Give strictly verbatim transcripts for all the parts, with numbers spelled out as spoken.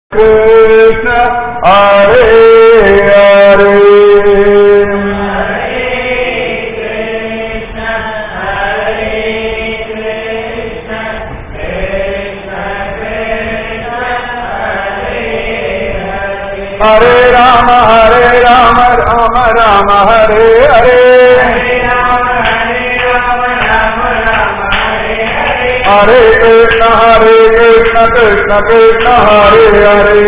Krishna Hare Hare Hare Rama Hare Rama Rama Rama Hare Hare Hare Krishna Hare Krishna Krishna Krishna Hare Hare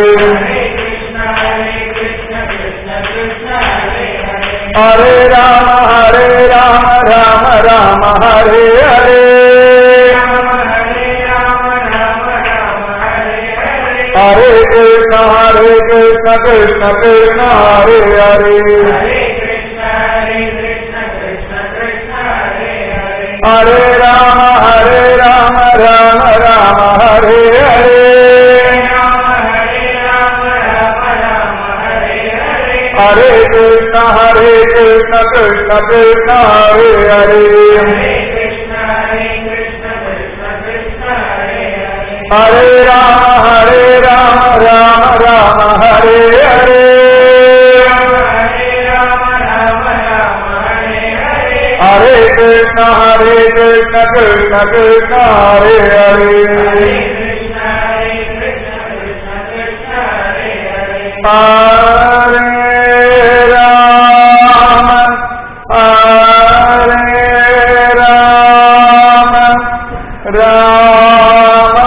Hare Rama Hare Rama Rama Rama Hare Hare Hare Krishna Hare Krishna Krishna Krishna Hare Hare Hare Rama Hare Rama Rama Rama Hare Hare Hare Krishna Hare Krishna Krishna Krishna Hare Hare Hare Rama Hare Rama Rama Rama Hare Hare Hare Krishna Hare Krishna Krishna Krishna Hare Hare Hare Rama Hare Rama Rama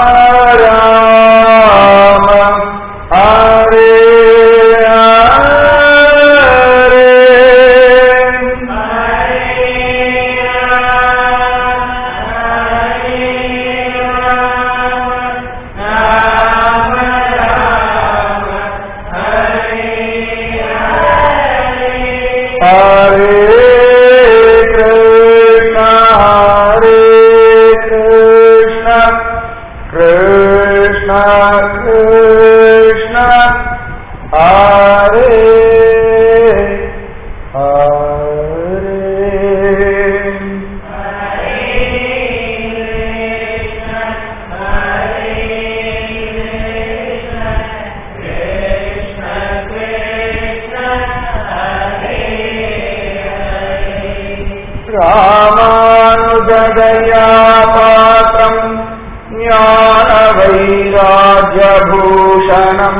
Rama Hare रामानुजदया पात्रं ज्ञानवैराग्यभूषणं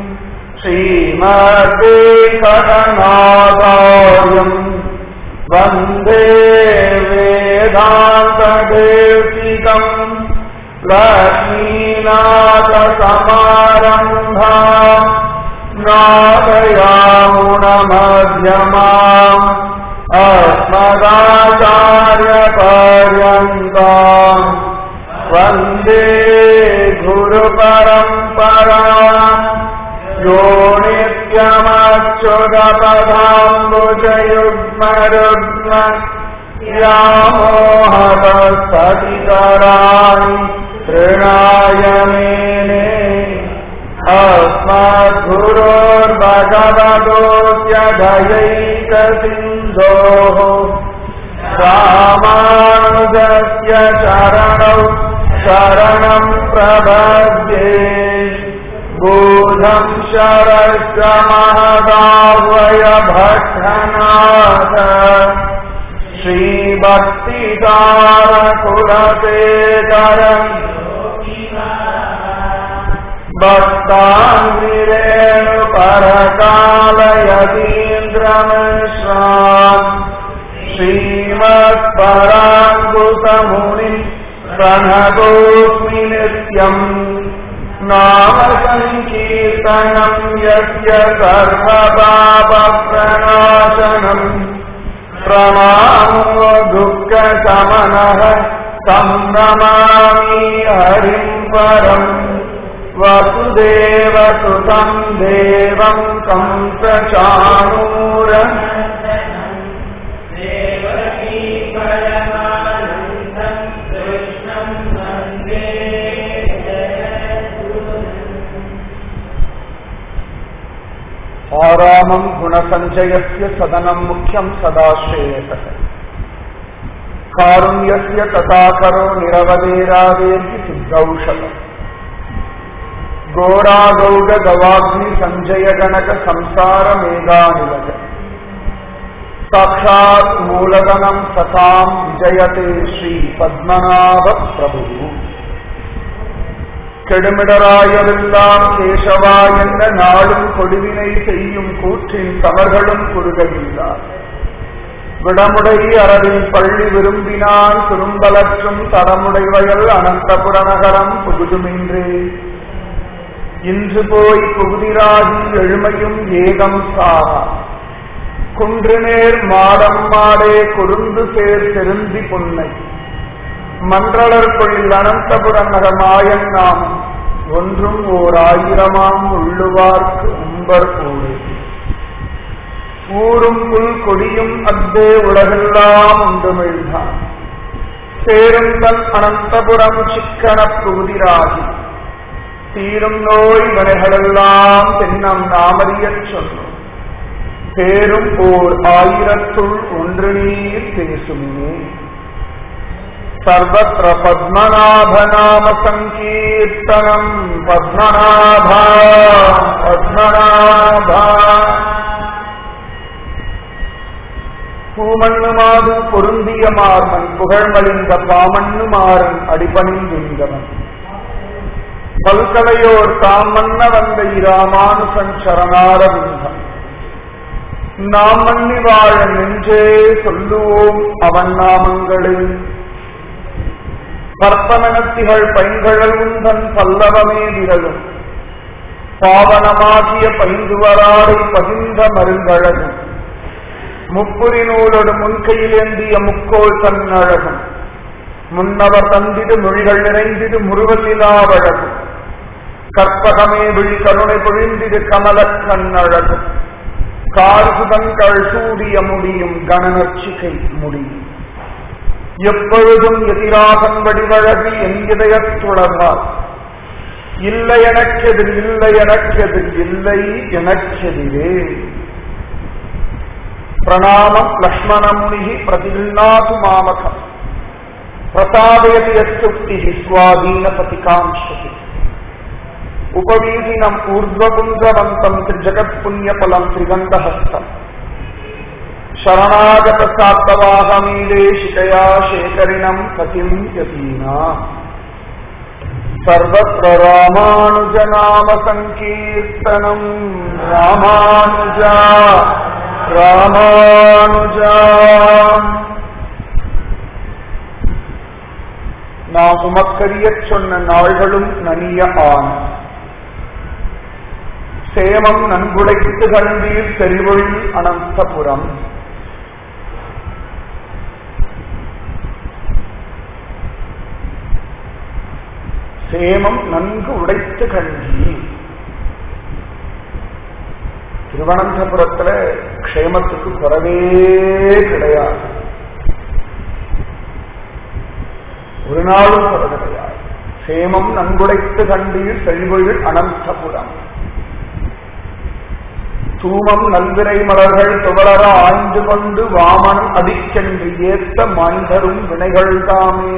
श्रीमद्वेङ्कटनाथार्यं वन्दे वेदान्तदेशिकं लक्ष्मीनाथसमारम्भां नाथयामुनमध्यमाम् अस्मदाचार्यपर्यन्ताम् वन्दे गुरुपरम्पराम् यो नित्यमच्युतपदाम्बुजयुग्मरुग्म व्यामोहतस्ततितराणि तृणाय मेने अस्मद्गुरोर्भगवतोऽस्य दयैकसिन्धोः रामानुजस्य चरणौ शरणं प्रपद्ये बोधं शरश्च महदाह्वय भट्टनाथ श्रीभक्तिकारकुलशेखरम् भक्ताङ्गिरेणुपरकालयतीन्द्रमिश्रान् श्रीमत्पराङ्कुशमुनिं प्रणतोऽस्मि नित्यम् नाम सङ्कीर्तनं यस्य सर्वपापप्रणाशनम् प्रणामो दुःखशमनः तं नमामि हरिं परम् वसुदेवसुतं देवं कंसचाणूरम् आरामं गुणसञ्चयस्य सदनं मुख्यं सदा श्रेयसः कारुण्यस्य तथा करो निरवधेरावेर्हि सिद्धौषधम् घोरा गौग गवाग्नि संजय गणक संसार मेघानिलग साक्षात् मूलधनं सतां विजयते श्री पद्मनाभ प्रभु கெடுமிடராயவெல்லாம் கேசவா என்ற நாளும் கொடுவினை செய்யும் கூற்றின் தவறுகளும் குறுகவில்லார் விடமுடை அரவின் பள்ளி விரும்பினான் திரும்பலற்றும் தடமுடை வயல் அனந்தபுர நகரம் புகுதுமின்றே இன்று போய் புகுதிராகி எழுமையும் ஏகம் சாரா குன்றுநேர் மாடம் மாடே கொருந்து சேர் திருந்தி பொன்னை மன்றளர் கொள்ளில் அனந்தபுர நகமாயன் நாமம் ஒன்றும் ஓர் ஆயிரமாம் உள்ளுவார்க்கு உம்பர் ஊரே ஊரும் புல் கொடியும் அத்தே உலகெல்லாம் உண்டுமிழ்ந்தான் சேரும் தன் அனந்தபுரம் சிக்கன புகுதிராகி தீரும் நோய் வினைகளெல்லாம் தென்னம் நாமறியச் சொன்னோம் பேரும் ஓர் ஆயிரத்துள் ஒன்று நீர் பேசுமே சர்வத்ர பத்மநாப நாம சங்கீர்த்தனம் பத்மநாபா பத்மநாபா பூமண்ணு மாது பொருந்திய மார்மன் புகழ்மலிந்த பாமண்ணு மாறன் அடிபணிந்திருந்தவன் பல்கலையோர் தாம் மன்ன வந்த இராமானுசன் சரணாரவிந்தம் நாம் மன்னி வாழ நெஞ்சே சொல்லுவோம் அவன் நாமங்களே பற்பமனத்திகள் பைங்கழல் உந்தன் பல்லவமே விரலும் பாவனமாகிய பைந்துவராடை பகிர்ந்த மருங்கழகும் முப்புரி நூலோடு முன்கையில் ஏந்திய முக்கோள் தன் அழகும் முன்னவர் தந்திடு மொழிகள் நிறைந்திடு முருவலிலாவழகும் கற்பகமே விழி கருணை பொழிந்திடு கமல கண்ணழகும் கார்சுதங்கள் சூடிய முடியும் கணநர்ச்சிகை முடியும் எப்பொழுதும் எதிராகன் வடிவழகி என் இதயத்துளதால் இல்லை எனக்கெதிர் இல்லை எனக்கெதிர் இல்லை எனக்கெதிரே பிரணாமம் லக்ஷ்மணமுனி பிரதிநாது மாமகம் பிரசாதயதி யஸ்துக்தி ஸ்வாதீன பதிகாம்சதி उपवीधिनम् ऊर्ध्वपुञ्जवन्तम् त्रिजगत्पुण्यफलम् त्रिगन्धहस्तम् शरणागतसात्तवाहमीले शिकया शेखरिणम् पतिम् यतीनाम् सर्वत्र रामानुजनाम सङ्कीर्तनम् रामानुजा रामानुजा நாம் உமக்கரியச் சொன்ன நாள்களும் நனிய ஆன சேமம் நன்குடைத்து கண்டீர் செறிவொழி அனந்தபுரம் சேமம் நன்கு உடைத்து கண்டீர். திருவனந்தபுரத்துல க்ஷேமத்துக்கு குறவே கிடையாது, ஒரு நாளும் குறை கிடையாது. சேமம் நன்குடைத்து கண்டீர் செறிவொழி அனந்தபுரம் தூமம் நல்விரை மலர்கள் துவளர ஆய்ந்து கொண்டு வாமன் அடிக்கென்று ஏத்த மாய்தரும் வினைகள் தாமே.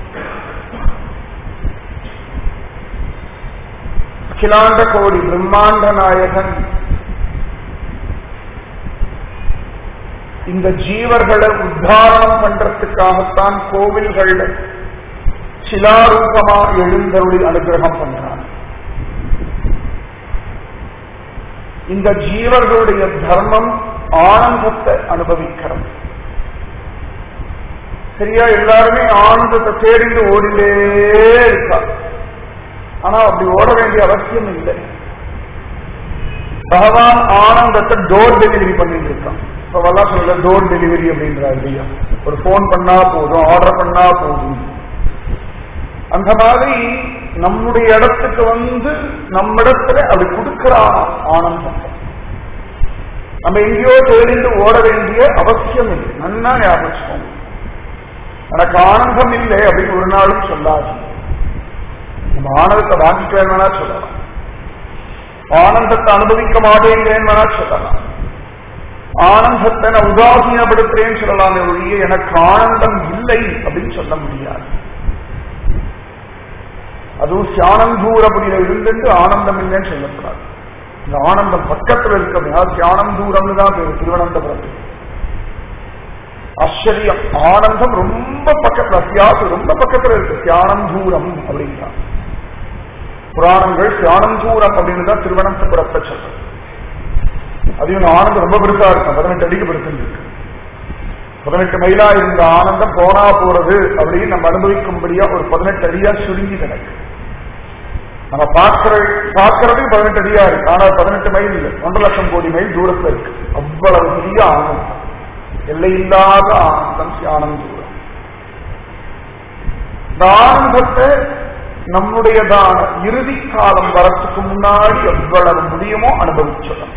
அகிலாண்ட கோடி பிரம்மாண்ட நாயகன் இந்த ஜீவர்களை உத்தாரணம் பண்றதுக்காகத்தான் கோவில்கள் சிலாரூபமா எழுந்தருளி அனுகிரகம் பண்றான். இந்த ஜீவர்களுடைய தர்மம் ஆனந்தத்தை அனுபவிக்கிறோம். சரியா? எல்லாருமே ஆனந்தத்தை தேடிட்டு ஓடிலே இருக்கா. ஆனா அப்படி ஓட வேண்டிய அவசியம் இல்லை. பகவான் ஆனந்தத்தை டோர் டெலிவரி பண்ணிட்டு இருக்கான். இப்ப சொல்ல டோர் டெலிவரி அப்படின்றாரு இல்லையா? ஒரு போன் பண்ணா போதும், ஆர்டர் பண்ணா போதும். அந்த மாதிரி நம்முடைய இடத்துக்கு வந்து நம்ம இடத்துல அது கொடுக்கிறான் ஆனந்தம். நம்ம எங்கேயோ தேடிந்து ஓட வேண்டிய அவசியம் இல்லை. நல்லா ஞாபகம், எனக்கு ஆனந்தம் இல்லை அப்படின்னு ஒரு நாளும் சொல்லாது. நம்ம ஆனந்தத்தை வாங்கிக்கிறேன் வேணா சொல்லலாம், ஆனந்தத்தை அனுபவிக்க மாட்டேங்கிறேன் வேணா சொல்லலாம், ஆனந்தத்தை நான் உதாசீனப்படுத்துறேன்னு சொல்லலாமே ஒழிய எனக்கு ஆனந்தம் இல்லை அப்படின்னு சொல்ல முடியாது. அதுவும் சியானந்தூரப்படியில இருந்துட்டு ஆனந்தம் இல்லைன்னு சொல்லக்கூடாது. இந்த ஆனந்தம் பக்கத்துல இருக்கிறது சியானந்தூரம்னு தான் பேரு திருவனந்தபுரத்துக்கு. ஆச்சரியம், ஆனந்தம் ரொம்ப பக்கத்துல, சியாசு ரொம்ப பக்கத்துல இருக்கு. சியானந்தூரம் அப்படின்னா புராணங்கள் சியானந்தூரம் அப்படின்னு தான் திருவனந்தபுரத்தை சொல்றது. அதையும் ஆனந்தம் ரொம்ப பெருசா இருக்கும், பதினெட்டு அடிக்கு பெருசு இருக்கு. பதினெட்டு மைலா இருந்த ஆனந்தம் போனா போறது அப்படின்னு நம்ம அனுபவிக்கும்படியா ஒரு பதினெட்டு அடியா சுருங்கி கிடக்கு. நம்ம பார்க்கிற பார்க்கறதுக்கு பதினெட்டு அடியா இருக்கு, ஆனா பதினெட்டு மைல் இல்லை, ஒன்றரை லட்சம் கோடி மைல் தூரத்துல இருக்கு. அவ்வளவு பெரிய ஆனந்தம், எல்லையில்லாத ஆனந்தம் ஆனந்தம். இந்த ஆனந்தத்தை நம்முடையதான இறுதி காலம் வரத்துக்கு முன்னாடி எவ்வளவு முடியுமோ அனுபவிச்சோம்.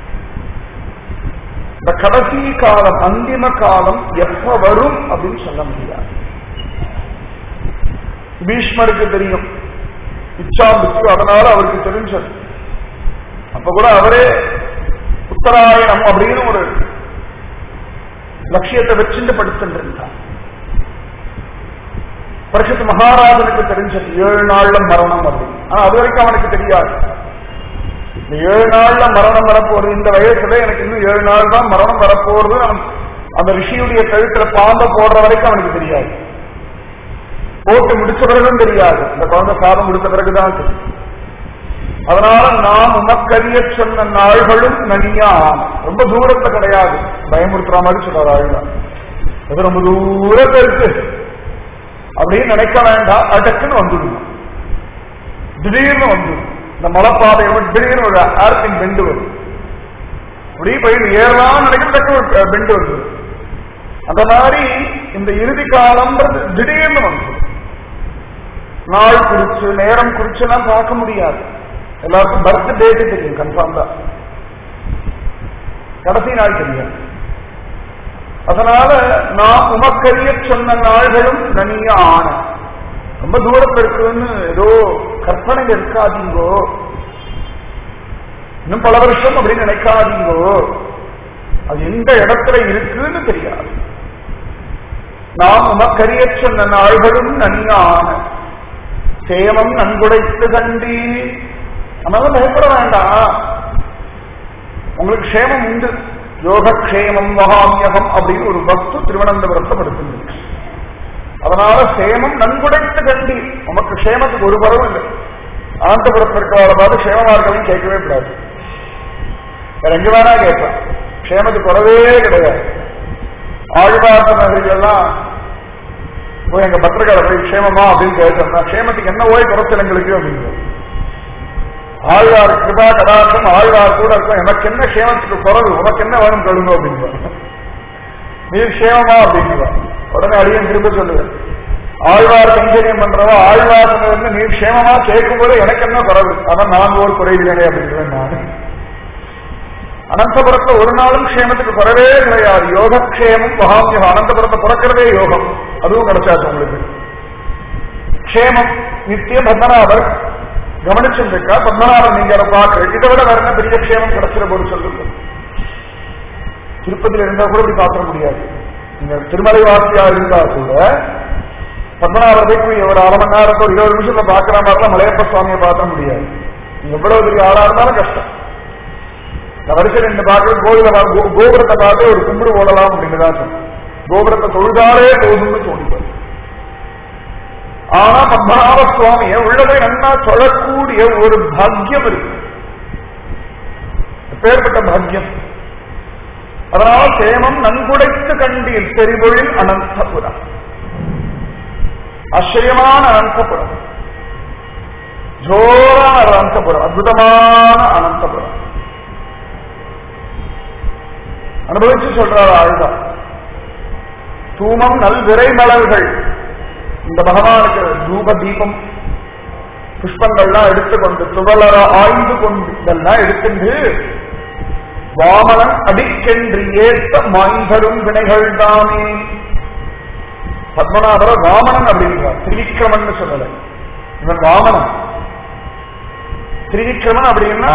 இந்த கடைசி காலம், அந்திம காலம் எப்ப வரும் அப்படின்னு சொல்ல முடியாது. பீஷ்மருக்கு தெரியும் இச்சா மிச்சு, அதனால அவருக்கு தெரிஞ்சது. அப்ப கூட அவரே உத்தராயணம் அப்படின்னு ஒரு லட்சியத்தை வச்சுட்டு படிச்சுட்டு இருந்தார். பரிசுத்த மகாராஜனுக்கு தெரிஞ்சது ஏழு நாள்ல மரணம் அப்படின்னு. ஆனா அது வரைக்கும் அவனுக்கு தெரியாது இந்த ஏழு நாள்ல மரணம் வரப்போறது. இந்த வயசுல எனக்கு இன்னும் ஏழு நாள் தான் மரணம் வரப்போறது. அந்த ரிஷியுடைய கழுத்துல பாம்ப போடுற வரைக்கும் அவனுக்கு தெரியாது. போட்டு முடிச்ச பிறகும் தெரியாது, இந்த குழந்தை சாதம் முடித்த பிறகுதான் தெரியும். அதனால நாம் உமக்கரிய சொன்ன நாள்களும் நனியா ரொம்ப தூரத்துல கிடையாது, பயமுறுத்துற மாதிரி சொல்றாரு ஆழ்வார். அது ரொம்ப தூரத்துல இருக்கு அப்படின்னு நினைக்க வேண்டாம். அடக்குன்னு வந்துடும், திடீர்னு வந்துடும். இந்த மலைப்பாதையோட திடீர்னு ஒரு ஏர்பின் பெண்டு வரும், அப்படி போய் ஏறலாம் நினைக்கிற பெண்டு வருது. அந்த மாதிரி இந்த இறுதி காலம்ன்றது திடீர்னு வந்து நாள் குறிச்சு நேரம் குறிச்செல்லாம் பார்க்க முடியாது. எல்லாருக்கும் பர்த் டேட்டு தெரியும், கன்ஃபார்ம் தான், கடைசி நாள் தெரியாது. அதனால நான் உமக்கரிய சொன்ன நாள்களும் நனிய ஆன ரொம்ப தூரத்தில் இருக்குன்னு ஏதோ கற்பனை இருக்காதீங்கோ, இன்னும் பல வருஷம் அப்படின்னு நினைக்காதீங்கோ. அது எந்த இடத்துல இருக்குன்னு தெரியாது. நாம் உமக்கரிய சொன்ன நாள்களும் நனிய ஆன சேமம் நன்கொடைத்து கண்டி. அதனால பயப்பட வேண்டாம், உங்களுக்கு க்ஷேமம் உண்டு. யோகக்ஷேமம் மகாமியகம் அப்படின்னு ஒரு வஸ்து திருவனந்தபுரத்தை படுத்துங்க. அதனால சேமம் நன்கொடைத்து கண்டி, உமக்கு க்ஷேமத்துக்கு ஒரு பரவும் இல்லை. அனந்தபுரத்திற்கால பார்த்து க்ஷேமமார்களையும் கேட்கவே கூடாது, வேற எங்க வேணா கேட்கலாம், க்ஷேமத்துக்கு குறவே கிடையாது. ஆழ்வார்த்த நகரிகள்லாம் போய் எங்க பத்திரிகால போய் க்ஷேமமா அப்படின்னு கேட்டோம்னா க்ஷேமத்துக்கு என்ன ஓய் குறைச்சல் எங்களுக்கு அப்படின்னு. ஆழ்வார் கிருபா கடாட்சம் ஆழ்வார் கூட இருக்கும், எனக்கு என்ன க்ஷேமத்துக்கு குறவு, உனக்கு என்ன வேணும் சொல்லுங்க அப்படின்னு. நீ க்ஷேமமா அப்படின்னுவா. உடனே அடியன் திரும்ப சொல்லுவேன், ஆழ்வார் கைங்கரியம் பண்றவா ஆழ்வார் வந்து நீ க்ஷேமமா கேட்கும் போது எனக்கு என்ன குறவு, அதான் நான் ஒரு குறைவில்லை அப்படின்றேன் நான். அனந்தபுரத்துல ஒரு நாளும் க்ஷேமத்துக்கு குறவே கிடையாது. யோகக்ஷேமம் மகாமியம், அனந்தபுரத்தை பிறக்கிறதே யோகம், அதுவும் கிடைச்சாச்சு உங்களுக்கு. க்ஷேமம் நித்திய பத்மநாபர் கவனிச்சிருக்கா, பத்மநாபன் நீங்க அதை பார்க்க இதை விட வேற என்ன பெரிய க்ஷேமம் கிடைச்சிட போது சொல்லுங்க. திருப்பதியில் இருந்தா கூட இப்படி பார்க்க முடியாது. நீங்க திருமலை வாசியா இருந்தா கூட பத்மநாபர் போய் ஒரு அரை மணி நேரத்தோ இருபது நிமிஷத்துல பாக்குற மாதிரிலாம் மலையப்ப சுவாமியை பார்க்க முடியாது. நீங்க எவ்வளவு பெரிய ஆளா இருந்தாலும் கஷ்டம். வரிசையில் இந்த பார்க்க கோவில கோபுரத்தை பார்த்து ஒரு கும்பிடு ஓடலாம் அப்படின்னு தான் சொன்னேன். கோபுரத்தை தொழுதாலே போதும்னு தோணிப்பார். ஆனா பத்மநாப சுவாமிய உள்ளதை நன்னா சொல்லக்கூடிய ஒரு பாக்கியம் இருக்கு, பேர்பட்ட பாக்கியம். அதனால சேமம் நன்குடைத்து கண்டீர் செறிபொழில் அனந்தபுரம், ஆச்சரியமான அனந்தபுரம், ஜோரான அனந்தபுரம், அற்புதமான அனந்தபுரம். அனுபவிச்சு சொல்றாரு ஆழ்வார். தூமம் நல் விரை மலர்கள், இந்த பகவானுக்கு தூப தீபம் புஷ்பங்கள்லாம் எடுத்துக்கொண்டு துவலர ஆய்ந்து கொண்டு இதெல்லாம் எடுத்துட்டு வாமனன் அடிக்கென்று ஏற்ற மாய்தரும் வினைகள் தானே. பத்மநாபர வாமனன் அப்படிங்கிறார், திரிவிக்ரமன் சொல்லல, இவன் வாமனன். திரிவிக்ரமன் அப்படின்னா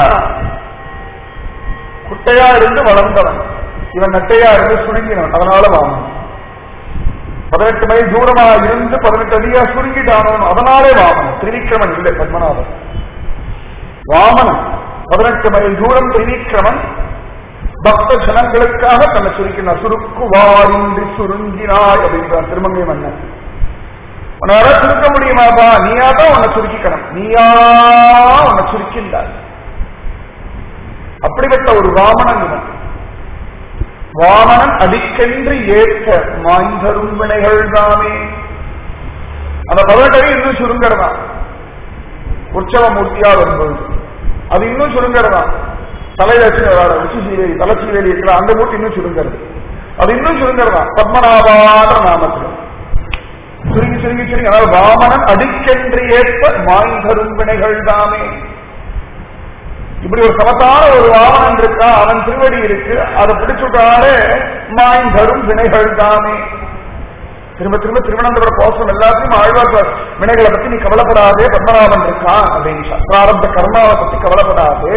குட்டையா இருந்து வளர்ந்தவன், இவன் நட்டையா இருந்து சுருங்கினவன், அதனால வாமனன். பதினெட்டு மைல் தூரமா இருந்து பதினெட்டு அடியா சுருங்கிட்டானோ அதனாலே வாமனன். திரிவிக்ரமன் இல்லை பத்மநாபன், வாமனன். பதினெட்டு மைல் தூரம் திரிவிக்ரமன் பக்த ஜனங்களுக்காக தன்னை சுருக்கினார். சுருக்குவாரின்றி சுருங்கினாய் அப்படின்றார் திருமங்கை மன்னன். உன்னால சுருக்க முடியுமாப்பா? நீயா தான் உன்னை சுருக்கிக்கணும், நீயா உன்னை சுருக்கின்றார். அப்படிப்பட்ட ஒரு வாமனன் இவன். வாமனன் அடிக்கென்று ஏற்ற மாய்ந்தரும் வினைகள் தாமே. அந்த பதினெட்டை இன்னும் சுருங்கறதா உற்சவ மூர்த்தியா வரும்போது அது இன்னும் சுருங்கறதா. தலைவச்சு உச்சிசீவேலி தலைச்சீவேலி இருக்கிற அந்த மூர்த்தி இன்னும் சுருங்கிறது, அது இன்னும் சுருங்கறதா. பத்மநாபான நாமத்தில் சுருங்கி சுருங்கி சுருங்கி. அதாவது வாமனன் அடிக்கென்று ஏற்ப மாய்ந்தரும் வினைகள் தாமே. இப்படி ஒரு சமத்தான ஒரு வாமனன் இருக்கா, அவன் திருவடி இருக்கு, அதை பிடிச்சுட்டாலே மாய்ந்தரும் வினைகள் தாமே. திரும்ப திரும்ப திருவனந்தபுரம் கோஷம் எல்லாத்தையும் ஆழ்வார் வினைகளை பத்தி நீ கவலைப்படாதே, பத்மநாபன் இருக்கான் அப்படின்னு. பிராரப்த கர்மாவை பத்தி கவலைப்படாதே,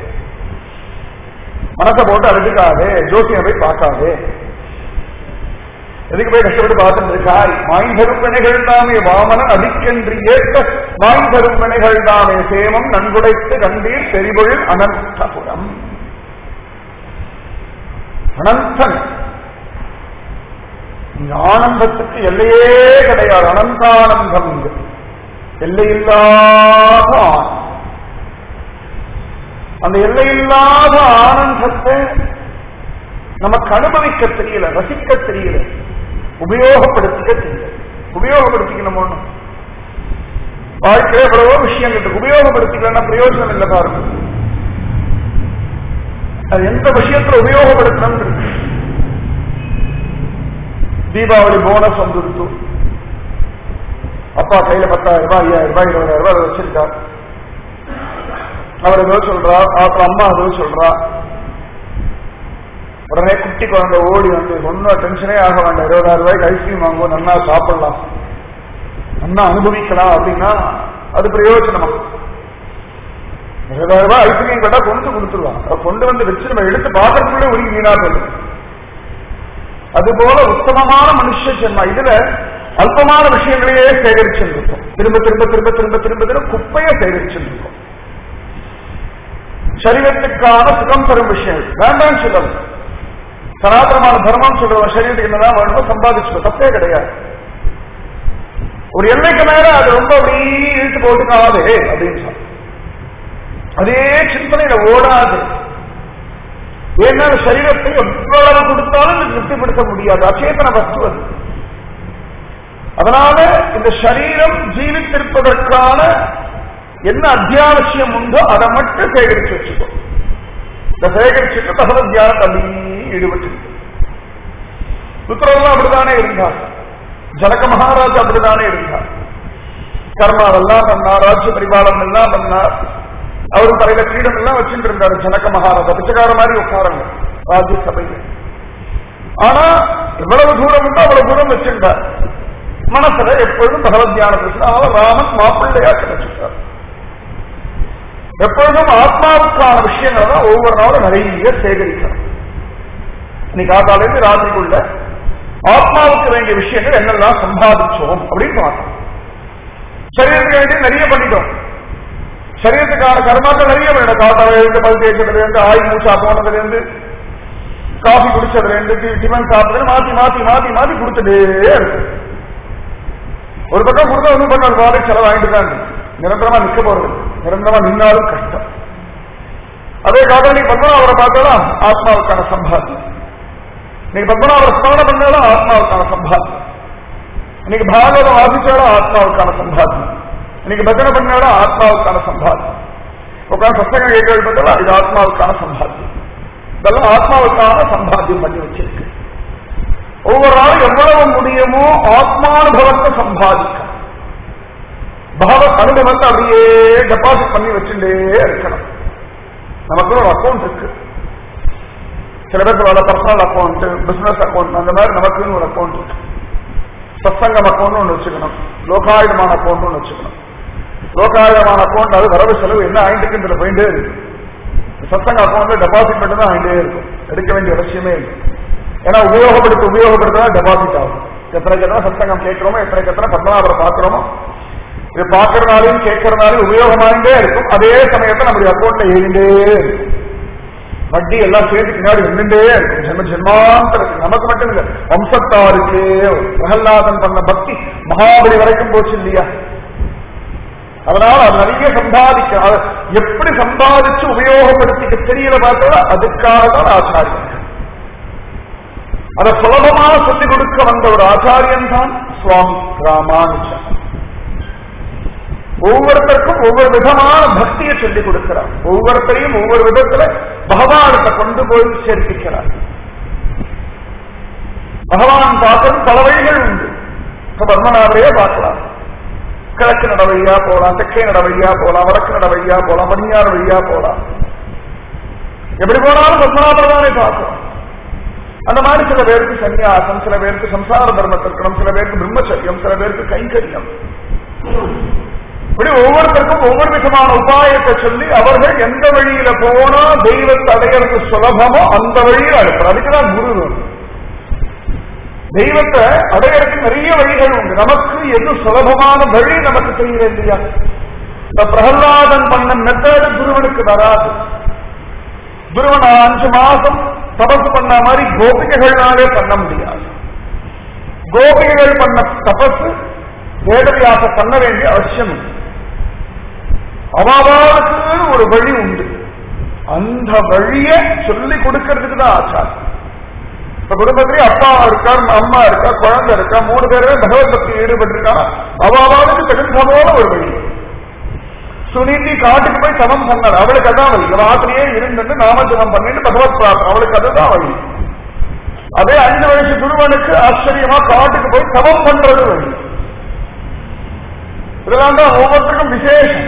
மனசை போட்டு அழுதுக்காதே, ஜோசியை போய் பார்க்காதே, எதுக்கு போய் கஷ்டப்பட்டு பார்த்துட்டு இருக்காய். மாய்ந்தரும் வினைகள் தாமே வாமனன் அடிக்கென்று ஏற்ற மாய்ந்தரும் வினைகள் தாமே. சேமம் நன்குடைத்து கண்டீர் தெரிபொழில் அனந்தபுரம். அனந்தன் ஆனந்தத்துக்கு எல்லையே கிடையாது. அனந்தானந்தம் இங்கு எல்லையில்லாத ஆனந்தம். அந்த எல்லையில்லாத ஆனந்தத்தை நமக்கு அனுபவிக்க தெரியல, ரசிக்க தெரியல, உபயோகப்படுத்திக்க தெரியல. உபயோகப்படுத்திக்கணும் ஒண்ணும் வாழ்க்கையில எவ்வளவோ விஷயங்கள் உபயோகப்படுத்திக்கலாம், பிரயோஜனம் இல்லை பாருங்க. அது எந்த விஷயத்துல உபயோகப்படுத்தணும் இருக்கு. தீபாவளி போனஸ் வந்துருச்சு, அப்பா கையில பத்தாயிரம் ரூபாய் ஐயாயிரம் ரூபாய் இருபதாயிரம் ரூபாய் வச்சிருக்கார். அவர் ஏதோ சொல்றா, அப்புறம் அம்மா ஏதோ சொல்றா. உடனே குட்டி குழந்தை ஓடி வந்து ஒன்னும் டென்ஷனே ஆக வேண்டாம், இருபதாயிரம் ரூபாய்க்கு ஐஸ்கிரீம் வாங்குவோம், நல்லா சாப்பிடலாம், நல்லா அனுபவிக்கலாம் அப்படின்னா அது பிரயோஜனமா. இருபதாயிரம் ரூபாய் ஐஸ்கிரீம் கேட்டா கொண்டு கொடுத்துருவான், அதை கொண்டு வந்து வச்சு நம்ம எடுத்து பாத்திரத்துக்குள்ளே ஒரு வீணா போயிடும். அதுபோல உத்தமமான மனுஷ ஜென்மா இதுல அல்பமான விஷயங்களையே சேகரிச்சிருக்கும். திரும்ப திரும்ப திரும்ப திரும்ப திரும்ப திரும்ப குப்பையை சேகரிச்சிருக்கும். சரீரத்துக்கான சுகம் தரும் விஷயங்கள் வேண்டாம் சொல்லணும். சனாதனமான தர்மம் சொல்றோம், சரீரத்துக்கு என்னதான் வேணுமோ சம்பாதிச்சுக்கோ, தப்பே கிடையாது. ஒரு எல்லைக்கு மேல அது ரொம்ப அப்படி இழுத்து போட்டுக்காது அப்படின்னு சொல்ல, அதே சிந்தனையில ஓடாது. ஏன்னா சரீரத்தை எவ்வளவு கொடுத்தாலும் இது திருப்திப்படுத்த முடியாது, அச்சேதன வஸ்து அது. அதனால இந்த சரீரம் ஜீவித்திருப்பதற்கான என்ன அத்தியாவசியம் உண்டோ அதை மட்டும் சேகரிச்சு வச்சுக்கோ. இந்த சேகரிச்சுட்டு பகவத் தியானத்தை அப்படி ஈடுபட்டு ருத்ரவெல்லாம் அப்படித்தானே இருந்தார், ஜனக மகாராஜா அப்படித்தானே இருந்தார். கர்மாவெல்லாம் பண்ணார், ராஜ்ய பரிபாலனம் எல்லாம் பண்ணார். அவரும் தலையில கிரீடம் எல்லாம் வச்சுட்டு இருந்தாரு ஜனக மகாராஜா, பிச்சைக்கார மாதிரி உட்காரங்க ராஜ்யசபையில். ஆனா எவ்வளவு தூரம் உண்டோ அவ்வளவு தூரம் வச்சிருந்தார். மனசுல எப்பொழுதும் பகவத் தியானத்தில் அவர் ராமன் மாப்பிள்ளையா கிடைச்சிட்டார். எப்பொழுதும் ஆத்மாவுக்கான விஷயங்கள் தான் ஒவ்வொரு நாளும் நிறைய சேகரிக்கணும். இன்னைக்கு காத்தாலேருந்து ராத்திரிக்குள்ள ஆத்மாவுக்கு வேண்டிய விஷயங்கள் என்னெல்லாம் சம்பாதிச்சோம் அப்படின்னு பார்த்தோம். சரீரத்துக்கு வேண்டிய நிறைய பண்ணிட்டோம். சரீரத்துக்கான கர்மாக்கள் நிறைய வேணும். காத்தால இருந்து பல் தேய்ச்சதுல இருந்து ஆயில் மூச்சா போனதுல இருந்து காஃபி குடிச்சதுல இருந்து டிஃபன் சாப்பிட்டது மாத்தி மாத்தி மாத்தி மாத்தி கொடுத்துட்டே இருக்கு. ஒரு பக்கம் கொடுத்தா ஒன்றும் பக்கம் வாடகை செலவாயிட்டு தான் இருக்கு. நிரந்தரமா நிக்க போறது, நிரந்தரமா நின்னாலும் கஷ்டம். அதே காலம் நீ பத்மநாபரை பார்த்தாலும் ஆத்மாவுக்கான சம்பாத்தியம், நீங்க பத்மநாபரை ஸ்மரணம் பண்ணாலும் ஆத்மாவுக்கான சம்பாத்தியம், இன்னைக்கு பாகவதம் வாசிச்சாலும் ஆத்மாவுக்கான சம்பாத்தியம், இன்னைக்கு பஜனை பண்ணாலும் ஆத்மாவுக்கான சம்பாத்தியம், உட்காந்து சத்தங்க கேட்கறது பார்த்தாலும் இது ஆத்மாவுக்கான சம்பாத்தியம். இதெல்லாம் ஆத்மாவுக்கான சம்பாத்தியம் பண்ணி வச்சிருக்கு. ஒவ்வொரு நாளும் எவ்வளவு முடியுமோ ஆத்மானுபவத்தை சம்பாதிக்க, பகவத் அனுபவத்தை அப்படியே டெபாசிட் பண்ணி வச்சுட்டே இருக்கணும். நமக்கு ஒரு அக்கௌண்ட் இருக்கு. சில பேருக்கு பர்சனல் அக்கௌண்ட், பிசினஸ் அக்கௌண்ட், அந்த மாதிரி நமக்குன்னு ஒரு அக்கௌண்ட் இருக்கு. சத்சங்கம் அக்கௌண்ட் ஒன்று வச்சுக்கணும், லோகாயுதமான அக்கௌண்ட் ஒன்று வச்சுக்கணும். லோகாயுதமான அக்கௌண்ட் அது வரவு செலவு என்ன ஆயிட்டுக்குன்ற போயிட்டே இருக்கு. சத்சங்க அக்கௌண்ட்ல டெபாசிட் மட்டும் தான் ஆயிட்டே இருக்கும், எடுக்க வேண்டிய அவசியமே இல்லை. ஏன்னா உபயோகப்படுத்த உபயோகப்படுத்த டெபாசிட் ஆகும். எத்தனைக்கு எத்தனை சத்சங்கம் கேட்கிறோமோ எத்தனைக்கு எத்தனை பத்மநாபரை பார்க்கிறோமோ இது பார்க்கறதுனாலையும் கேட்கறதுனாலும் உபயோகமாயிட்டே இருக்கும். அதே சமயத்தை நம்முடைய அக்கௌண்ட்ல ஏறிண்டே இருக்கும். வட்டி எல்லாம் சேர்த்து பின்னாடி வந்துட்டே இருக்கும். ஜென்ம ஜென்மாந்தரத்துக்கு நமக்கு மட்டும் இல்ல, வம்சத்தாருக்கே. பிரகல்லாதன் பண்ண பக்தி மகாபலி வரைக்கும் போச்சு இல்லையா? அதனால அது நிறைய சம்பாதிக்க, எப்படி சம்பாதிச்சு உபயோகப்படுத்திக்க தெரியல பார்த்தா அதுக்காக தான் ஆச்சாரியன். அதை சுலபமா சொல்லிக் கொடுக்க வந்த ஒரு ஆச்சாரியன் தான் சுவாமி ராமானுஜன். ஒவ்வொருத்தருக்கும் ஒவ்வொரு விதமான பக்தியை சொல்லிக் கொடுக்கிறார். ஒவ்வொருத்தரையும் ஒவ்வொரு விதத்துல பகவானத்தை கொண்டு போய் சேர்ப்பிக்கிறார். பகவான் பார்க்கறது பல வழிகள் உண்டு. பத்மநாபரையே பார்க்கலாம். கிழக்கு நட வழியா போலாம், தெற்கே நட வழியா போலாம், வடக்கு நட வழியா போலாம், பதினாறு வழியா போலாம். எப்படி போனாலும் பத்மநாபர் தானே பார்க்கலாம். அந்த மாதிரி சில பேருக்கு சன்னியாசம், சில பேருக்கு சம்சார தர்மத்தில் இருக்கணும், சில பேருக்கு பிரம்மச்சரியம், சில பேருக்கு கைங்கரியம். இப்படி ஒவ்வொருத்தருக்கும் ஒவ்வொரு விதமான உபாயத்தை சொல்லி அவர்கள் எந்த வழியில போனா தெய்வத்தை அடையிறது சுலபமோ அந்த வழியில் அனுப்புற. அதுக்குதான் குரு. தெய்வத்தை அடையறதுக்கு நிறைய வழிகள் உண்டு. நமக்கு எது சுலபமான வழி நமக்கு தெரியல இல்லையா? இந்த பிரகல்லாதன் பண்ண மெத்தடு குருவனுக்கு வராது. குருவன் அஞ்சு மாசம் தபசு பண்ண மாதிரி கோபிகைகள்னாலே பண்ண முடியாது. கோபிகைகள் பண்ண தபசு வேதவியாசம் பண்ண வேண்டிய அவசியம் இல்லை. அவாவாளுக்கு ஒரு வழி உண்டு. அந்த வழியை சொல்லிக் கொடுக்கறதுக்கு தான் ஆச்சாரம். இப்ப குடும்பத்திலேயே அப்பா இருக்கா, அம்மா இருக்கா, குழந்தை இருக்கா, மூணு பேருமே பகவத் பக்தியில் ஈடுபட்டிருக்காங்க. அவாவாளுக்கு தகுந்தமான ஒரு வழி. சுனிதி காட்டுக்கு போய் சமம் பண்ணார், அவளுக்கு அதான் வழி. ராத்திரியே இருந்து நாம ஜபம் பண்ணிட்டு பகவத் பிரார்த்தனை, அவளுக்கு அதுதான் வழி. அதே அஞ்சு வயசு குருவனுக்கு ஆச்சரியமா காட்டுக்கு போய் சமம் பண்றது வழி. இதெல்லாம் தான் ஒவ்வொருத்தருக்கும் விசேஷம்.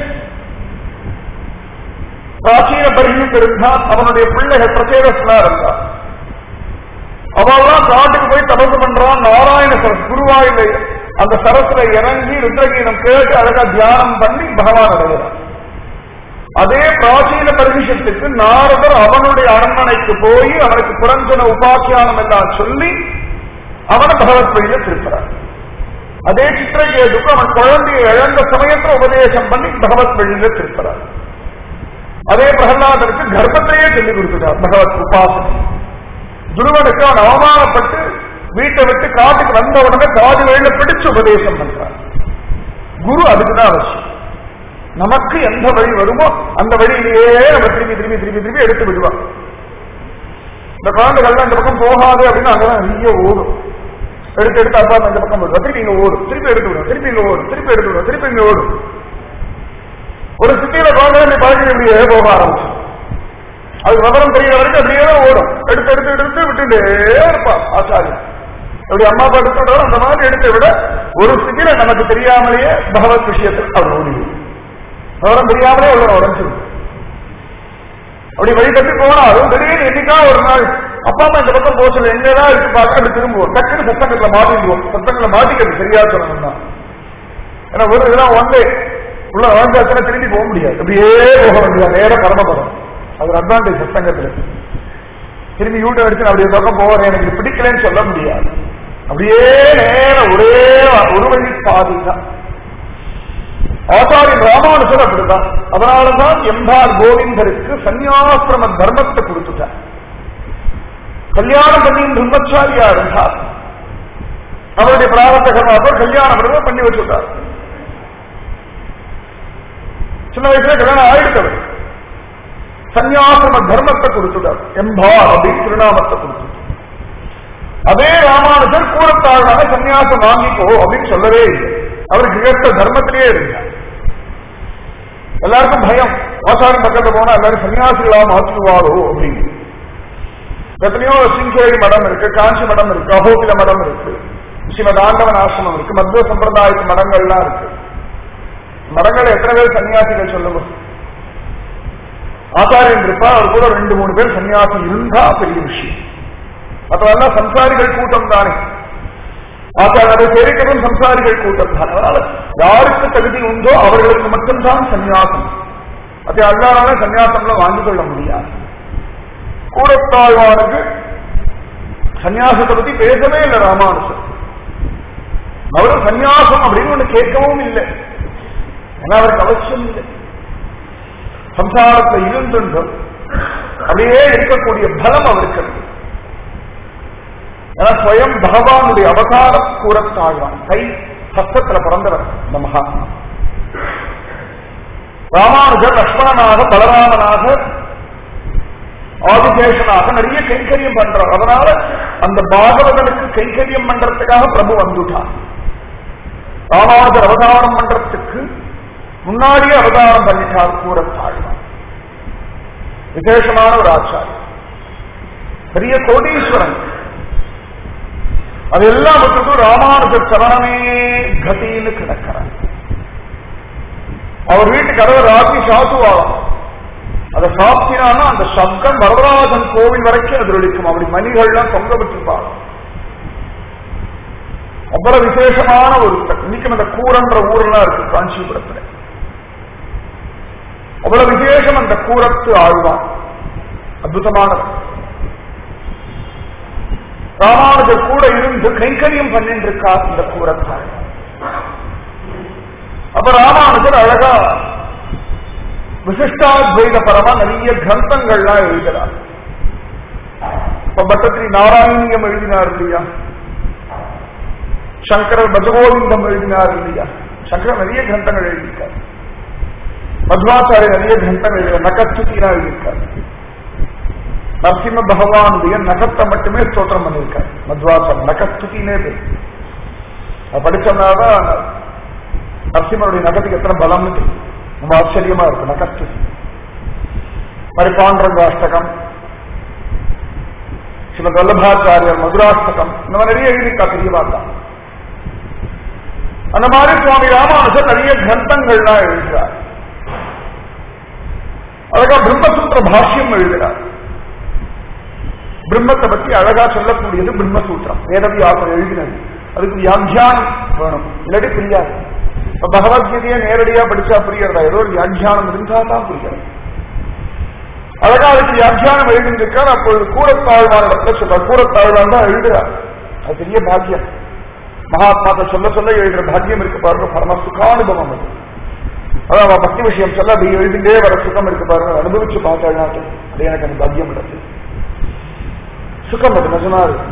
பிராச்சீன பரிசுக்கு இருந்தால் அவனுடைய பிள்ளைகள் பிரச்சேதா இருந்தா அவெல்லாம் காட்டுக்கு போய் தபசு பண்றான். நாராயண சரஸ் குருவா இல்லை, அந்த சரஸ்ல இறங்கி ருத்ரகீதம் கேட்டு அழகா தியானம் பண்ணி பகவான் அடைகிறான். அதே பிராச்சீன பரிசுத்துக்கு நாரதர் அவனுடைய அரண்மனைக்கு போய் அவனுக்கு புரஞ்சன உபாக்கியானம் எல்லாம் சொல்லி அவனை பகவத் வழியில திருப்புறார். அதே சித்திரகேதுக்கு அவன் குழந்தையை இழந்த சமயத்தில் உபதேசம் பண்ணி பகவத் வழியில திருப்புறார். அதே பிரகலாதனுக்கு கர்ப்பத்திலேயே சொல்லிக் கொடுத்துட்டார் பகவத் உபாசனை. துருவனுக்கு அவன் அவமானப்பட்டு வீட்டை விட்டு காட்டுக்கு வந்த உடனே காது வழியில பிடிச்சு உபதேசம் பண்றார். குரு அதுக்குதான் அவசியம். நமக்கு எந்த வழி வருமோ அந்த வழியிலேயே நம்ம திரும்பி திரும்பி திரும்பி திரும்பி எடுத்து விடுவான். இந்த குழந்தைகள் இந்த பக்கம் போகாது அப்படின்னு அங்கதான் நிறைய ஓடும். எடுத்து எடுத்து அப்பா அந்த பக்கம் போடுவா, திருப்பி இங்க ஓடும், திருப்பி எடுத்து விடும், திருப்பி இங்க ஓடும், திருப்பி எடுத்து விடும், திருப்பி இங்க ஓடும். ஒரு சிட்டியில குழந்தை பழகி இப்படியே போக ஆரம்பிச்சு. அது விவரம் தெரியற வரைக்கும் அப்படியே ஓடும். எடுத்து எடுத்து எடுத்து விட்டுட்டே இருப்பா ஆச்சாரியம். அப்படி அம்மா அப்பா எடுத்து அந்த மாதிரி எடுத்து விட ஒரு சிட்டியில நமக்கு தெரியாமலேயே பகவத் விஷயத்தில் அவர் ஓடிடும். விவரம் தெரியாமலே உள்ள உடஞ்சிடும். அப்படி வழி தப்பி போனாலும் திடீர்னு என்னைக்கா ஒரு நாள் அப்பா அம்மா இந்த பக்கம் போச்சல எங்கதான் இருக்கு பார்க்க அப்படி திரும்புவோம். டக்குன்னு சத்தங்களை மாட்டிடுவோம். சத்தங்களை மாட்டிக்கிறது சரியா சொல்லணும்னா ஏன்னா ஒரு இதெல்லாம் ஒன்றே உள்ள வாழ்ந்தாச்சுன்னா திரும்பி போக முடியாது. அப்படியே போக முடியாது, நேர பரமபரம். அது ஒரு அட்வான்டேஜ் சத்தங்கத்துல. திரும்பி யூட்டை அடிச்சு அப்படியே பக்கம் போறேன் எனக்கு பிடிக்கலன்னு சொல்ல முடியாது. அப்படியே நேர ஒரே ஒரு வழி பாதி தான். ஆச்சாரியன் ராமானுஜர் அப்படிதான். அதனாலதான் எம்பார் கோவிந்தருக்கு சன்னியாசிரம தர்மத்தை கொடுத்துட்டார். கல்யாணம் பண்ணி பிரம்மச்சாரியா இருந்தார். அவருடைய பிராரத்த கர்மாவர் கல்யாணம் பண்ணி வச்சுட்டார். சின்ன வயசுல கல்யாணம் ஆயிடுத்தவர். சன்னியாசிரம தர்மத்தை கொடுத்துட்டார். எம்பார் அப்படின்னு திருநாமத்தை கொடுத்துட்டார். அதே ராமானுஜர் கூடத்தாழ்வாக சன்னியாசம் வாங்கிக்கோ அப்படின்னு சொல்லவே இல்லை. அவருக்கு ஏற்ற தர்மத்திலேயே இருந்தார். எல்லாருக்கும் பயம், ஆச்சாரம் பக்கத்துல போனா எல்லாரும் சன்னியாசிகளா மாற்றுவாரோ அப்படின்னு. எத்தனையோ சிங்கேரி மடம் இருக்கு, காஞ்சி மடம் இருக்கு, அகோபில மடம் இருக்கு, ஸ்ரீமத் ஆண்டவன் ஆசிரமம் இருக்கு, மத்வ சம்பிரதாயத்து மடங்கள்லாம் இருக்கு. மடங்கள் எத்தனை பேர் சன்னியாசிகள் சொல்லுங்க? ஆச்சாரியன் இருப்பா, அவர் கூட ரெண்டு மூணு பேர் சன்னியாசி இருந்தா பெரிய விஷயம். அதெல்லாம் சம்சாரிகள் கூட்டம் தானே. ஆச்சாரியரை சேரிக்கிறதும் சம்சாரிகள் கூட்டம் தான். அதனால யாருக்கு தகுதி உண்டோ அவர்களுக்கு மட்டும்தான் சன்னியாசம். அதை அல்லாத சன்னியாசம்ல வாங்கிக் கொள்ள முடியாது. கூடத்தாழ்வானுக்கு சன்னியாசத்தை பத்தி பேசவே இல்லை ராமானுஜர். அவரும் சன்னியாசம் அப்படின்னு ஒண்ணு கேட்கவும் இல்லை. ஏன்னா அவருக்கு அவசியம் இல்லை. சம்சாரத்தை இருந்தும் அப்படியே இருக்கக்கூடிய பலம் அவருக்கு. ஏன்னா ஸ்வயம் பகவானுடைய அவதார கூறத்தாழ்வான். கை ஹஸ்தத்துல பிறந்தவர் இந்த மகாத்மா. ராமானுஜர் லக்ஷ்மணனாக, பலராமனாக, ஆதிசேஷனாக நிறைய கைங்கரியம் பண்றார். அதனால அந்த பாகவதனுக்கு கைங்கரியம் பண்றதுக்காக பிரபு வந்துட்டார். ராமானுஜர் அவதாரம் பண்றதுக்கு முன்னாடியே அவதாரம் பண்ணிட்டார் கூறத்தாழ்வான். விசேஷமான ஒரு ஆச்சாரம், பெரிய கோடீஸ்வரன். அதெல்லாம் விட்டுட்டு ராமானுஜர் சரணமே கதின்னு கிடக்கிறார். அவர் வீட்டு கதவை ராத்தி சாத்துவாளாம். அதை சாப்பினான்னா அந்த சப்தம் வரதராஜன் கோவில் வரைக்கும் எதிரொலிக்கும். அப்படி மணிகள்லாம் தொங்க விட்டுருப்பாங்க. அவ்வளவு விசேஷமான ஒரு இன்னைக்கு அந்த கூரன்ற ஊரெல்லாம் இருக்கு காஞ்சிபுரத்துல. அவ்வளவு விசேஷம் அந்த கூரத்து ஆழ்வான். அற்புதமானவர். ராமானுஜர் கூட இருந்து கைங்கரியம் பண்ணிட்டு இருக்கார் இந்த கூரத்தாள். அப்ப ராமானுஜர் அழகா விசிஷ்டாத்வைத பரமா நிறைய கிரந்தங்கள்லாம் எழுதுகிறார். இப்ப பட்டத்திரி நாராயணியம் எழுதினார் இல்லையா, சங்கரர் பஜகோவிந்தம் எழுதினார் இல்லையா, சங்கரர் நிறைய கிரந்தங்கள் எழுதியிருக்கார். மத்வாச்சாரிய நிறைய கிரந்தங்கள் எழுதிய நகச்சுத்தினா எழுதியிருக்கார். நரசிம்ம பகவானுடைய நகத்தை மட்டுமே ஸ்தோத்திரம் பண்ணியிருக்கார் மத்வாச்சாரிய. நகச்சுத்தினே பேர். அது படிச்சோம்னாதான் நரசிம்மனுடைய நகத்துக்கு எத்தனை பலம்னு தெரியும். ரொம்ப ஆச்சரியமா இருக்கு நகச்சுத்தி. மாதிரி பாண்டரங்காஷ்டகம், சில வல்லபாச்சாரியர் மதுராஷ்டகம், இந்த மாதிரி நிறைய எழுதிக்கா தெரியவாக்கா. அந்த மாதிரி சுவாமி ராமானுஜர் நிறைய கிரந்தங்கள்லாம் எழுதுகிறார். அழகா பிரம்மசூத்திர பாஷ்யம் எழுதுகிறார். பிரம்மத்தை பத்தி அழகா சொல்லக்கூடியது பிரம்மசூத்திரம். வேதவியாசம் எழுதினது. அதுக்கு வியாக்கியானம் வேணும், இல்லாட்டி புரியாது. இப்ப பகவத்கீதையை நேரடியா படிச்சா புரியறதா? ஏதோ ஒரு வியாக்கியானம் இருந்தா தான் புரிகிறது. அழகா அதுக்கு வியாக்கியானம் எழுதியிருக்கார். அப்பொழுது கூறத்தாழ்வான இடத்துல சொல்றார். கூறத்தாழ்வான் தான் எழுதுறார். அது பெரிய பாக்கியம். மகாத்மாக்களை சொல்ல சொல்ல எழுதுற பாக்கியம் இருக்கு பாருங்க. பரம சுகானுபவம் அது. அதான் பக்தி விஷயம் சொல்ல அப்படி எழுதிண்டே வர சுகம் இருக்கு பாருங்க. அனுபவிச்சு பார்த்தாள். அது எனக்கு அந்த பாக்கியம் இருக்கு. சுகம் அது நிஜமா இருக்கு.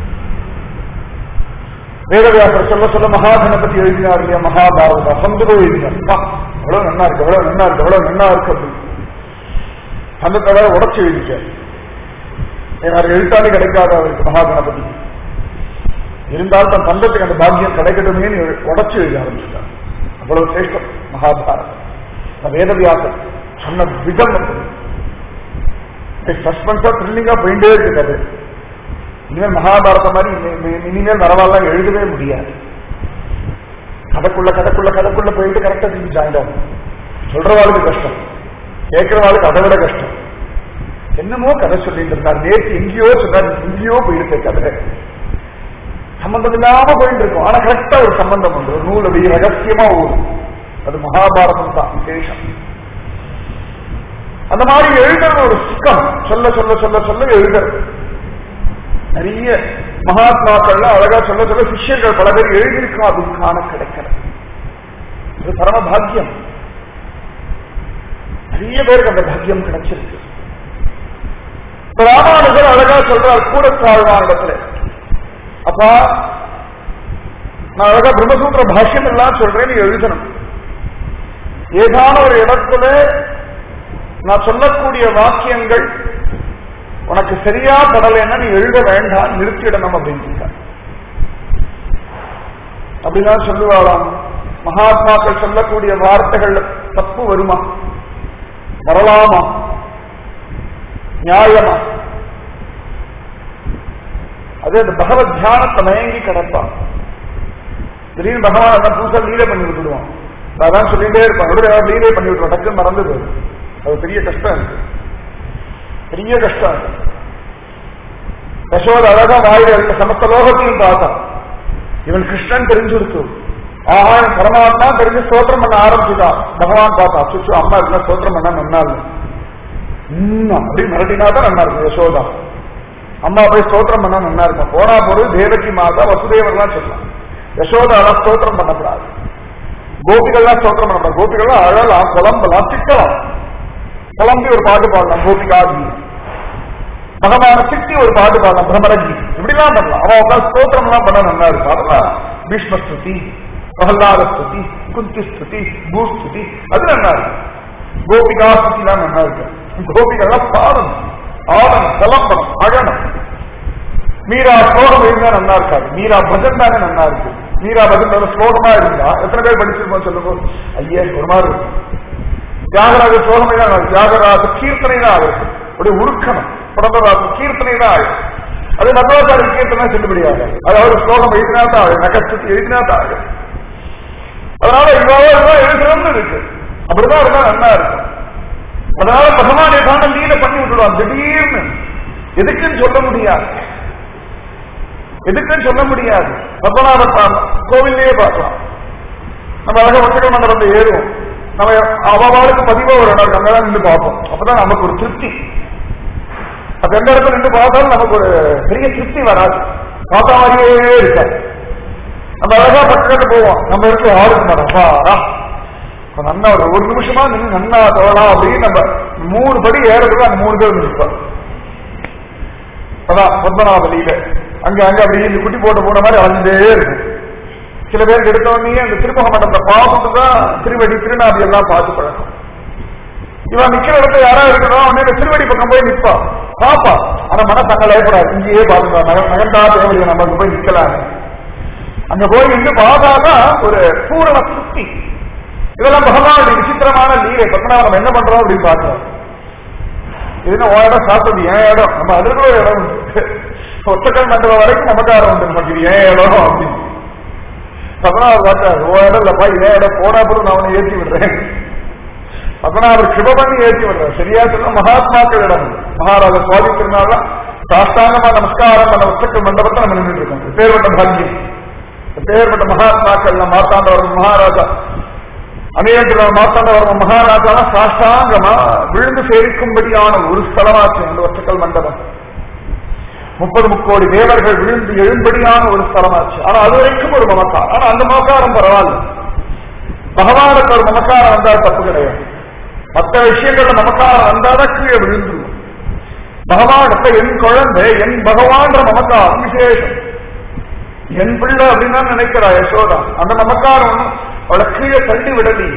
வேதவியாசர் சொல்ல சொல்ல மகாகணபதி எழுதினார் இல்லையா, மகாபாரதா சந்தகம் எழுதினார். எவ்வளவு நன்னா இருக்கு, எவ்வளவு நன்னா இருக்கு, எவ்வளவு நன்னா இருக்கு அப்படின்னு அந்த தடவை உடச்சு எழுதிட்டார். யார் எழுத்தாலே கிடைக்காத அவருக்கு மகாகணபதி. இருந்தாலும் தன் தந்தத்துக்கு அந்த பாக்கியம் கிடைக்கட்டுமே உடச்சு எழுத ஆரம்பிச்சுட்டார். அவ்வளவு சிரேஷ்டம் மகாபாரதம். வேதவியாசர் சொன்ன விதம் சஸ்பென்ஸா த்ரில்லிங்கா போயிட்டே இருக்குது. இனிமேல் மகாபாரதம் மாதிரி இனிமேல் வரவாலாம் எழுதவே முடியாது. கதைக்குள்ள கதைக்குள்ள கதைக்குள்ள போயிட்டு கரெக்டா திரும்பி ஜாயின் ஆகும். சொல்றவாளுக்கு கஷ்டம், கேட்கிறவாளுக்கு அதை விட கஷ்டம். என்னமோ கதை சொல்லிட்டு இருந்தார், நேற்று எங்கேயோ சொன்னார், எங்கேயோ போயிருக்கு கதை. சம்பந்தம் இல்லாம போயிட்டு இருக்கும். ஆனா கரெக்டா ஒரு சம்பந்தம் உண்டு. ஒரு நூல் அப்படி ரகசியமா ஓடும். அது மகாபாரதம் தான் விசேஷம். அந்த மாதிரி எழுதுற ஒரு சுக்கம் சொல்ல சொல்ல சொல்ல சொல்ல எழுதுறது. நிறைய மகாத்மாக்கள்லாம் அழகா சொல்ல சொல்ல சிஷ்யர்கள் பல பேர் எழுதியிருக்கா அப்படின்னு காண கிடைக்கிறது. இது பரம பாக்கியம். நிறைய பேருக்கு அந்த பாக்கியம் கிடைச்சிருக்கு. ராமானுஜர் அழகா சொல்றார் கூடத்தாழ்வான் இடத்துல, அப்பா நான் அழகா பிரம்மசூத்திர பாஷ்யம் எல்லாம் சொல்றேன், நீ எழுதணும். ஏதான ஒரு இடத்துல நான் சொல்லக்கூடிய வாக்கியங்கள் உனக்கு சரியா படலைன்னா நீ எழுத வேண்டாம், நிறுத்திடணும் அப்படின்னு. அப்படிதான் சொல்லுவாளாம். மகாத்மாக்கள் சொல்லக்கூடிய வார்த்தைகள் தப்பு வருமா, வரலாமா, நியாயமா? அது அந்த பகவத் தியானத்தை மயங்கி கிடப்பான். திடீர்னு பகவான் அதான் புதுசா லீலை பண்ணி விட்டுடுவான். அதான் சொல்லிட்டே இருப்பான், எப்படி லீலை பண்ணி விட்டுருவோம், டக்குன்னு மறந்துது. அது பெரிய கஷ்டம் இருக்கு, பெரிய கஷ்டம். யசோத அழகா வாயில சமஸ்த லோகத்தையும் பார்த்தான். இவன் கிருஷ்ணன் தெரிஞ்சுடுத்து, ஆஹா பரமாத்மா தெரிஞ்சு ஸ்தோத்திரம் பண்ண ஆரம்பிச்சுட்டான். பகவான் பார்த்தா, சுச்சு அம்மா இருந்தா ஸ்தோத்திரம் பண்ணா நன்னா அப்படி மிரட்டினா தான் நன்னா இருக்கும். யசோதா அம்மா போய் ஸ்தோத்திரம் பண்ணா நன்னா இருக்கும். போனா போது தேவகி மாதா வசுதேவர்லாம் சொல்லலாம். யசோதாலாம் ஸ்தோத்திரம் பண்ணக்கூடாது, கோபிகள்லாம் ஸ்தோத்திரம் பண்ணக்கூடாது. கோபிகள்லாம் அழலாம், குழம்பலாம், திட்டலாம், குழம்பி ஒரு பாட்டு பாடலாம் கோபிகாதி, பகவான திட்டி ஒரு பாட்டு பாடலாம் பிரமரஜி, இப்படிலாம் பண்ணலாம். அவன் உட்காந்து ஸ்தோத்திரம் எல்லாம் பண்ண நல்லா இருக்கும். அதெல்லாம் பீஷ்ம ஸ்துதி, பிரகலாத ஸ்துதி, குந்தி ஸ்துதி, பூஸ்துதி, அது நல்லா இருக்கும். கோபிகா ஸ்துதிலாம் நல்லா இருக்கு. கோபிகள்லாம் பாடணும், ஆடணும், புலம்பணும், அழணும். மீரா ஸ்லோகம் இருந்தா நல்லா இருக்காது, மீரா பஜன் தானே நல்லா இருக்கு. மீரா பஜன் ஸ்லோகமா இருந்தா எத்தனை பேர் படிச்சிருப்போம் சொல்லுங்க? ஐயே ஒரு மாதிரி இருக்கும். தியாகராஜ ஸ்லோகமே தான், தியாகராஜ கீர்த்தனை தான் இருக்கு, அப்படி உருக்கணும். புரந்தராஜ கீர்த்தனை தான் ஆகும். அது நகராச்சாரி கீர்த்தனை செல்லுபடியாக, அதாவது ஸ்லோகம் எழுதினா தான் ஆகும், நகஸ்துதி எழுதினா தான் ஆகும். அதனால இவ்வளவு எழுதுறோம்னு இருக்கு, அப்படிதான் இருந்தா நல்லா இருக்கும். அதனால பகவான் ஏதான லீல பண்ணி விட்டுடுவான் திடீர்னு. எதுக்குன்னு சொல்ல முடியாது, எதுக்குன்னு சொல்ல முடியாது. பத்மநாப கோவிலே பார்க்கலாம், நம்ம அழக வசக மண்டபத்தை ஏறுவோம், நம்ம அவளுக்கு பதிவா ஒரு இடம் அங்கதான் நின்று பார்ப்போம். அப்பதான் நமக்கு ஒரு திருப்தி. அப்ப எந்த இடத்துல நின்று பார்த்தாலும் நமக்கு ஒரு பெரிய திருப்தி வராது, பார்த்தா மாதிரியே இருக்காது. நம்ம அழகா பக்கத்து போவோம், நம்ம இடத்துல ஆளுக்கு மாட்டோம், நன்னா ஒரு ஒரு நிமிஷமா நின்று நன்னா தோலாம் அப்படின்னு நம்ம மூணு படி ஏறதுக்கு அந்த மூணு பேர் நிற்போம். அதான் பத்மநாபலியில அங்க அங்க அப்படி இந்த குட்டி போட்டு போன மாதிரி அலைஞ்சே இருக்கு. சில பேருக்கு எடுத்த உடனே அந்த திருமுக மண்டபத்தை பார்த்துட்டு தான் திருவடி திருநாதி எல்லாம் பார்த்து பழக்கம். இவன் நிக்கிற இடத்துல யாரா இருக்கணும், அவனே திருவடி பக்கம் போய் நிற்பா பாப்பா, ஆனா மனசு அங்க ஏற்படாது, இங்கேயே பார்த்துக்கலாம், நகர்ந்தா தேவையில்லை, நம்ம போய் நிக்கலாம். அங்க போய் நின்று பார்த்தாதான் ஒரு பூரண திருப்தி. இதெல்லாம் பகவானுடைய விசித்திரமான லீலை. பத்மநாப நம்ம என்ன பண்றோம் அப்படின்னு பார்க்கிறோம். இதுன்னு உன் இடம் சாப்பிட்டது என் இடம், நம்ம அதற்குள்ள இடம் ஒத்தக்கல் மண்டபம் வரைக்கும் நமக்காரம் உண்டு, நமக்கு ஏன் இடம் அப்படின்னு. பத்மநாபர் பார்த்தாரு, ஓ இடம் இல்லப்பா, இதே இடம், போனா போது நான் அவனை ஏற்றி விடுறேன். பத்மநாபர் கிருப பண்ணி ஏற்றி விடுறேன். சரியா சொல்ல மகாத்மாக்கள் இடம், மகாராஜா சுவாமி திருநாள் சாஷ்டாங்கமா நமஸ்காரம் பண்ண ஒத்தக்கல் மண்டபத்தை நம்ம நின்றுட்டு இருக்கோம். பேர்பட்ட பாக்கியம், பேர்பட்ட மகாத்மாக்கள் மார்த்தாண்டவர்ம மகாராஜா, அநேக மார்த்தாண்டவர்ம மகாராஜா சாஷ்டாங்கமா விழுந்து சேரிக்கும்படியான ஒரு ஸ்தலமாச்சு அந்த ஒத்தக்கல் மண்டபம். முப்பது முக்கோடி தேவர்கள் விழுந்து எழும்படியான ஒரு ஸ்தலமாச்சு. ஆனா அது வரைக்கும் ஒரு மமக்காரம். ஆனா அந்த மமக்காரம் பரவாயில்ல, பகவானுக்கு ஒரு மமக்காரம் வந்தால் தப்பு கிடையாது. மற்ற விஷயங்கள்ல மமக்காரம் வந்தாதான் கீழே விழுந்துடும். பகவானுக்கு என் குழந்தை, என் பகவான்ற மமக்காரம் விசேஷம். என் பிள்ளை அப்படின்னு தான் நினைக்கிறா யசோதா. அந்த மமக்காரம் அவளை கீழே தள்ளி விடலி.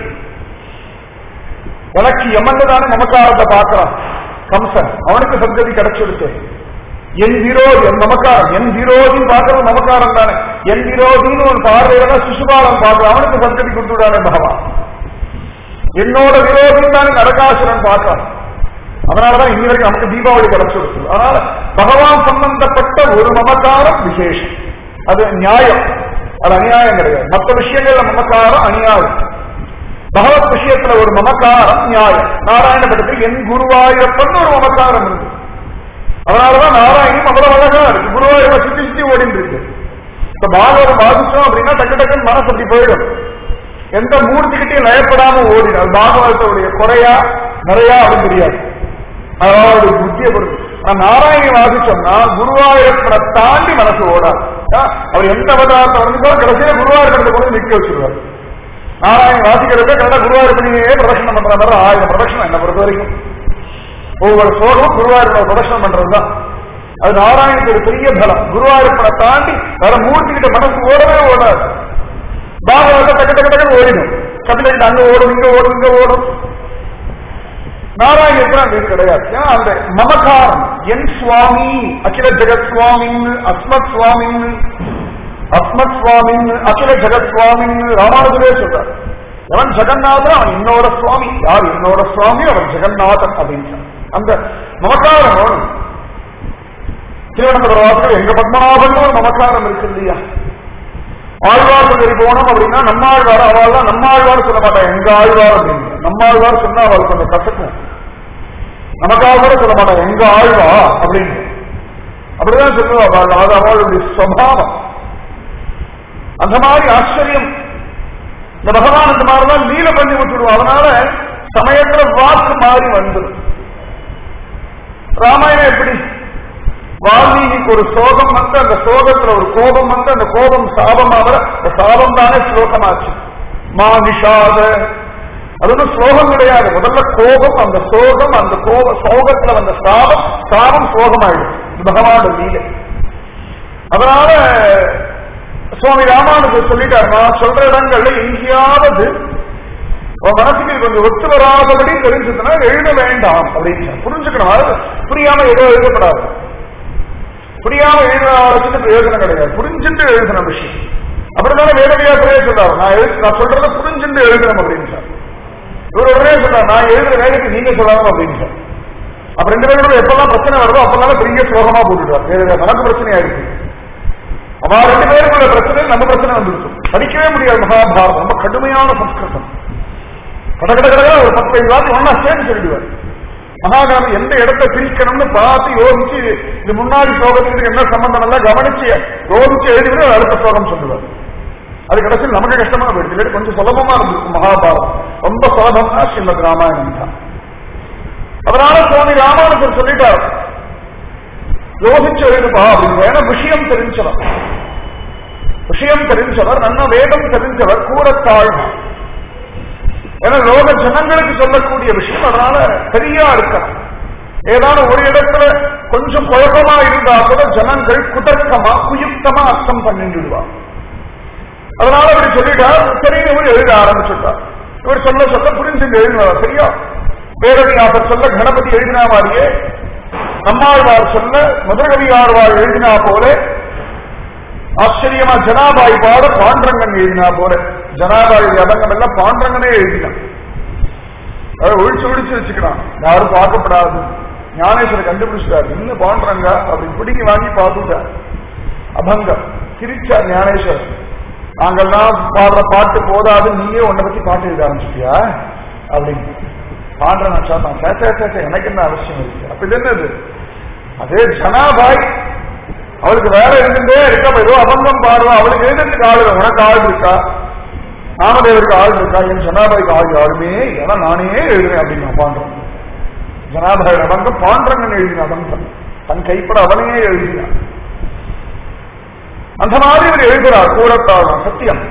எனக்கு எமன்னுதானே மமக்காரத்தை பார்க்கிறான் கம்சன், அவனுக்கு சந்ததி கிடைச்சிருக்கு. என் விரோதி, என் நமக்காரம், என் விரோதின்னு பார்க்கறது நமக்காரம் தானே. என் விரோதின்னு ஒரு பார்வையில சிசுபாலம் பார்க்கறான், அவனுக்கு சந்ததி கொடுத்துடானே பகவான். என்னோட விரோதின்னு தானே நரகாசுரன் பார்க்கிறான், அதனாலதான் இன்னி வரைக்கும் நமக்கு தீபாவளி கிடைச்சிருக்கு. அதனால பகவான் சம்பந்தப்பட்ட ஒரு மமக்காரம் விசேஷம், அது நியாயம், அது அநியாயம் கிடையாது. மற்ற விஷயங்கள்ல மமக்காரம் அநியாயம், பகவத் விஷயத்துல ஒரு மமக்காரம் நியாயம். நாராயணபுரத்தில் என் குருவாயூரப்பன் ஒரு மமக்காரம் இருக்கு, அதனாலதான் நாராயணம் அவ்வளவு அழகா இருக்கு. குருவாயூர சுத்தி சுத்தி ஓடிட்டு இருக்கு. இப்ப பாகவதம் பாதிச்சோம் அப்படின்னா டக்கு டக்குன்னு மனசு அப்படி போயிடும், எந்த மூர்த்திக்கிட்டையும் லயப்படாம ஓடிடும். பாகவதத்துடைய குறையா நிறையா அப்படின்னு தெரியாது, அதாவது புத்திய பொருள். நாராயணி வாசிச்சோம்னா குருவாயூரப்பனை தாண்டி மனசு ஓடாது. அவர் எந்த அவதாரத்தை வந்து கடைசியில குருவாயூரப்பனை கொண்டு நிக்க வச்சிருவார். நாராயணி வாசிக்கிறத கரெக்டா குருவாயூரப்பனையே பிரதட்சணம் பண்ற மாதிரி ஆயிரம் பிரதட்சணம் என்ன பொறுத்த வரைக்கும் ஒவ்வொரு சோகமும் குருவாயூரப்பனை பிரதட்சணம் பண்றதுதான். அது நாராயணுக்கு ஒரு பெரிய பலம். குருவாயூரப்பனை தாண்டி வேற மூர்த்திக்கிட்ட மனசு ஓடவே ஓடாது. பாகவத டக்கு டக்கு டக்கு ஓடிடும், கபிலிட்ட அங்க ஓடும், இங்க ஓடும், இங்க ஓடும். நாராயணத்துல அந்த இது கிடையாது. ஏன்னா அந்த மமகாரம், என் சுவாமி அகில ஜெகத் சுவாமின், அஸ்மத் சுவாமின், அஸ்மத் சுவாமின், அகில ஜெகத் சுவாமின் ராமானுஜரே சொல்றார். அவன் ஜெகநாதன், அவன் என்னோட சுவாமி. யார் என்னோட சுவாமி? அவன் ஜெகநாதன் அப்படின்னு அந்த மமக்காரம். திருவனந்தபுர வாசல் எங்க பத்மநாபன் ஒரு மமக்காரம் இருக்கு இல்லையா? ஆழ்வார் சொல்லி போனோம் அப்படின்னா நம்மாழ்வார், அவள் தான் நம்மாழ்வார் சொல்ல மாட்டான், எங்க ஆழ்வார் அப்படின்னு. நம்மாழ்வார் சொன்னா அவள் கொஞ்சம் கசக்கும், நமக்காக கூட சொல்ல மாட்டாங்க எங்க ஆழ்வா அப்படின்னு. அப்படிதான் சொல்லுவா, அது அவளுடைய சுவாவம். அந்த மாதிரி ஆச்சரியம் இந்த பகவான் இந்த மாதிரிதான் லீல பண்ணி விட்டுடுவோம். அதனால சமயத்துல வாக்கு மாறி வந்துடும். ராமாயணம் எப்படி வால்மீகிக்கு ஒரு சோகம் வந்து அந்த சோகத்துல ஒரு கோபம் வந்து அந்த கோபம் சாபம் ஆகிற அந்த சாபம் தானே ஸ்லோகமாச்சு. மா நிஷாத அது ஒன்றும் ஸ்லோகம் கிடையாது. முதல்ல கோபம், அந்த சோகம், அந்த கோப சோகத்துல வந்த சாபம், சாபம் சோகமாயிடும். பகவானோட லீலை. அதனால சுவாமி ராமானுஜர் சொல்லிட்டார், நான் சொல்ற இடங்கள்ல எங்கேயாவது மனசுக்கு கொஞ்சம் ஒத்து வராதபடி தெரிஞ்சதுன்னா எழுத வேண்டாம் அப்படின்னு புரிஞ்சுக்கணும். புரியாம ஏதோ எழுதப்படாது. புரியாம எழுத பிரயோஜனம் கிடையாது. புரிஞ்சுட்டு எழுதின விஷயம். அப்படித்தானே வேதவியாசரே சொல்றாரு, நான் எழுது நான் சொல்றத புரிஞ்சுட்டு எழுதணும் அப்படின்னு சார். இவர் உடனே சொல்றாரு, நான் எழுதுற வேலைக்கு நீங்க சொல்லணும் அப்படின்னு சார். அப்ப ரெண்டு பேரும் எப்பெல்லாம் பிரச்சனை வருதோ அப்பெல்லாம் பெரிய ஸ்லோகமா போட்டுட்டார். நமக்கு பிரச்சனையா இருக்கு. அவ ரெண்டு பேருக்குள்ள பிரச்சனை நம்ம பிரச்சனை வந்துருக்கும். படிக்கவே முடியாது. மகாபாரதம் ரொம்ப கடுமையான சம்ஸ்கிருதம். கட கட கடை ஒரு பத்து வார்த்தை ஒன்னா சேர்ந்து சொல்லிடுவார். மகாகாரம் எந்த இடத்தை பிரிக்கணும்னு பார்த்து யோசிச்சு இது முன்னாடி ஸ்லோகத்துக்கு என்ன சம்பந்தம் எல்லாம் கவனிச்சு யோசிச்சு எழுதிவிட அடுத்த ஸ்லோகம் சொல்லுவார். அது கடைசியில் நமக்கு கஷ்டமா போயிடுச்சு. கொஞ்சம் சுலபமா இருந்திருக்கும் மகாபாரதம். ரொம்ப சுலபம்னா ஸ்ரீமத் ராமாயணம் தான். அதனால சுவாமி ராமானுஜர் சொல்லிட்டார், யோசிச்சு எழுதுப்பா அப்படின்னு. ஏன்னா விஷயம் தெரிஞ்சவர், விஷயம் தெரிஞ்சவர், நல்ல வேதம் தெரிஞ்சவர், கூறத்தாழ். ஏன்னா லோக ஜனங்களுக்கு சொல்லக்கூடிய விஷயம். அதனால சரியா இருக்கணும். ஏதாவது ஒரு இடத்துல கொஞ்சம் குழப்பமா இருந்தா கூட ஜனங்கள் குதர்க்கமா குயுக்தமா அர்த்தம் பண்ணிடுவார். அதனால அப்படி சொல்லிட்டார். சரி, இவர் எழுத ஆரம்பிச்சுட்டார். இவர் சொல்ல சொல்ல புரிஞ்சு எழுதினார். சரியா பேரவியாசர் சொல்ல கணபதி எழுதினா மாதிரியே, நம்மாழ்வார் சொல்ல மதுரகவியாழ்வார் எழுதினா போல, ஆச்சரியமா ஜனாபாய் பாட பாண்டரங்கன் எழுதினா போல. ஜனாபாய் அடங்கம் எல்லாம் பாண்டரங்கனே எழுதினான். அதை ஒழிச்சு ஒழிச்சு வச்சுக்கிறான், யாரும் பார்க்கப்படாது. ஞானேஸ்வரர் கண்டுபிடிச்சிட்டார், என்ன பாண்டரங்க அப்படின்னு பிடிங்கி வாங்கி பார்த்துட்டார். அபங்கம் சிரிச்சார் ஞானேஸ்வரர். நாங்கெல்லாம் பாடுற பாட்டு போதாது, நீயே உன்னை பத்தி பாட்டு எழுத ஆரம்பிச்சிட்டியா அப்படின்னு. பாண்டரன் சாத்தான், சேச்சா எனக்கு என்ன அவசியம் இருக்கு. அப்ப இது என்னது? அதே ஜனாபாய் அவளுக்கு வேலை இருந்துட்டே இருக்கா. ஏதோ அபங்கம் பாடுவா, அவளுக்கு எழுதுறதுக்கு ஆள் இல்லை. உனக்கு ஆள் இருக்கா? நாமதேவருக்கு ஆள் இருக்கா? என் ஜனாபாய்க்கு ஆள் யாருமே, ஏன்னா நானே எழுதுறேன் அப்படின்னு பாண்டரன். ஜனாபாய் அபங்கம் பாண்டரங்கன் எழுதின அபங்கம், தன் கைப்பட அவனையே எழுதினான். அந்த மாதிரி இவர் எழுதுறார். கூறத்தாழ் சத்தியம்.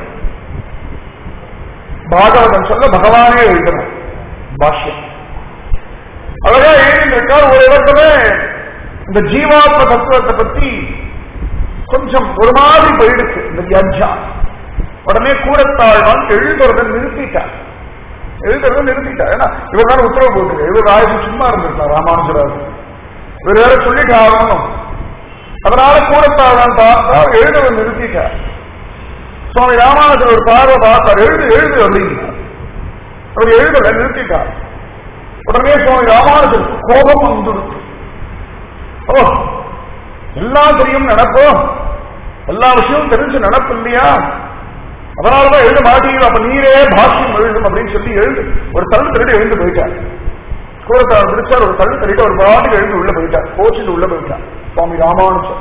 பாகவதம் சொல்ல பகவானே எழுதுறார் பாஷ்யம். அழகா எழுதியிருக்கார். ஒரு இடத்துல இந்த ஜீவாத்ம தத்துவத்தை பத்தி கொஞ்சம் ஒரு மாதிரி போயிடுச்சு இந்த வியாஜா. உடனே கூறத்தாழ்வான் எழுதுறத நிறுத்திட்டார். எழுதுறத நிறுத்திட்டார். ஏன்னா இவர் தான் உத்தரவு போட்டு, இவர் ஆயுதம் சும்மா இருந்திருக்கார் ராமானுஜராஜ். இவர் வேற சொல்லிட்டு ஆகணும். அதனால கூறத்தாழ்வான் பார்த்தா எழுதுறத நிறுத்திட்டார். சுவாமி ராமானுஜர் ஒரு பார்வை பார்த்தார், எழுது எழுது அப்படின்னார். அவர் எழுதல, நிறுத்திட்டார். உடனே சுவாமி ராமானுஜர் கோபம் வந்துடுச்சு. ஓ, எல்லாம் தெரியும் நினைப்போம், எல்லா விஷயமும் தெரிஞ்சு நினைப்பு இல்லையா? அதனாலதான் எழுத மாட்டீங்க. அப்ப நீரே பாஷ்யம் எழுதும் அப்படின்னு சொல்லி எழுது ஒரு தள்ளு தள்ளிட்டு எழுந்து போயிட்டார். கூறத்தாழ் பிடிச்சார். ஒரு தள்ளு தள்ளிட்டு ஒரு பாட்டுக்கு எழுந்து உள்ள போயிட்டார். கோச்சிட்டு உள்ள போயிட்டார் சுவாமி ராமானுஜர்.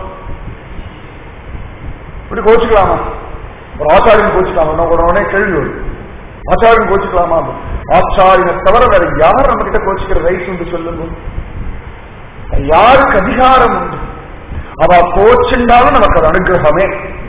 இப்படி கோச்சிக்கலாமா? ஒரு ஆச்சாரியன் கோச்சிக்கலாமா? உடனே கேள்வி வரும், ஆச்சாரியன் கோச்சிக்கலாமா? ஆச்சாரியனை தவிர வேற யார் நம்ம கிட்ட கோச்சிக்கிற ரைஸ் உண்டு சொல்லுங்க? யாருக்கு அதிகாரம் உண்டு? அவ கோச்சுண்டாலும் நமக்கு அது அனுகிரகமே.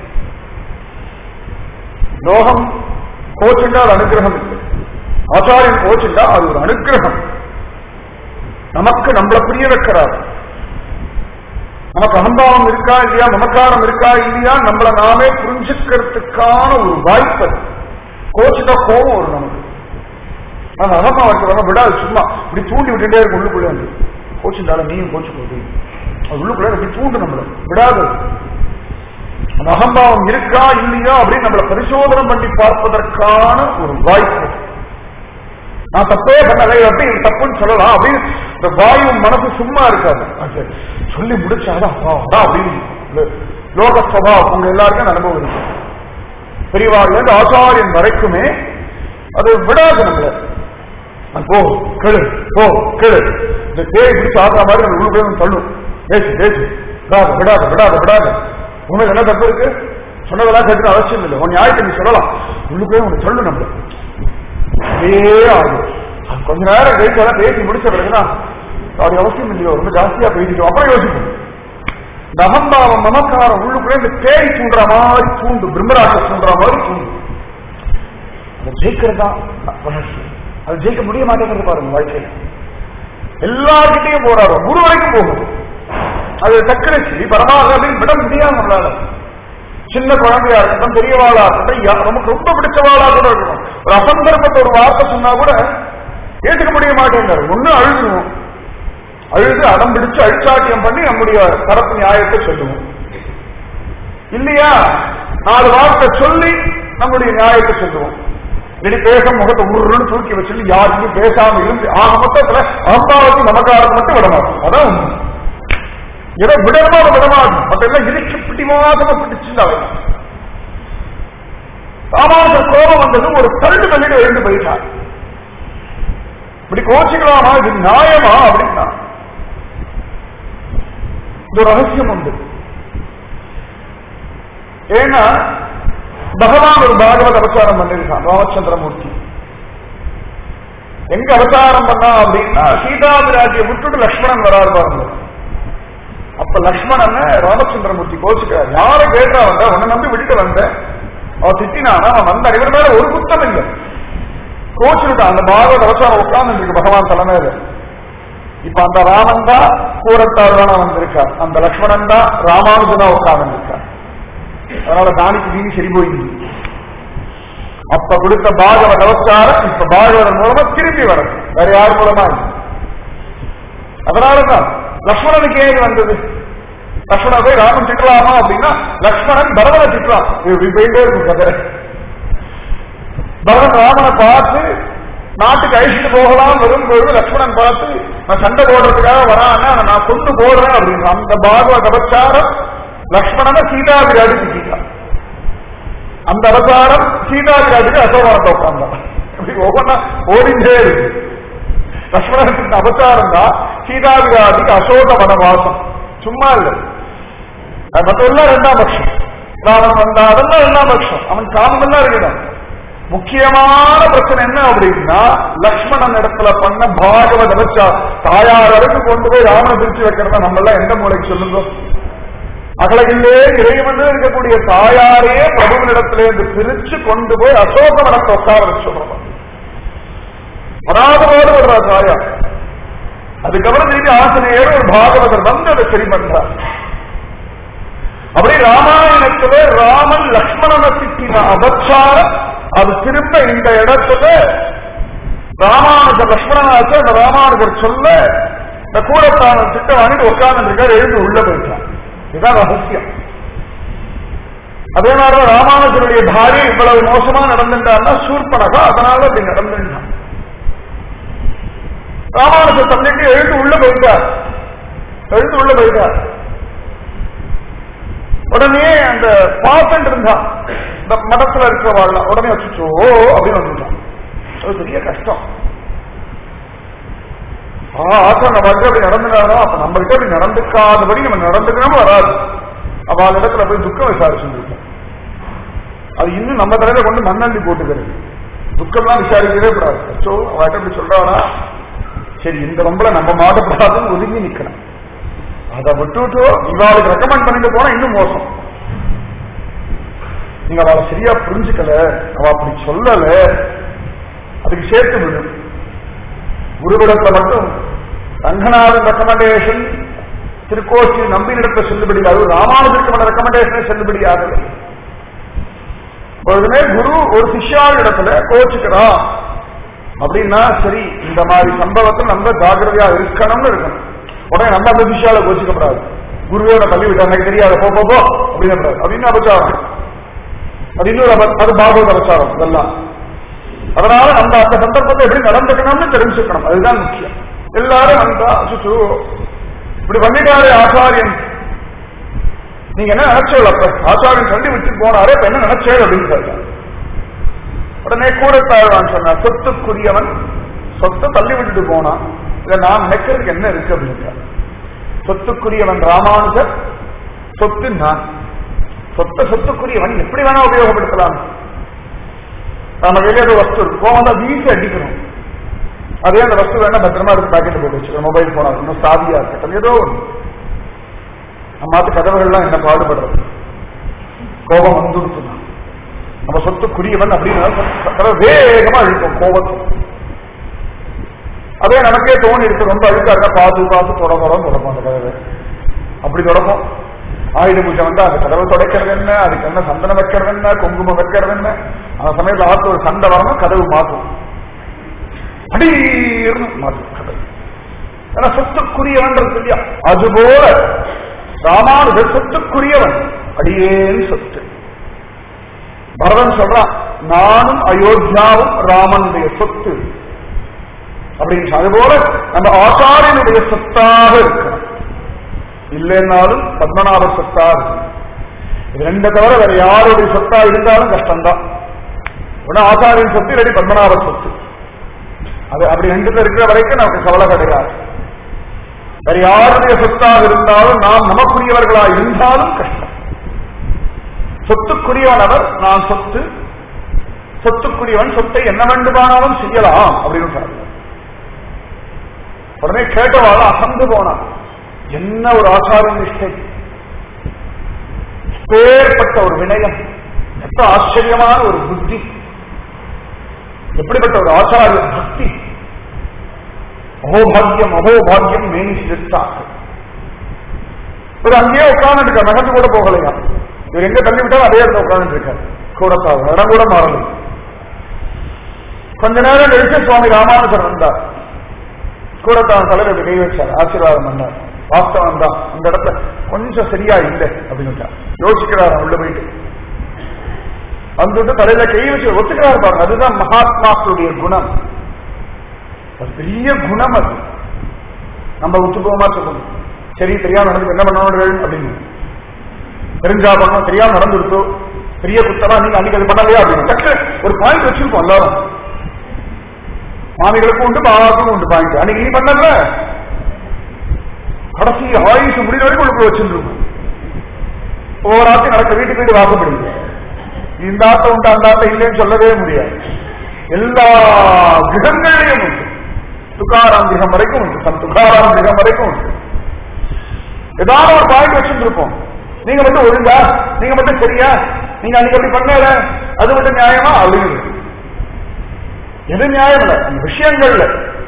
லோகம் கோச்சுண்டா அது அனுகிரகம் இல்லை. ஆச்சாரியன் கோச்சுண்டா அது ஒரு அனுகிரகம். நமக்கு நம்மளை புரிய வைக்கிறார். நமக்கு அகம்பாவம் இருக்கா இல்லையா, மமக்காரம் இருக்கா இல்லையா, நம்மளை நாமே புரிஞ்சுக்கிறதுக்கான ஒரு வாய்ப்பு. கோச்சுட்டா கோபம் வரும் நமக்கு. அந்த அகம்பாவத்தை நம்ம விடாது, சும்மா இப்படி தூண்டி விட்டுட்டே இருக்கு உள்ளுக்குள்ளே. வந்து கோச்சுண்டாலும் நீயும் கோச்சு போகுது, அது உள்ளுக்குள்ள இப்படி தூண்டு நம்மள விடாது. அந்த அகம்பாவம் இருக்கா இல்லையா அப்படின்னு நம்மளை பரிசோதனை பண்ணி பார்ப்பதற்கான ஒரு வாய்ப்பு. நான் தப்பே பண்ணலை அப்படி தப்புன்னு சொல்லலாம் அப்படின்னு இந்த வாயும் மனசு சும்மா இருக்காது. சொல்லி முடிச்சாதான் அப்படின்னு லோக சபாவம் உங்க எல்லாருக்கும் அனுபவம் இருக்கு. பெரியவாழ்ல இருந்து ஆச்சாரியன் வரைக்குமே அது விடாது நம்மள. போ கெழு போ கெழு இந்த தேவை பிடிச்சு ஆடுற மாதிரி நம்ம உள்ள தள்ளும். பேசு பேசு விடாத விடாத விடாத விடாத. உனக்கு என்ன தப்பு இருக்கு? சொன்னதெல்லாம் கேட்கணும் அவசியம் இல்லை. உன் நியாயத்தை நீ சொல்லலாம். உள்ளுக்கே உனக்கு சொல்லு நம்மள. அதே ஆகும். கொஞ்ச நேரம் கழிச்சு பேசி முடிச்ச பிறகுதான் அது அவசியம் இல்லையோ ரொம்ப ஜாஸ்தியா பேசிட்டோம். அப்புறம் யோசிப்போம். இந்த அகம்பாவம் மமக்காரம் உள்ளுக்குள்ள இந்த பேய் தூண்டுற மாதிரி தூண்டு, பிரம்மராட்ச தூண்டுற மாதிரி தூண்டு. அதை ஜெயிக்கிறதா ரகசியம். அது ஜெயிக்க முடிய மாட்டேங்கிறது பாருங்க. வாழ்க்கையில எல்லார்கிட்டையும் போறாரோ குரு வரைக்கும் போகுது. அது டக்குனு பரமாகவே விட முடியாம நம்மளால. சின்ன குழந்தையா இருக்கட்டும், பெரியவாளா இருக்கட்டும், நமக்கு ரொம்ப பிடிச்சவாளா கூட இருக்கணும், ஒரு அசந்தர்ப்பட்ட ஒரு வார்த்தை சொன்னா கூட ஏற்றுக்க முடிய மாட்டேங்கிறாரு. ஒண்ணு அழுதுவோம், அழுது அடம் பிடிச்சு அழிச்சாட்டியம் பண்ணி நம்முடைய தரப்பு நியாயத்தை சொல்லுவோம். இல்லையா நாலு வார்த்தை சொல்லி நம்முடைய நியாயத்தை சொல்லுவோம். இனி பேச முகத்தை உருன்னு தூக்கி வச்சு யாருக்கும் பேசாம இருந்து ஆக மொத்தத்துல அம்பாவுக்கு நமக்காரத்தை மட்டும் விடமாட்டோம். அதான் ஏதோ விடமா விடமாட்டோம். மற்ற எல்லாம் இருக்கு பிடிவாதமா பிடிச்சிருந்தாங்க. ராமானுஜர் கோபம் வந்தது ஒரு தள்ளு தள்ளிட்டு எழுந்து போயிட்டார். இப்படி கோச்சிக்கலாமா, இது நியாயமா அப்படின்னா இது ஒரு ரகசியம் உண்டு. ஏன்னா பகவான் ஒரு பாகவத அவதாரம் பண்ணிருக்கான். ராமச்சந்திரமூர்த்தி எங்க அவதாரம் பண்ணா அப்படின்னா சீதாபிராஜியை விட்டுட்டு லக்ஷ்மணன் வராது பாருங்க. அப்ப லக்ஷ்மணன் ராமச்சந்திரமூர்த்தி கோச்சுக்கிறார். யாரை கேட்டா வந்த உன்னை நம்பி விட்டுட்டு வந்த, அவ திட்டினானா அவன் வந்த இவர் மேல ஒரு குத்தம் இல்லை. கோச்சுட்டான். அந்த பாகவத அவதாரம் உட்கார்ந்து இருக்கு பகவான் தலைமையில. இப்ப அந்த ராமன் தான் கூரத்தாழ்வானா வந்திருக்கார், அந்த லக்ஷ்மணன் தான் ராமானுஜனா உட்கார்ந்து இருக்கார். அதனால தானிக்கு வீணி சரி போயிடுது. அப்ப கொடுத்த பாகவத அவதாரம் இப்ப பாகவதன் மூலமா திரும்பி வரும், வேற யார் மூலமா இல்லை. அதனாலதான் லக்ஷ்மணனுக்கு ஏது வந்தது. லக்ஷ்மணன் போய் ராமன் திட்டலாமா அப்படின்னா லக்ஷ்மணன் பரதனை திட்டலாம். போயிட்டே இருக்கும் கதை. பரதன் ராமனை பார்த்து நாட்டுக்கு அழிச்சிட்டு போகலாம் வரும்பொழுது லக்ஷ்மணன் பார்த்து நான் சண்டை போடுறதுக்காக வரான்னா நான் கொண்டு போடுறேன் அப்படின்னு அந்த பாகவத அவதாரம் லக்ஷ்மணனை சீதாபிராஜி திட்டான். அந்த அவதாரம் சீதாபிராஜுக்கு அசோகத்தை உட்கார்ந்தான். ஒவ்வொன்னா ஓடிந்தே இருக்கு. லக்ஷ்மணனுக்கு அவதாரம் தான் சீதாபிராஜிக்கு அசோக வனவாசம். சும்மா இல்லை, மற்றெல்லாம் ரெண்டாம் பட்சம். ராமன் வந்தா அதெல்லாம் ரெண்டாம் பட்சம். அவன் காமெல்லாம் இருக்கணும். முக்கியமான பிரச்சனை என்ன அப்படின்னா லக்ஷ்மணன் இடத்துல பண்ண பாகவத அவச்சா தாயார் வரைக்கும் கொண்டு போய் ராமனை பிரிச்சு வைக்கிறதா நம்ம எல்லாம் எந்த மூலைக்கு சொல்லுங்க. அகலகிலே இறைவன் இருக்கக்கூடிய தாயாரே பிரபுவினிடத்திலிருந்து பிரிச்சு கொண்டு போய் அசோக வனத்தை உட்கார வச்சுடுறோம். அனாதரோடு வருவா தாயார். அதுக்கப்புறம் திரும்பி ஆசிரியர் ஒரு பாகவதர் வந்து அதை சரி பண்றார். அப்படி ராமாயணத்துல ராமன் லக்ஷ்மணனை திட்டின அபச்சாரம் அது திரும்ப இந்த இடத்துல ராமானுஜர் லக்ஷ்மணனாச்சு. அந்த ராமானுஜர் சொல்ல இந்த கூடத்தான திட்டம் வாங்கிட்டு உட்கார்ந்து இருக்காரு, எழுந்து உள்ள போயிட்டார். இதுதான் ரகசியம். அதே மாதிரி ராமானுஜருடைய பாரிய இவ்வளவு மோசமா நடந்துட்டான்னா சூர்பனகா அதனால அப்படி நடந்துட்டான். ராமானுஜர் தன்னிட்டு எழுந்து உள்ள போயிட்டார். எழுந்து உள்ள போயிட்டார். உடனே அந்த பாசண்ட் இருந்தான் இந்த மடத்துல இருக்கிறவாள் உடனே வச்சுச்சோ அப்படின்னு வந்துட்டான். அது பெரிய கஷ்டம். ஆசை நம்ம அப்படி நடந்துனாலும் அப்ப நம்ம கிட்ட அப்படி நடந்துக்காதபடி நம்ம நடந்துக்கணும் வராது. அவள் இடத்துல போய் துக்கம் விசாரிச்சுருக்கோம். அது இன்னும் நம்ம தலையில கொண்டு மண்ணள்ளி போட்டுக்கிறது. துக்கம்லாம் விசாரிக்கவே கூடாது. சோ அவட்ட அப்படி சொல்றானா சரி இந்த ரொம்பல நம்ம மாட்டப்படாதுன்னு ஒதுங்கி நிக்கணும். அதை விட்டுவிட்டு இவாளுக்கு ரெக்கமெண்ட் பண்ணிட்டு போனா இன்னும் மோசம். நீங்க அவளை சரியா புரிஞ்சுக்கல, அவ அப்படி சொல்லல, அதுக்கு சேர்த்து விடும். குருவிடத்துல மட்டும் ரங்கநாதன் ரெக்கமெண்டேஷன் திருக்கோச்சி நம்பினிடத்தை செல்லுபடியாது, ராமானுஜருக்கு ரெக்கமெண்டேஷனே செல்லுபடியாகவே. பொழுதுமே குரு ஒரு சிஷ்யாள் இடத்துல கோச்சுக்கிறா அப்படின்னா சரி இந்த மாதிரி சம்பவத்தில் நம்ம ஜாகிரதையா இருக்கணும்னு இருக்கணும். உடனே நம்ம அந்த சிஷ்யால கோச்சிக்கப்படாது. குருவோட தள்ளி விட்டா எனக்கு தெரியாது போ போ அப்படின்னு அப்படின்னு அபச்சாரம். அது இன்னொரு அது பாகவத அபச்சாரம் இதெல்லாம். அதனால நம்ம அந்த சந்தர்ப்பத்தை எப்படி நடந்துக்கணும்னு தெரிஞ்சுக்கணும். அதுதான் முக்கியம். எல்லாரும் வந்தா சுச்சு இப்படி பண்ணிட்டாரு ஆச்சாரியன், நீங்க என்ன நினைச்சோம் அப்ப ஆச்சாரியன் தள்ளி விட்டு போனாரு இப்ப என்ன நினைச்சேன் அப்படின்னு சொல்றாரு. உடனே கூடத்தாழ்வான் சொன்ன சொத்துக்குரியவன் சொத்தை தள்ளி விட்டுட்டு போனான். இதை நான் நினைக்கிறதுக்கு என்ன இருக்கு அப்படின்னு. சொத்துக்குரியவன் ராமானுஜர், சொத்து நான். சொத்த சொத்துக்குரியவன் எப்படி வேணா உபயோகப்படுத்தலாம். நம்ம வெளியே ஒரு வஸ்து இருக்கும் அதை வீசி அடிக்கணும். அதே அந்த வஸ்து வேணா பத்திரமா இருக்கு பாக்கெட் போட்டு வச்சுக்கணும். மொபைல் போனா இன்னும் சாதியா இருக்கட்டும் ஏதோ ஒன்று. அம்மாத்து கதவுகள்லாம் என்ன பாடுபடுறது, கோபம் வந்துடுச்சுன்னா நம்ம சொத்துக்குரியவன் அப்படின்னா வேகமா அழுக்கும் கோபத்தை. அதே நமக்கே தோணி இருக்கு ரொம்ப அழுக்கா இருக்கா பார்த்து பார்த்து தொடங்கும் தொடப்போம் அந்த கதவை. அப்படி தொடப்போம். ஆயுத பூஜை வந்து அந்த கதவை துடைக்கிறது என்ன, அதுக்கு என்ன சந்தனம் வைக்கிறது என்ன, குங்குமம் வைக்கிறது என்ன, அந்த சமயத்தில் ஆத்து ஒரு சண்டை வரணும், கதவு மாற்றும் அடீர்னு மாற்றும் கதவு. ஏன்னா சொத்துக்குரியவன் இல்லையா, அதுபோல ராமானுஜர் சொத்துக்குரியவன், அடியேன் சொத்து. பரதன் சொல்றான், நானும் அயோத்தியாவும் ராமனுடைய சொத்து அப்படின்னு. அதுபோல நம்ம ஆச்சாரியனுடைய சொத்தாக இருக்கணும், இல்லைன்னாலும் பத்மநாப சொத்தா இருக்கும். இது ரெண்டு தவிர வேற யாருடைய சொத்தா இருந்தாலும் கஷ்டம்தான். உடனே ஆச்சாரியின் சொத்து இல்லாட்டி பத்மநாப சொத்து, அது அப்படி ரெண்டு இருக்கிற வரைக்கும் நமக்கு கவலை கிடையாது. வேற யாருடைய சொத்தாக இருந்தாலும் நாம் நமக்குரியவர்களா இருந்தாலும் கஷ்டம். சொத்துக்குரியவன் அவர், நான் சொத்து, சொத்துக்குரியவன் சொத்தை என்ன வேண்டுமானாலும் செய்யலாம் அப்படின்னு சொல்றாங்க. உடனே கேட்டவாள் அசந்து போனான், என்ன ஒரு ஆச்சார நிஷ்டை, பேர்பட்ட ஒரு வினயம், எத்த ஆச்சரியமான ஒரு புத்தி, எப்படிப்பட்ட ஒரு ஆச்சாரிய பக்தி, அகோபாகியம் அகோபாகியம் மேனி சிறுத்தாங்க. ஒரு அங்கேயே உட்கார்ந்து இருக்க, நகர்ந்து கூட போகலையா, இவர் எங்க தள்ளி விட்டாலும் அதே இடத்துல உட்கார்ந்து இருக்காரு, கூடத்தாக இடம் கூட மாறல. கொஞ்ச நேரம் கழிச்சு சுவாமி ராமானுஜர் வந்தார், கூடத்தான் தலைவர் கை வச்சார், ஆசீர்வாதம் பண்ணார். வாஸ்தவம் தான், அந்த இடத்துல கொஞ்சம் சரியா இல்லை அப்படின்னு யோசிக்கிறார். உள்ள போயிட்டு வந்துட்டு தலையில கை வச்சு ஒத்துக்கிறார் பாருங்க. அதுதான் மகாத்மாக்களுடைய குணம், பெரிய குணம். அது நம்ம ஒத்துக்கோமா சொல்லணும். சரி தெரியாம நடந்து என்ன பண்ணணும் அப்படின்னு, தெரிஞ்சா பண்ணணும், தெரியாம நடந்துருக்கோ பெரிய குத்தமா நீங்க அன்னைக்கு அது பண்ணலையா அப்படின்னு டக்கு ஒரு பாயிண்ட் வச்சிருக்கோம் எல்லாரும். மாமிகளுக்கும் உண்டு, பாவாவுக்கும் உண்டு பாயிண்ட். அன்னைக்கு நீ பண்ணல, கடைசி ஆயுசு முடிவு வரைக்கும் உங்களுக்கு வச்சிருக்கும். ஒவ்வொரு ஆட்சி நடக்க வீட்டுக்கு வீடு வாக்கப்படுது. இந்த ஆட்டம் உண்டு அந்த ஆட்டம் இல்லைன்னு சொல்லவே முடியாது. எல்லா கிரகங்களையும் உண்டு, துக்காராம் கிரகம் வரைக்கும் உண்டு, சம் துக்காராம் கிரகம் வரைக்கும் உண்டு. ஏதாவது ஒரு பாயிண்ட் வச்சிருப்போம். நீங்க மட்டும் ஒழுங்கா, நீங்க மட்டும் சரியா, நீங்க அன்னைக்கு அப்படி பண்ணல, அது மட்டும் நியாயமா அப்படின்னு. எது நியாயம் இல்லை அந்த விஷயங்கள்ல.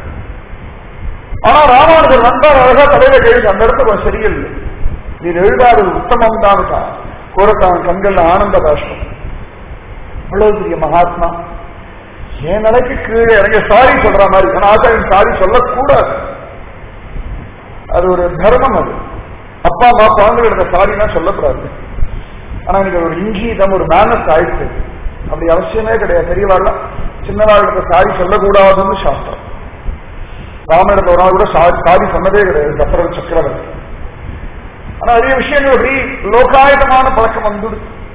ஆனா ராமானுஜர் வந்தார், அழகா தலையில கேள்வி, அந்த இடத்துல கொஞ்சம் சரியில்லை, நீ எழுதாதது உத்தமம் தான். கோரத்தான் கண்கள்ல ஆனந்த பாஷ்பம். அவ்வளவு பெரிய மகாத்மா என் நிலைக்கு கீழே இறங்க சாரி சொல்ற மாதிரி. ஆனா ஆச்சாரியன் சாரி சொல்லக்கூடாது, அது ஒரு தர்மம். அது அப்பா அம்மா குழந்தைகிட்ட சாரினா சொல்லக்கூடாது. ஆனா எனக்கு ஒரு இங்கீதம், ஒரு மேனஸ் ஆயிடுச்சு. அப்படி அவசியமே கிடையாது. பெரியவாழ்ல சின்னவாழ்கிட்ட சாரி சொல்லக்கூடாதுன்னு சாஸ்திரம். ராமனிடத்த ஒரு நாள் கூட சாரி சொன்னதே கிடையாது தசரத சக்கரவர்த்தி. ஆனா நிறைய விஷயங்கள் அப்படி லோகாயுதமான பழக்கம் வந்துடு.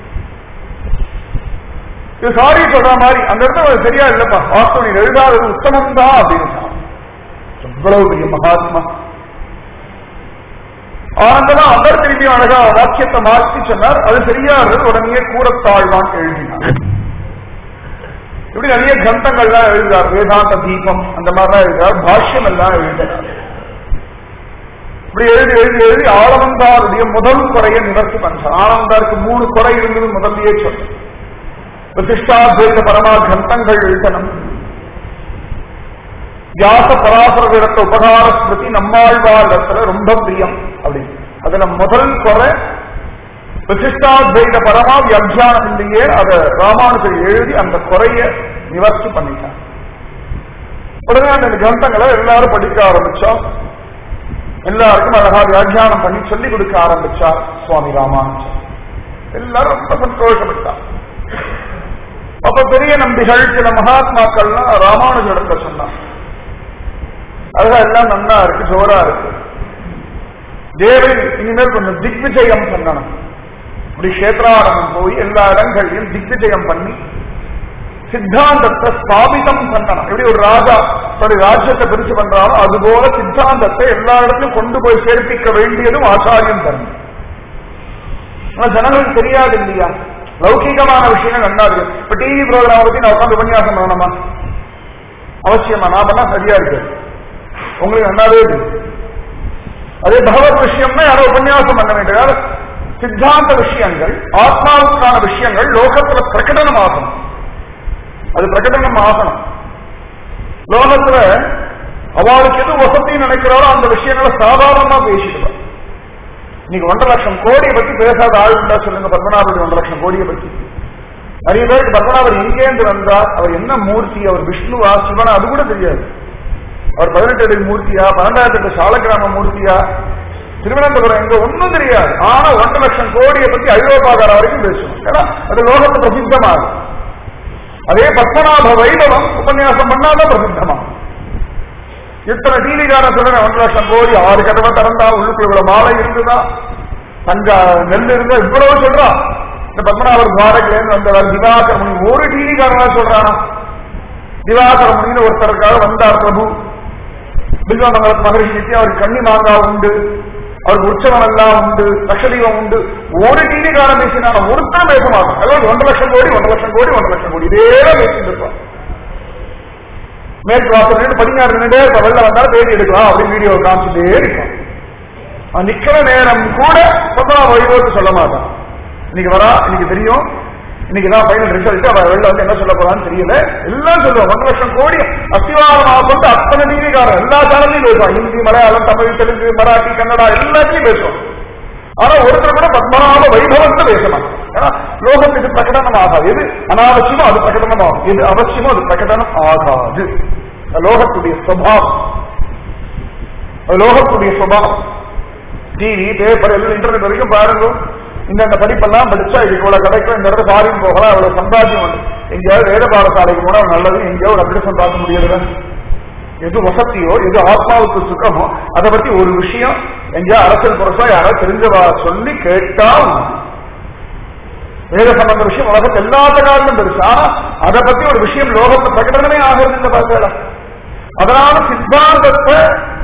இது சாரி சொல்ற மாதிரி அந்த இடத்துல சரியா இல்லப்பா, வாஸ்தவம் நீ எழுதாதது உத்தமம் தான் அப்படின்னு. எவ்வளவு பெரிய மகாத்மா. ஆனந்தமா அவர் திரும்பி அழகா வாக்கியத்தை மாற்றி சொன்னார், அது சரியா இருந்தது. உடனே கூறத்தாழ்வான் எழுதினார். இப்படி நிறைய கிரந்தங்கள்லாம் எழுதுறார், வேதாந்த தீபம் அந்த மாதிரிலாம் எழுதுறார், பாஷ்யம் எல்லாம் எழுதினார். இப்படி எழுதி எழுதி எழுதி ஆளவந்தாருடைய முதல் குறையை நிவர்த்தி பண்றார். ஆளவந்தாருக்கு மூணு குறை இருந்தது முதல்லயே சொன்ன. பிரதிஷ்டாத்வைத பரமா கிரந்தங்கள் எழுதணும், வியாச பராசரத்தை உபகார ஸ்மிருதி நம்மாழ்வாரத்துல ரொம்ப பிரியம் அப்படின்னு. அதுல முதல் குறை பிரதிஷ்டாத்வைத பரமா வியாக்கியானம் இல்லையே, அதை ராமானுஜர் எழுதி அந்த குறைய நிவர்த்தி பண்ணிட்டார். உடனே அந்த கிரந்தங்களை எல்லாரும் படிக்க ஆரம்பிச்சோம். எல்லாருக்கும் அழகா வியாக்கியானம் பண்ணி சொல்லிக் கொடுக்க ஆரம்பிச்சார் சுவாமி ராமானுஜர். எல்லாரும் ரொம்ப சந்தோஷப்பட்டார். அப்ப பெரிய நம்பிகள் சில மகாத்மாக்கள்லாம் ராமானுஜரிடத்துல சொன்னார், அழகா எல்லாம் நன்னா இருக்கு, ஜோரா இருக்கு, தேவை இனிமேல் கொஞ்சம் திக்விஜயம் பண்ணணும். இப்படி கஷேத்ராரணம் போய் எல்லா இடங்களையும் திக்விஜயம் பண்ணி சித்தாந்தத்தை ஸ்தாபிதம் பண்ணணும். எப்படி ஒரு ராஜா தன்னுடைய ராஜ்யத்தை பிரிச்சு பண்றாலும் அதுபோல சித்தாந்தத்தை எல்லா இடத்திலும் கொண்டு போய் சேர்ப்பிக்க வேண்டியதும் ஆச்சாரியம் தரணும். ஆனா ஜனங்களுக்கு தெரியாது இல்லையா, லௌகிகமான விஷயங்கள் நல்லா இருக்கு. இப்ப டிவி ப்ரோக்ராம் பத்தி நான் உட்காந்து உபன்யாசம் பண்ணணுமா? அவசியமா? நான் பண்ணா சரியா இருக்கு, உங்களுக்கு நல்லாவே இருக்கு. அதே பகவத் விஷயம்னா யாரோ உபன்யாசம் பண்ண வேண்டிய சித்தாந்த விஷயங்கள், ஆத்மாவுக்கான விஷயங்கள் லோகத்துல பிரகடனம் ஆகணும். அது பிரகடனம் ஆகணும். லோகத்துல அவளுக்கு எது வசதி நினைக்கிறாரோ அந்த விஷயங்களை சாதாரணமா பேசிடுவார். இன்னைக்கு ஒன்றரை லட்சம் கோடியை பத்தி பேசாத ஆள் உண்டா சொல்லுங்க? பத்மநாபர் ஒன்றரை லட்சம் கோடியை பத்தி நிறைய பேருக்கு பத்மநாபர் எங்கேந்து வந்தார், அவர் என்ன மூர்த்தி, அவர் விஷ்ணுவா சிவனா அது கூட தெரியாது. அவர் பதினெட்டு அடி மூர்த்தியா, பன்னெண்டாயிரத்தி எட்டு சாலக்கிராம மூர்த்தியா, திருவனந்தபுரம் எங்க ஒன்னும் தெரியாது. ஆனா ஒன்றரை லட்சம் கோடியை பத்தி ஐரோப்பாக்கார வரைக்கும் பேசணும். ஏன்னா அது லோகத்து பிரசித்தமாகும். அதே பத்மநாப வைபவம் உபன்யாசம் பண்ணாதான் பிரசித்தமாகும். இத்தனை டிவிக்கார சொல்ற ஒன்றரை லட்சம் கோடி, ஆறு கதவை திறந்தா உள்ளுக்குள்ள இவ்வளவு மாலை இருந்துதா, தஞ்சா நெல் இருந்தா இவ்வளவு சொல்றான். இந்த பத்மநாபர் துவாரகிலேருந்து வந்தவர் திவாகர முனி ஒரு டிவிக்காரனா சொல்றானா? திவாகர முனின்னு ஒருத்தருக்காக வந்தார் பிரபு. பில்வமங்கலத்து மகரிஷி நித்தியம் அவருக்கு கன்னி மாங்காய் உண்டு, அவருக்கு உற்சவம் எல்லாம் உண்டு, லட்சதீபம் உண்டு. ஒரு டிவிக்காரன் பேசினா ஒருத்தரும் பேச மாட்டோம். அதாவது ஒன்றரை லட்சம் கோடி ஒன்றரை லட்சம் கோடி ஒன்றரை லட்சம் கோடி இதே பேசிட்டு இருப்பான். மேற்கு வாசல் பதினாறு நின்றே இப்ப வெளில வந்தாலும் பேசி எடுக்கலாம் அப்படின்னு வீடியோ காமிச்சுட்டே இருக்கான். நிக்கிற நேரம் கூட பத்மநாப வைபவத்தை சொல்ல மாட்டான். இன்னைக்கு வரா, இன்னைக்கு தெரியும், இன்னைக்குதான் ஃபைனல் ரிசல்ட், அவ வெளில வந்து என்ன சொல்ல போறான்னு தெரியல, எல்லாம் சொல்லுவோம். ஒன்றரை லட்சம் கோடி அஸ்திவாரமாக கொண்டு அத்தனை டிவிக்காரன் எல்லா சேனல்லையும் பேசுவான். ஹிந்தி, மலையாளம், தமிழ், தெலுங்கு, மராட்டி, கன்னடா எல்லாத்தையும் பேசுவோம். ஆனா ஒருத்தர் கூட பத்மநாப வைபவத்தை பேசலாம். ஏன்னா லோகத்துக்கு பிரகடனம் ஆகாது. எது அனாவசியமோ அது பிரகடனம் ஆகும், எது அவசியமோ அது பிரகடனம் ஆகாது. லோகத்துடைய சுபாவம், லோகத்துடைய சுபாவம். டிவி, பேப்பர் எல்லாம் இன்டர்நெட் வரைக்கும் பாருங்க. இந்த படிப்பெல்லாம் படிச்சா இது இவ்வளவு கிடைக்கும், இந்த இடத்துல ஃபாரின் போகலாம், இவ்வளவு சம்பாத்தியம் உண்டு. எங்கேயாவது வேத பாடசாலைக்கு போனா நல்லது, எங்கேயாவது அப்டேஷன் பார்க்க முடியாது. எது வசதியோ, எது ஆத்மாவுக்கு சுகமோ அதை பத்தி ஒரு விஷயம் எங்கேயா அரசியல் புரசா யாராவது தெரிஞ்சவா சொல்லி கேட்டா வேத சம்பந்த விஷயம் உலகத்தை எல்லாத்த காரணம் பெருசு. ஆனா அதை பத்தி ஒரு விஷயம் லோகத்தை பிரகடனமே ஆகிறது இந்த பார்க்கல. அதனால சித்தாந்தத்தை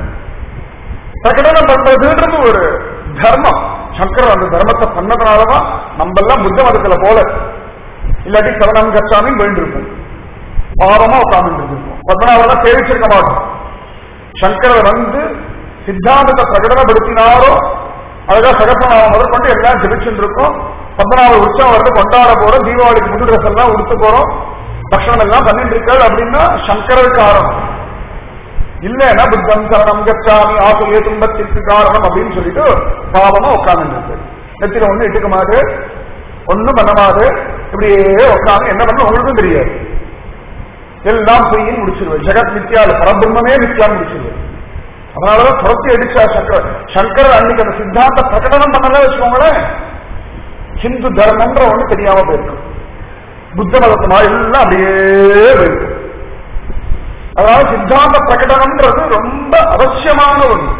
பிரகடனம் பண்றதுன்றது ஒரு தர்மம். சங்கரர் அந்த தர்மத்தை பண்ணதுனாலதான் நம்ம எல்லாம் புத்த மதத்துல போல, இல்லாட்டி சரணம் கச்சாமின்னு வேண்டியிருக்கும், பாவமா உட்கார்ந்து இருக்கும். பத்மநாபெல்லாம் சேவிச்சிருக்க மாட்டோம். சங்கரர் வந்து சித்தாந்தத்தை பிரகடனப்படுத்தினாரோ அதுதான் சகசநாமம் முதற்கொண்டு எல்லாம் ஜெபிச்சுட்டு இருக்கோம். பத்மநாப உற்சவம் வந்து கொண்டாட போறோம், தீபாவளிக்கு புது ட்ரெஸ் எல்லாம் உடுத்து போறோம், பக்ஷணம் எல்லாம் பண்ணிட்டு இருக்காள் அப்படின்னா சங்கரர் காரணம். இல்லைன்னா புத்தம் சரணம் கச்சாமி ஆசையே துன்பத்திற்கு காரணம் அப்படின்னு சொல்லிட்டு பாவமா உட்கார்ந்து இருக்கு. நெத்தில ஒண்ணு இட்டுக்க மாது, ஒண்ணும் பண்ண மாது, இப்படியே உட்காந்து என்ன பண்ண உங்களுக்கும் தெரியாது. எல்லாம் பொய்யும் முடிச்சிருவேன். ஜெகத் மித்யால பரபிரம்மே மித்யான்னு முடிச்சிருவேன். அதனாலதான் துரத்தி அடிச்சா சங்கர். சங்கர் அன்னைக்கு அந்த சித்தாந்த பிரகடனம் பண்ணதான் வச்சுக்கோங்களேன், ஹிந்து தர்மம்ன்ற ஒண்ணு தெரியாம போயிருக்கும். புத்த மதத்துமா எல்லாம் அப்படியே போயிருக்கும். அதனால சித்தாந்த பிரகடனம்ன்றது ரொம்ப அவசியமான ஒண்ணு.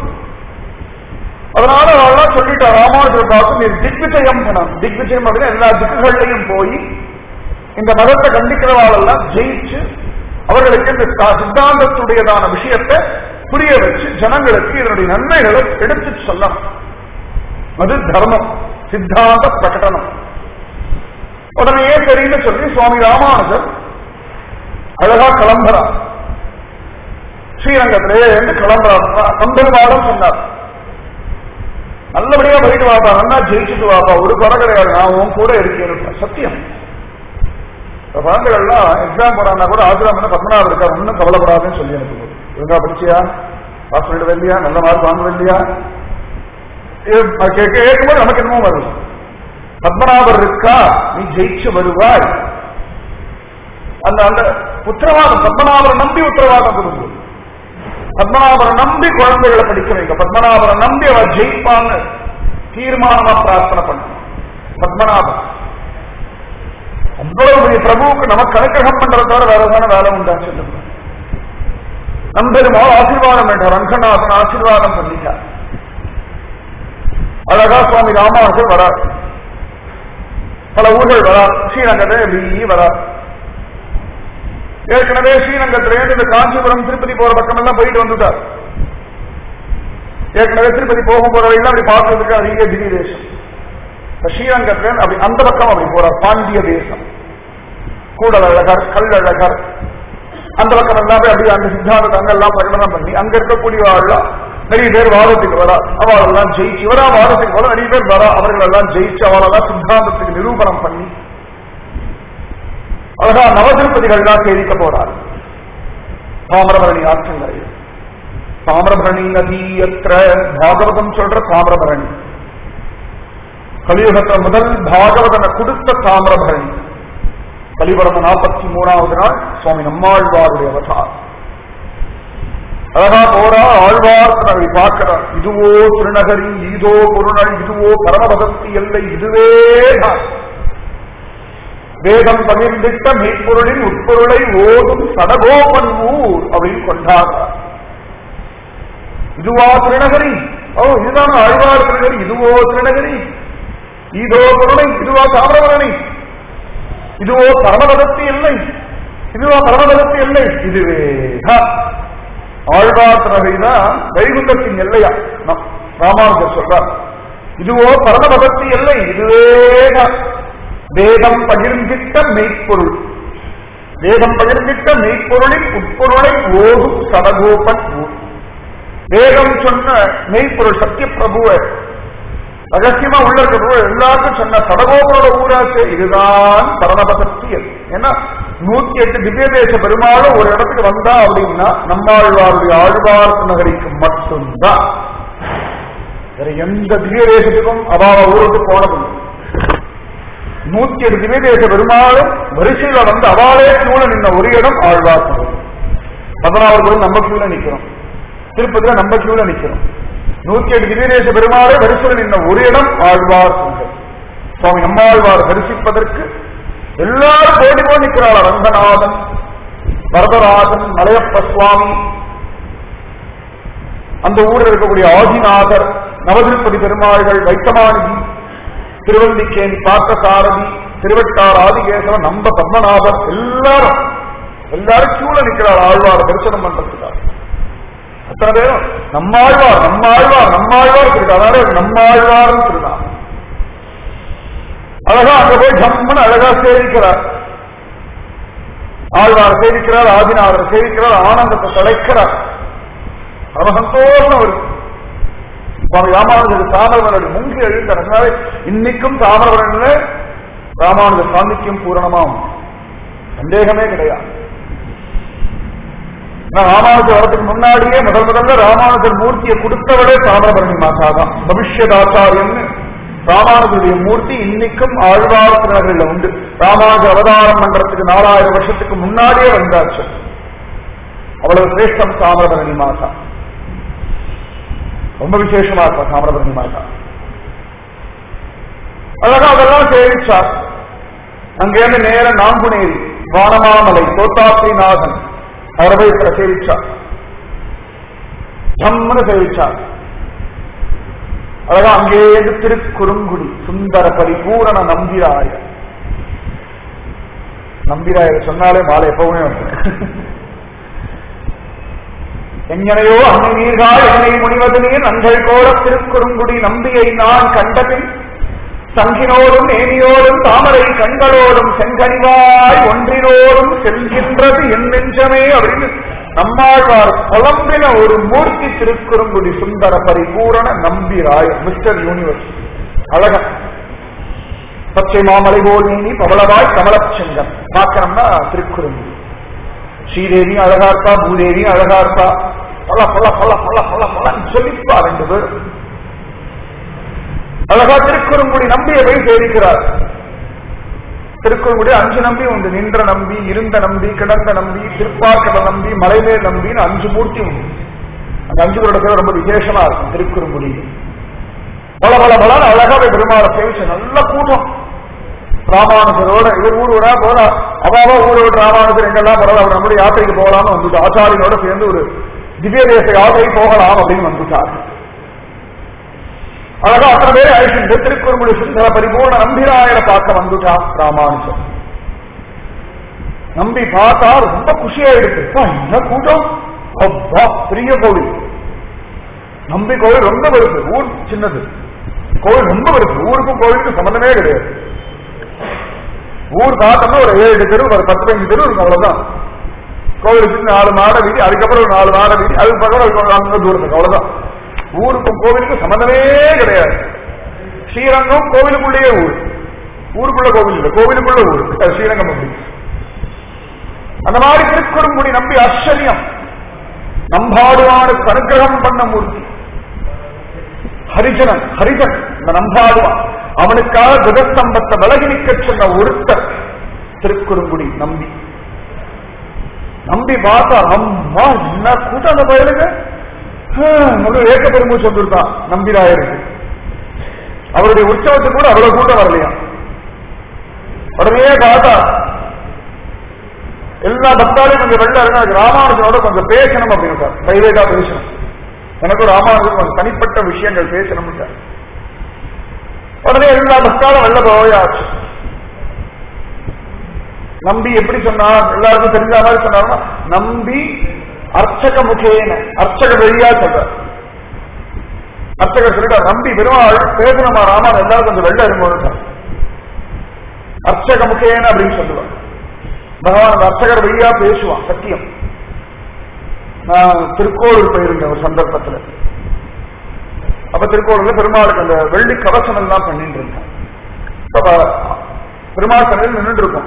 அதனால அவெல்லாம் சொல்லிட்டா ராமானுஜரை பார்த்து நீ திக்விஜயம் பண்ண. திக்விஜயம் அப்படின்னா எல்லா திக்குகள்லையும் போய் இந்த மதத்தை கண்டிக்கிறவாளெல்லாம் ஜெயிச்சு அவர்களுக்கு இந்த சித்தாந்தத்துடையதான விஷயத்தை புரிய வச்சு ஜனங்களுக்கு இதனுடைய நன்மைகளை எடுத்து சொல்லணும். அது தர்மம், சித்தாந்த பிரகடனம். உடனே சரின்னு சொல்லி சுவாமி ராமானுஜர் அழகா கிளம்புறார். ஸ்ரீரங்கத்திலே இருந்து கிளம்புறார். சம்பெருமாடம் சொன்னார், நல்லபடியா போயிட்டு வாப்பா, நல்லா ஜெயிச்சுட்டு வாப்பா, ஒரு குறை கிடையாது, நான் உன் கூட இருக்கேன். சத்தியம். குழந்தைகள்லாம் எக்ஸாம் போறாங்கன்னா கூட ஆசிரமம் பத்மநாபம் இருக்கா, ஒன்னும் கவலைப்படாதுன்னு சொல்லி எனக்கு ஒழுங்கா படிச்சியா, பாஸ் பண்ணிட்டு வரலையா, நல்ல மார்க் வாங்க வரலையா கேட்கும்போது நமக்கு என்னமோ வரும். பத்மநாபர் இருக்கா, நீ ஜெயிச்சு வருவாய். அந்த அந்த உத்தரவாதம் பத்மநாபரை நம்பி உத்தரவாதம் கொடுங்க. பத்மநாபரை நம்பி குழந்தைகளை படிக்க வைங்க. பத்மநாபரை நம்பி அவர் ஜெயிப்பான்னு தீர்மானமா பிரார்த்தனை பண்ண. பத்மநாபன் அவ்வளவு பெரிய பிரபுவுக்கு நமக்கு அனுகிரகம் பண்றத தவிர வேற ஏதான வேலை உண்டா சொல்லுங்க. நம்பெருமாள் ஆசீர்வாதம் வேண்டார், ரங்கநாதன் ஆசீர்வாதம் பண்ணிட்டார். அழகா சுவாமி ராமானுஜர் வரார், பல ஊர்கள் வரார், ஸ்ரீரங்கத்தை எப்படி வரார். ஏற்கனவே ஸ்ரீரங்கத்திலேருந்து இந்த காஞ்சிபுரம் திருப்பதி போற பக்கம் எல்லாம் போயிட்டு வந்துட்டார். ஏற்கனவே திருப்பதி போகும் போற வழியெல்லாம் அப்படி பார்க்கறதுக்கு அதிக திவ்ய தேசம். ஸ்ரீரங்கத்துல அப்படி அந்த பக்கம் அப்படி போறார், பாண்டிய தேசம், கூடல் அழகர், கல் அழகர், அந்த பக்கம் எல்லாம் அப்படி அந்த சித்தாந்தத்தை அங்கெல்லாம் பிரகடனம் பண்ணி அங்க இருக்கக்கூடிய நிறைய பேர் வாதத்துக்கு வரா, அவளெல்லாம் ஜெயிச்சு இவரா வாதத்துக்கு வர நிறைய பேர் வரா, அவர்கள் எல்லாம் ஜெயிச்சு அவளெல்லாம் சித்தாந்தத்துக்கு நிரூபணம் பண்ணி அழகா நவதிருப்பதிகள் தான் சேவிக்க போறார். தாமிரபரணி ஆற்றங்கரை, தாமிரபரணி நதியற்ற பாகவதம் சொல்ற தாமிரபரணி, கலியுகத்தை முதல் பாகவதனை கொடுத்த தாமிரபரணி. கலிபரம நாற்பத்தி மூணாவது நாள் சுவாமி நம்மாழ்வாருடைய அவதாரம். அழகா போறா, ஆழ்வார் தன்னை பார்க்கிறார். இதுவோ திருநகரி, இதோ பொருணல், இதுவோ பரமபதத்தி எல்லை, இதுவே வேதம் பகிர்ந்திட்ட மெய்ப்பொருளின் உட்பொருளை ஓதும் சடகோபன் ஊர் அப்படின்னு கொண்டாடுறார். இதுவா திருநகரி, ஓ இதுதான் ஆழ்வார் திருநகரி, இதுவோ திருநகரி, இதோ பொருளை, இதுவா தாமிரபரணி, இதுவோ பரமபதத்தி எல்லை, இதுவா பரமபதத்தி எல்லை, இதுவே ஆழ்வார் திருநகரிதான் வைகுண்டத்தின் எல்லையா ராமானுஜர் சொல்றார். இதுவோ பரமபதத்தி எல்லை, இதுவே வேதம் பகிர்ந்திட்ட மெய்ப்பொருள், வேதம் பகிர்ந்திட்ட மெய்ப்பொருளின் உட்பொருளை ஓதும் சடகோபன் ஊர். வேதம் சொன்ன மெய்ப்பொருள் சத்திய பிரபுவை ரகசியமா உள்ள இருக்கிற எல்லாருக்கும் சொன்ன சடகோபனோட ஊராச்சு. இதுதான் பரமபதத்தி. ஏன்னா நூத்தி எட்டு திவ்ய தேச பெருமாளும் ஒரு இடத்துக்கு வந்தா அப்படின்னா நம்மாழ்வாருடைய ஆழ்வார் நகரிக்கு மட்டும்தான். வேற எந்த திவ்ய தேசத்துக்கும் அபாவ ஊருக்கு போனதில்லை. நூத்தி எட்டு திவ்ய தேச பெருமாளும் வரிசையில வந்து அவாலே கியூல நின்ன ஒரு இடம் ஆழ்வார் நகர். பதினாறு நம்ம கியூல நிக்கிறோம், திருப்பதியில நம்ம கியூல நிக்கிறோம். நூத்தி எட்டு திவ்யதேச பெருமாளை வரிசையில் நின்ன ஒரு இடம் ஆழ்வார் நகர். சுவாமி நம்மாழ்வார் தரிசிப்பதற்கு எல்லாரும் போட்டி போய் நிற்கிறாள். ரங்கநாதன், வரதராஜன், மலையப்ப சுவாமி, அந்த ஊரில் இருக்கக்கூடிய ஆதிநாதர், நவதிருப்பதி பெருமாள்கள், வைத்தமானிதி, திருவல்லிக்கேணி பார்த்தசாரதி, திருவட்டார் ஆதிகேசவன், நம்ப பத்மநாபர், எல்லாரும் எல்லாரும் கியூல நிற்கிறாள் ஆழ்வார் தரிசனம் பண்றதுக்காக. அத்தனை பேரும் நம்மாழ்வார் நம்மாழ்வார் நம்மாழ்வார் சொல்லிட்டு, அதாவது நம்மாழ்வார் சொல்லலாம். அழகா அங்க போய் ஜம்முன்னு அழகா சேவிக்கிறார். ஆழ்வார் சேவிக்கிறார், ஆதிநாதர் சேவிக்கிறார், ஆனந்தத்தை தலைக்கிறார். ரொம்ப சந்தோஷம் இருக்கு. சுவாமி ராமானுஜர் தாமிரபரணி முங்கி எழுந்தார். இன்னைக்கும் தாமிரபரணில ராமானுஜர் சாந்திக்கும் பூரணமாகும், சந்தேகமே கிடையாது. ராமானுஜர் வரத்துக்கு முன்னாடியே முதல் முதல்ல ராமானுஜர் மூர்த்தியை கொடுத்தவளே தாமிரபரணி மாதா தான். பவிஷ்யதாச்சாரியன்னு ராமானுஜருடைய மூர்த்தி இன்னைக்கும் ஆழ்வார் திருநகரில் உண்டு. ராமானுஜர் அவதாரம் பண்றதுக்கு நாலாயிரம் வருஷத்துக்கு முன்னாடியே வந்தாச்சு. அவ்வளவு சிரேஷ்டம் தாமிரபரணி மாதா, ரொம்ப விசேஷமா இருப்பா தாமிரபரணி மாதா. அழகா அதெல்லாம் சேவிச்சார். அங்கேருந்து நேர நாங்குநேரி, வானமாமலை, தோத்தாத்ரிநாதன் அவரை போய் சேவிச்சார். ஜம்முன்னு சேவிச்சார். அழகா அங்கேருந்து திருக்குறுங்குடி சுந்தர பரிபூரண நம்பிராய. நம்பிராயர் சொன்னாலே மாலை எப்பவுமே வந்து எங்கனையோ அன்னை நீர்கால் என்னை முனிவது நீர் நங்கள் கோர திருக்குறுங்குடி நம்பியை நான் கண்டபின் சங்கினோடும் நேமியோடும் தாமரை கண்களோடும் செங்கனிவாய் ஒன்றினோடும் செல்கின்றது என் நெஞ்சமே அப்படின்னு நம்மாழ்வார் புலம்பின ஒரு மூர்த்தி திருக்குறுங்குடி சுந்தர பரிபூரண நம்பிராய், மிஸ்டர் யூனிவர்ஸ். அழகன் பச்சை மாமலை போல் நீனி பவளவாய் கமலச்செங்கன் பார்க்கணும்னா திருக்குறுங்குடி. ஸ்ரீதேவியும் அழகா இருப்பா, பூதேவியும் அழகா இருப்பா. பல பல பல பல பல பலன்னு சொல்லிப்பா ரெண்டு பேர். அழகா திருக்குறுங்குடி நம்பியை போய் சேவிக்கிறார். திருக்குறுங்குடி அஞ்சு நம்பி உண்டு. நின்ற நம்பி, இருந்த நம்பி, கிடந்த நம்பி, திருப்பார்கட நம்பி, மலைமேல் நம்பின்னு அஞ்சு மூர்த்தி உண்டு. அந்த அஞ்சு பேரோட பேர் ரொம்ப விசேஷமா இருக்கும் திருக்குறுங்குடி. பல பல பல அழகா போய் பெருமாளை சேவிச்சு நல்ல கூட்டம். ராமானுஜரோட இவர் ஊர் ஊரா போறா, அவாவா ஊரை விட்டு ராமானுஜர் எங்கெல்லாம் போறாரு, அவர் நம்முடைய யாத்திரைக்கு போகலாம்னு வந்துட்டு ஆச்சாரியனோட சேர்ந்து ஒரு திவ்ய தேச யாத்திரை போகலாம் அப்படின்னு வந்துட்டார். அழகா அத்தனை பேரை அழைச்சிட்டு திருக்குறுங்குடி சுந்தர பரிபூர்ண நம்பிராயரை பார்க்க வந்துட்டான் ராமானுஜர். நம்பி பார்த்தா ரொம்ப குஷியாயிடுச்சு. என்ன கூட்டம், அப்பா பெரிய கோவில். நம்பி கோவில் ரொம்ப பெருசு, ஊர் சின்னது, கோவில் ரொம்ப பெருசு. ஊருக்கும் கோவிலுக்கும் சம்பந்தமே கிடையாது. ஊர் பார்த்தோம்னா ஒரு ஏழு தெரு, ஒரு பத்து பதினஞ்சு தெரு இருக்கும், அவ்வளவுதான். கோவிலுக்கு நாலு மாட வீதி, அதுக்கப்புறம் ஒரு நாலு மாட வீதி, அதுக்கு பக்கம் அங்க தூரத்துக்கு, அவ்வளவுதான். ஊருக்கும் கோவிலுக்கும் சம்பந்தமே கிடையாது. ஸ்ரீரங்கம் கோவிலுக்குள்ளேயே ஊர், ஊருக்குள்ள கோவில் இல்லை, கோவிலுக்குள்ள ஊர் ஸ்ரீரங்கம். அப்படி அந்த மாதிரி திருக்குறுங்குடி நம்பி ஆச்சரியம். நம்பாடுவானுக்கு அனுகிரகம் பண்ண மூர்த்தி ஹரிஜனன். ஹரிஜன் இந்த நம்பாடுவான், அவனுக்காக துகஸ்தம்பத்தை விலகி நிற்க சொன்ன ஒருத்தர் திருக்குறுங்குடி நம்பி. நம்பி பார்த்தா அம்மா என்ன கூட்டம் அந்த பயலுங்க. ஏக்க பெருமூச்சு வந்துருக்கான் நம்பிராயருக்கு. அவருடைய உற்சவத்துக்கு கூட அவ்வளவு கூட்டம் வரலையா. உடனே பார்த்தா எல்லா பக்தாலையும் கொஞ்சம் வெள்ள இருக்கு, ராமானுஜனோட கொஞ்சம் பேசணும் அப்படின்னு பிரைவேட்டா பேசணும், எனக்கு ராமானுஜன் கொஞ்சம் தனிப்பட்ட விஷயங்கள் பேசணும். உடனே எல்லா பக்தாலும் வெள்ள போயாச்சு. நம்பி எப்படி சொன்னார், எல்லாருக்கும் தெரிஞ்ச மாதிரி சொன்னார்னா, நம்பி அர்ச்சக முகேன, அர்ச்சக வெளியா சொல்ற அர்ச்சகர் சொல்லிட்டார், நம்பி பெருமாள் பேசணுமா ராமன் எல்லாரும் கொஞ்சம் வெள்ள இருந்தோம். அர்ச்சக முகேன அப்படின்னு சொல்லுவான் பகவான். அந்த அர்ச்சகர் வெளியா பேசுவான் சத்தியம். நான் திருக்கோளூர் போயிருந்தேன் ஒரு சந்தர்ப்பத்தில். அப்ப திருக்கோளூர்ல பெருமாளுக்கு அந்த வெள்ளி கவசம் எல்லாம் பண்ணிட்டு இருக்கேன். பெருமாள் சமையல் நின்றுட்டு இருக்கும்.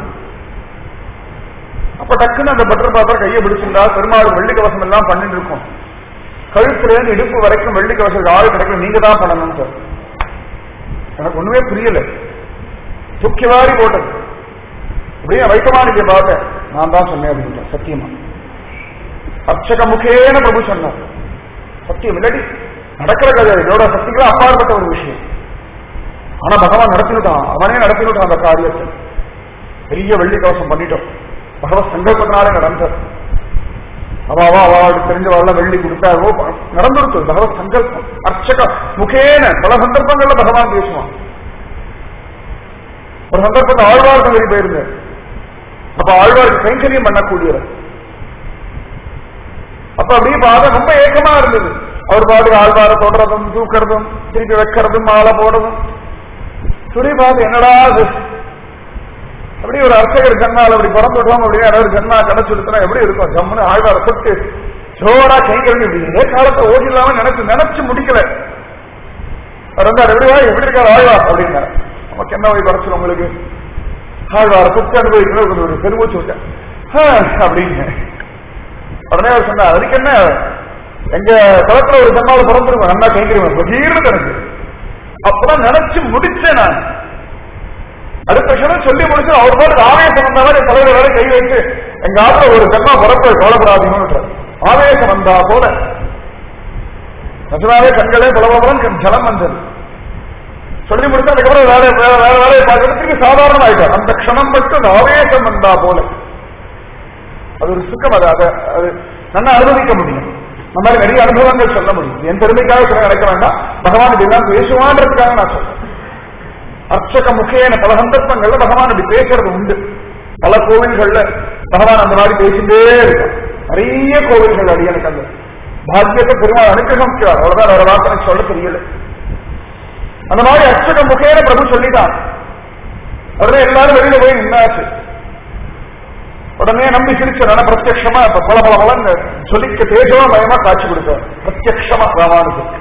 அப்ப டக்குன்னு அந்த பட்டர் பாப்பா கையை பிடிச்சிருந்தா பெருமாள் வெள்ளி கவசம் எல்லாம் பண்ணிட்டு இருக்கும். கழுத்துல இடுப்பு வரைக்கும் வெள்ளி கவசம் ஆள் கிடைக்கல, நீங்க தான் பண்ணணும் சார். எனக்கு ஒண்ணுமே புரியல, தூக்கி வாரி போட்டது. அப்படியே வைக்கமானிக்க பார்த்தேன், நான் தான் சொன்னேன் அப்படின்ற சத்தியமா. அர்ச்சக முகேன பிரபு சொன்னார் சத்தியம். இல்லாட்டி நடக்கிற கதை இதோட சக்திகளா அப்பாற்பட்ட ஒரு விஷயம். ஆனா பகவான் நடத்திவிட்டான், அவனே நடத்திவிட்டான் அந்த காரியத்தை. பெரிய வெள்ளி கவசம் பண்ணிட்டோம், பகவத் சங்கல்பத்தினாலே நடந்தது. அவாவா அவளுக்கு தெரிஞ்சவாள் வெள்ளி கொடுத்தாவோ நடந்துருச்சு பகவத் சங்கல்பம். அர்ச்சக முகேன பல சந்தர்ப்பங்கள்ல பகவான் பேசுவான். ஒரு சந்தர்ப்பத்தை ஆழ்வார் நகரி போயிருந்தேன். அப்ப ஆழ்வாருக்கு கைங்கரியம் பண்ணக்கூடியவர். அப்ப அப்படியே பாத ரொம்ப ஏக்கமா இருந்தது. அவர் பாட்டுக்கு ஆழ்வார தொடறதும் தூக்கிறதும் திருப்பி வைக்கிறதும் மாலை போடுறதும் துணி பாது என்னடா அது. அப்படி ஒரு அர்ச்சகர் ஜன்மால் அப்படி பிறந்துட்டோம் அப்படின்னு யாராவது ஜன்மா கிடைச்சுடுத்தா எப்படி இருக்கும். ஜம்முன்னு ஆழ்வார தொட்டு ஜோரா கைங்கரியம் இப்படி காலத்தை ஓடிலாம நினைச்சு நினைச்சு முடிக்கல. அவர் வந்து எப்படிவா எப்படி இருக்காரு ஆழ்வார் அப்படின்னா, நமக்கு என்ன போய் குறைச்சு உங்களுக்கு ஆழ்வார தொட்டு அனுபவிக்கிற ஒரு பெருமூச்சு விட்டேன் அப்படின்னு. உடனே அவர் சொன்னார், அதுக்கு என்ன எங்க தளத்துல ஒரு ஜன்மாவை பிறந்துருவோம் நல்லா கைங்கரியம் பகீர்னு எனக்கு. அப்பதான் நினைச்சு முடிச்சேன் நான். அடுத்த விஷயம் சொல்லி முடிச்சு அவர் பாட்டு ஆவேசம் வந்த மாதிரி தலைவர் வேற கை வைத்து எங்க ஆத்துல ஒரு ஜன்மா பிறப்பு கவலைப்படாதீங்கன்னு ஆவேசம் வந்தா போல நசுராவே கண்களே புலவரம் ஜலம் வந்தது. சொல்லி முடிச்சு அதுக்கப்புறம் வேலை வேற வேற வேலையை பார்க்கறதுக்கு சாதாரண ஆயிட்டார். அந்த க்ஷணம் மட்டும் அந்த ஆவேசம் வந்தா போல அது ஒரு சுக்கம். அது அதை அது நல்லா அனுபவிக்க முடியும். இந்த மாதிரி நிறைய அனுபவங்கள் சொல்ல முடியும். என் பெருமைக்காக சொல்ல நினைக்க வேண்டாம், பகவான் இப்படிலாம் பேசுவான்றதுக்காக நான் சொல்றேன். அர்ச்சக முகேன பல சந்தர்ப்பங்கள்ல பகவான் அப்படி பேசுறது உண்டு. பல கோவில்கள்ல பகவான் அந்த மாதிரி பேசிட்டே இருக்கான். நிறைய கோவில்கள் அடி எனக்கு அந்த பாக்கியத்தை பெருமாள் அனுகிரகிக்கிறார். அவ்வளவுதான், வேற வார்த்தை சொல்ல தெரியல. அந்த மாதிரி அர்ச்சக முகேன பிரபு சொல்லிட்டான். உடனே எல்லாரும் வெளியில போய் நின்னாச்சு. உடனே நம்பி சிரிச்ச பிரத்யட்சமா இப்ப பல பல பலன்னு சொல்லிக்க தேஜமா பயமா காட்சி கொடுத்தார். பிரத்யட்சமா ராமானுஜருக்கு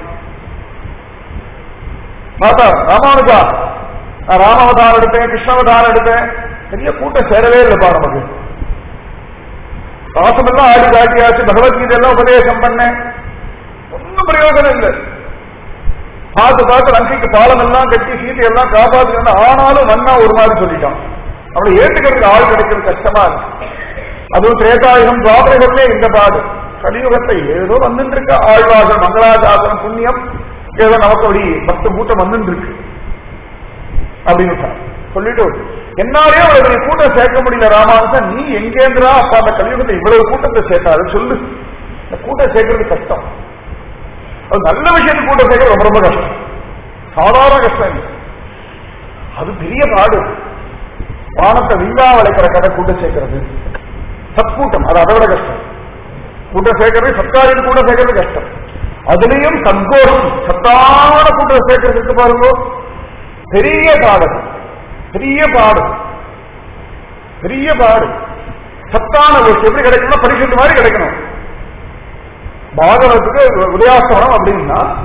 பார்த்தா, ராமானுஜா நான் ராமாவதாரம் எடுத்தேன், கிருஷ்ணாவதாரம் எடுத்தேன், பெரிய கூட்டம் சேரவே இல்லைப்பா நமக்கு. பாசமெல்லாம் ஆடி காட்டியாச்சு, பகவத்கீதை எல்லாம் உபதேசம் பண்ணேன், ஒன்னும் பிரயோஜனம் இல்லை. பார்த்து பார்த்து லங்கைக்கு பாலம் எல்லாம் கட்டி சீதையெல்லாம் காப்பாத்து, ஆனாலும் மண்ணா ஒரு மாதிரி சொல்லிட்டான். அவளை ஏற்றுக்கிறதுக்கு ஆள் கிடைக்கிறது கஷ்டமா இருக்கு. அதுவும் திரேதாயுகம் துவாபரகத்திலே இந்த பாடு. கலியுகத்தை ஏதோ வந்துட்டு இருக்க ஆழ்வாசம் மங்களாசாசனம் புண்ணியம் ஏதோ நமக்கு அப்படி பக்த கூட்டம் வந்துட்டு இருக்கு அப்படின்னு சொல்லிட்டு என்னாலே அவளுடைய கூட்டம் சேர்க்க முடியல. ராமானுஜன் நீ எங்கேந்திரா அப்பா அந்த கலியுகத்தை இவ்வளவு கூட்டத்தை சேர்த்தாரு சொல்லு. இந்த கூட்டம் சேர்க்கறது கஷ்டம். அது நல்ல விஷயத்துக்கு கூட்டம் சேர்க்கறது ரொம்ப ரொம்ப கஷ்டம், சாதாரண கஷ்டம் இல்லை. அது பெரிய பாடு. வானத்தை விங்கா வளைக்கிற கதை கூட்டம் சேர்க்கிறது சத்கூட்டம், அது அதை விட கஷ்டம். கூட்டம் சேர்க்கறது சத்காரின் கூட்டம் சேர்க்கறது கஷ்டம். அதுலயும் சந்தோஷம் சத்தான கூட்டம் சேர்க்கறதுக்கு பாருங்க பெரிய பாடு, பெரிய பாடு, பெரிய பாடு. சத்தான எப்படி கிடைக்கணும், பரிசுத்த மாதிரி கிடைக்கணும். பாகவத்துக்கு உதயாஸ்தவனம் அப்படின்னா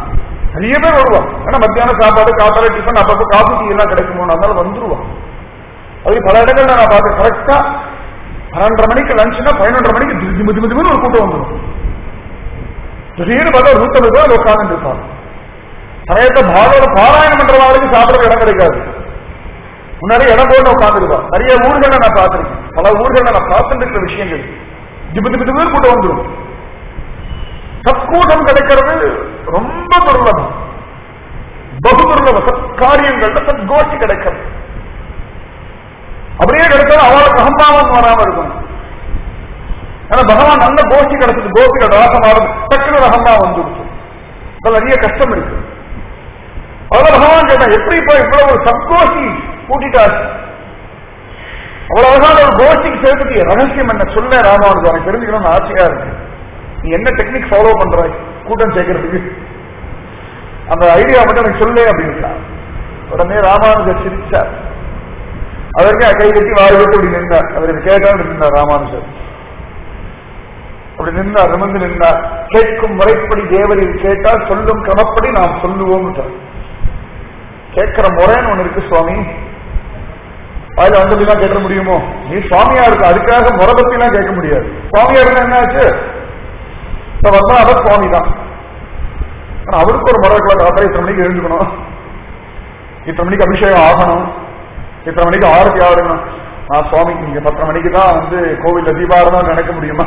நிறைய பேர் வருவான். ஏன்னா மத்தியான சாப்பாடு, காத்தால டிஃபன், அப்பப்போ காஃபி டீ எல்லாம் கிடைக்குமோ, அதனால வந்துருவான். அது பல இடங்கள்ல நான் பார்த்தேன். கரெக்டா பன்னெண்டரை மணிக்கு லஞ்சுனா பதினொன்றரை மணிக்கு திமுதி திமுதிமுன்னு ஒரு கூட்டம் வந்துடும். திடீர்னு பார்த்தா ஒரு நூத்தம்பது பேர் உட்கார்ந்து இருப்பாங்க. சமயத்தை பாலோட பாராயணம் பண்றவங்களுக்கு சாப்பிட இடம் கிடைக்காது. முன்னாடி இடம் போட்டு உட்காந்துருப்பான். நிறைய ஊர்களை நான் பார்த்திருக்கேன். பல ஊர்களை நான் பார்த்துட்டு இருக்கிற விஷயங்கள் திபு திபு திபு கூட்டம் வந்துடும். சத்கூட்டம் கிடைக்கிறது ரொம்ப துர்லபம், பகு துர்லபம். சத்காரியங்கள்ல சத்கோஷ்டி கிடைக்கிறது. அப்படியே கிடைச்சாலும் அவளுக்கு அகம்பாவம் வராம இருக்கும். ஏன்னா பகவான் நல்ல கோஷ்டி கிடைச்சது, கோபிகள் ராசம் ஆடும், டக்குனு அகம்பாவம் வந்துடுச்சு. நிறைய கஷ்டம் இருக்கு. அவ்வளவு பகவான் கேட்டான், எப்படி இப்ப இவ்வளவு ஒரு சத்கோஷ்டி கூட்டிட்டாரு, அவ்வளவு அழகான ஒரு கோஷ்டிக்கு சேர்த்துட்டிய ரகசியம் என்ன சொல்ல ராமானுஜன், எனக்கு தெரிஞ்சுக்கணும்னு ஆசையா இருக்கு. நீ என்ன டெக்னிக் ஃபாலோ பண்றாய் கூட்டம் சேர்க்கறதுக்கு, அந்த ஐடியா மட்டும் எனக்கு சொல்லு அப்படின்னா. உடனே ராமானுஜர் சிரிச்சார். அதற்கு கை கட்டி வாய் விட்டு அப்படி நின்றார். அவருக்கு கேட்டால் இருந்தார் ராமானுஜர். அப்படி நின்றார், நிமிர்ந்து நின்றார். கேட்கும் முறைப்படி தேவரில் கேட்டால் சொல்லும் கிரமப்படி நாம் சொல்லுவோம். கேட்கிற முறைன்னு ஒண்ணு இருக்கு சுவாமி, அதுல வந்ததுலாம் கேட்க முடியுமோ? நீ சுவாமியா இருக்கு, அதுக்காக முறை பத்தி எல்லாம் கேட்க முடியாது. சுவாமியா இருந்தா என்ன ஆச்சு? இப்ப வந்தா அவர் சுவாமி தான். ஆனா அவருக்கு ஒரு முறை இருக்கலாம். ராத்திரி இத்தனை மணிக்கு எழுந்துக்கணும், இத்தனை மணிக்கு அபிஷேகம் ஆகணும், இத்தனை மணிக்கு ஆரத்தி ஆகணும். நான் சுவாமிக்கு நீங்க பத்தரை மணிக்கு தான் வந்து கோவில்ல தீபாரதம் நினைக்க முடியுமா?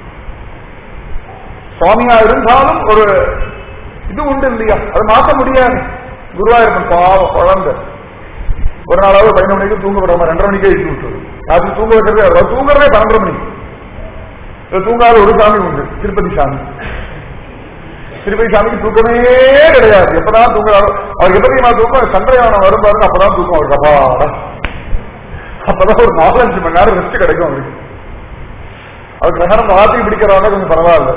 சுவாமியா இருந்தாலும் ஒரு இது உண்டு இல்லையா? அது மாற்ற முடியாது. குருவாயிருப்பன் பாவம் குழந்தை ஒரு நாளாவது பதினொரு மணிக்கு தூங்க விடாம ரெண்டரை மணிக்கே எழுதி விட்டுரு. ராத்திரி தூங்க வைக்கிறது, தூங்குறதே பன்னெண்டரை மணிக்கு. தூங்காத ஒரு சாமி உண்டு, திருப்பதி சாமி. திருப்பதி சாமிக்கு தூக்கமே கிடையாது. எப்பதான் தூங்குறாரோ அவருக்கு எப்படி நான் தூக்கம், சந்திரயானம் வரும் பாருங்க, அப்பதான் தூக்கம் அவருக்கு. அப்பாடா, அப்பதான் ஒரு நாலஞ்சு மணி நேரம் ரெஸ்ட் கிடைக்கும் அவருக்கு. அவர் கிரகணம் ராத்திரி பிடிக்கிறவங்க கொஞ்சம் பரவாயில்ல.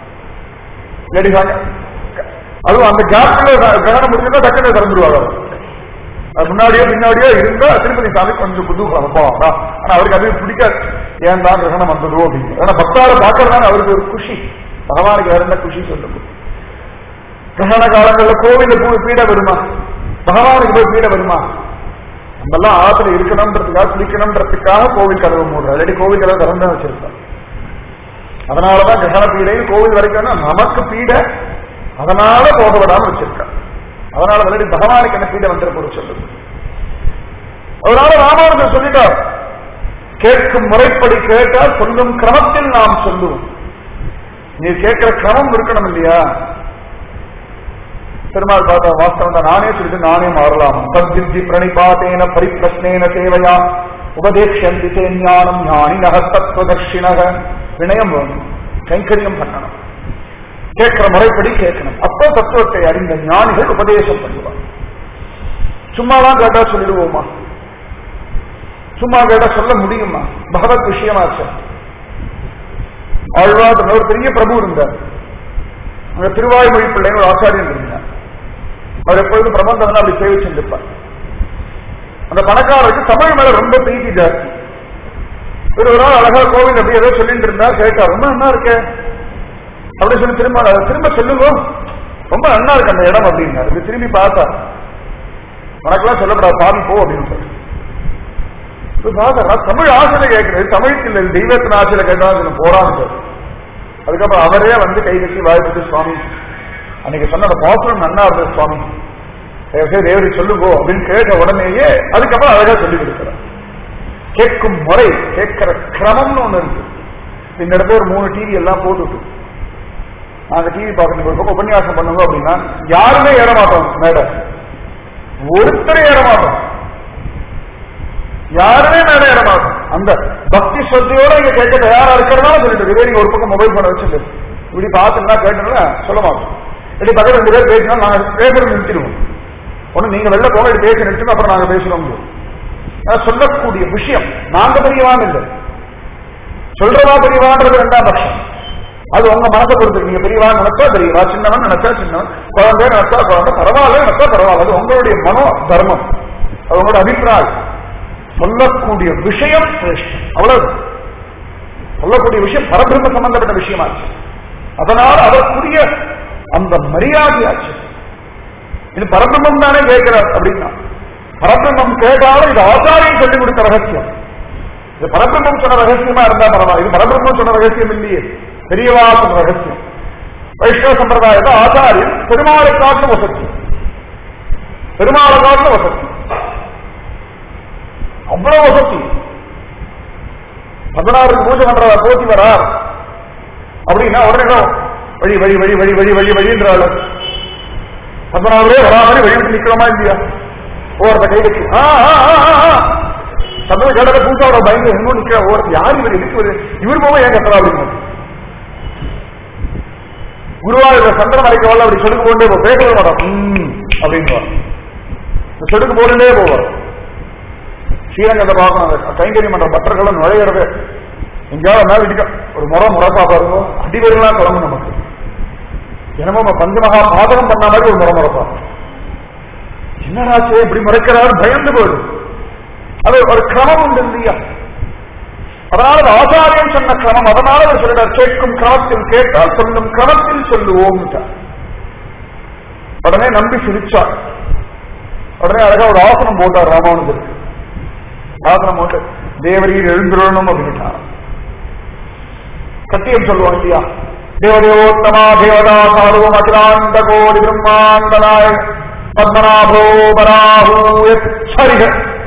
அதுவும் அந்த கேப்ல கிரகணம் முடிஞ்சா டக்குனு திறந்துருவாங்க. முன்னாடியோ பின்னாடியோ இருந்தா திருப்பதி சாமி கொஞ்சம் குதூகலம் அப்பாடா. ஆனா அவருக்கு அது பிடிக்காது. ஏன் தான் கிரகணம் வந்ததோ அப்படின்னு. ஆனா பக்தாவை பார்க்கறதான அவருக்கு ஒரு குஷி. பகவானுக்கு வேற என்ன குஷி சொல்லுங்க. கிரகண காலங்கள்ல கோவில பீட வருமா? பகவானுக்கு போய் பீட வருமா? நம்மெல்லாம் ஆத்துல இருக்கணும்ன்றதுக்காக குளிக்கணும்ன்றதுக்காக கோவில் கதவு மூடுறோம். இல்லாட்டி கோவில் கதவு திறந்தா வச்சிருக்கோம். அதனாலதான் கிரகண பீடையில் கோவில் வரைக்கும் நமக்கு பீட, அதனால போக விடாம வச்சிருக்க. அதனால விளையாடி பகவானுக்கு என்ன பீடை வந்துட போது சொல்லுது. அதனால ராமானுஜர் சொல்லிட்டார், கேட்கும் முறைப்படி கேட்டால் சொல்லும் கிரமத்தில் நாம் சொல்லுவோம். நீ கேட்கிற கிரமம் இருக்கணும் இல்லையா? பெருமாள் பார்த்தா வாஸ்தவம் தான். நானே சொல்லிட்டு நானே மாறலாம். சத்வித்தி பிரணிபாத்தேன பரிப்பிரஸ்னேன சேவையா உபதேக்ஷந்தி ஞானம் ஞானினக தத்துவதர்ஷினக. வினயம் வேணும், கைங்கரியம் பண்ணணும், கேட்கிற முறைப்படி கேட்கணும். அப்போ தத்துவத்தை அறிந்த ஞானிகள் உபதேசம் பண்ணுவார். சும்மாதான் கேட்டா சொல்லிடுவோமா? சும்மா கேட்டா சொல்ல முடியுமா? பகவத் விஷயமாச்சு. ஆழ்வார் ஒரு பெரிய பிரபு இருந்தார். அங்க திருவாய்மொழி பிள்ளைங்க ஒரு ஆச்சாரியன் இருந்தார். அவர் எப்பொழுதும் பிரபந்தம் அப்படி சேவை செஞ்சிருப்பார். அந்த பணக்காரருக்கு தமிழ் மேல ரொம்ப பிரீதி ஜாஸ்தி. ஒரு ஒரு நாள் அழகா கோவில் அப்படி ஏதோ சொல்லிட்டு இருந்தா கேட்டார், ரொம்ப என்ன இருக்கு அப்படி சொல்லி திரும்ப திரும்ப சொல்லுங்க, ரொம்ப நல்லா இருக்கு அந்த இடம் அப்படின்னாரு. திரும்பி பார்த்தா, உனக்கெல்லாம் சொல்லப்படாது பாதி போ அப்படின்னு சொல்லி தமிழ் ஆசையில கேட்கறது. தமிழுக்கு இல்லை, தெய்வத்தின் ஆசையில கேட்டாலும் போறான்னு. அதுக்கப்புறம் அவரே வந்து கை கட்டி வாழ்த்துட்டு, சுவாமி அன்னைக்கு சொன்ன பாசுரம் நன்னா இருந்தது சுவாமி, தேவரி சொல்லுங்கோ அப்படின்னு கேட்ட உடனேயே அதுக்கப்புறம் அழகா சொல்லி கொடுக்கிறார். கேட்கும் முறை, கேட்கிற கிரமம்னு ஒண்ணு இருக்கு. இந்த இடத்துல ஒரு மூணு டிவி எல்லாம் போட்டுட்டு நாங்க டிவி பார்க்கணும், உபன்யாசம் பண்ணுங்க அப்படின்னா யாருமே ஏற மாட்டோம் மேடம், ஒருத்தரை ஏற மாட்டோம், யாருமே மேடம் ஏற மாட்டோம். அந்த பக்தி ஸ்ரத்தையோட இங்க கேட்க தயாரா இருக்கிறதுனால சொல்லிட்டு இதே நீங்க ஒரு பக்கம் மொபைல் போன வச்சுட்டு இப்படி பார்த்துன்னா கேட்டோம்னா சொல்ல மாட்டோம். இப்படி பக்கத்துல ரெண்டு பேர் பேசினா நாங்க பேசுறது நிறுத்திடுவோம். ஒண்ணு நீங்க வெளில போக பேச நிறுத்தணும், அப்புறம் நாங்க பேசுறோம். சொல்லக்கூடிய விஷயம் நாங்க பெரியவான் இல்லை, சொல்றதா பெரியவான்றது ரெண்டாம் பட்சம். அது உங்க மனசை பொறுத்து. நீங்க பெரியவா நினைச்சா பெரியவா, சின்னவன் நினைச்சா சின்னவன், குழந்தை நினைச்சா குழந்தை, பரவாயில்ல நினைச்சா பரவாயில்ல. அது உங்களுடைய மனோ தர்மம், அது உங்களோட அபிப்பிராயம். சொல்லக்கூடிய விஷயம் சிரேஷ்டம், அவ்வளவு. சொல்லக்கூடிய விஷயம் பரபிரம்ம சம்பந்தப்பட்ட விஷயமாச்சு. அதனால் அதற்குரிய அந்த மரியாதையாச்சு. இது பரபிரம்மம் தானே கேட்கிறார் அப்படின்னா, பரபிரம்மம் கேட்டாலும் இது ஆச்சாரியம் சொல்லிக் கொடுத்த ரகசியம். இது பரபிரம்மம் சொன்ன ரகசியமா இருந்தா பரவாயில்ல, இது பரபிரம்மம் சொன்ன ரகசியம் இல்லையே, பெரியவா சொன்ன ரகசியம். வைஷ்ணவ சம்பிரதாயத்தை ஆச்சாரியன் பெருமாளை காட்டின வசதி, பெருமாளை காட்டின வசதி, அவ்வளவு வசதி. பதினாறுக்கு பூஜை பண்றதா போட்டி வரார் அப்படின்னா உடனே வழி வழி வழி வழி வழி வழி வழின்றாள். பதினாறுலே வராமணி வழி விட்டு நிக்கிறோமா இல்லையா? ஓரத்தை கை வச்சு சமய கடலை பூசாவோட பயந்து இன்னும் நிக்கிற ஓரத்து யார் இவர் இருக்கிறது, இவர் போக ஏன் கட்டுறா அப்படின்னு குருவாயூர் சந்திரன் அரைக்க வரல அப்படி சொடுக்கு போண்டே போ பேசவே மாட்டோம் உம் அப்படின்னு சொடுக்கு போட்டுட்டே போவார். ஸ்ரீரங்கத்தை பார்க்கணும், கைங்கறி மன்ற பட்டர்களும் நுழையிறது எங்கேயாவது மேல இடிக்க ஒரு முறை முறப்பா பாருங்க, அடிவரெல்லாம் கிளம்பு நமக்கு என்னமோ பஞ்சமகா பாதகம் பண்ண மாதிரி ஒரு முறை முறப்பா. என்னடாச்சு இப்படி முறைக்கிறாரு பயந்து போயிடும். அது ஒரு கிரமம் உண்டு இல்லையா? அதனால ஆச்சாரியம் சொன்ன கிரமம். அதனால அவர் சொல்றார் கேட்கும் கிரமத்தில் கேட்டால் சொல்லும் கிரமத்தில் சொல்லுவோம். உடனே நம்பி சிரிச்சார். உடனே அழகா ஒரு ஆசனம் போட்டார் ராமானுஜருக்கு. ஆசனம் போட்டு தேவரீர் எழுந்துள்ளணும் அப்படின்ட்டார். சத்தியம் சொல்லுவோம் இல்லையா? தேவதேவோத்தமா தேவதா சார்வம் அகிலாண்ட கோடி பிரம்மாண்டனாய பத்மநாபோ பராஹூயரிக.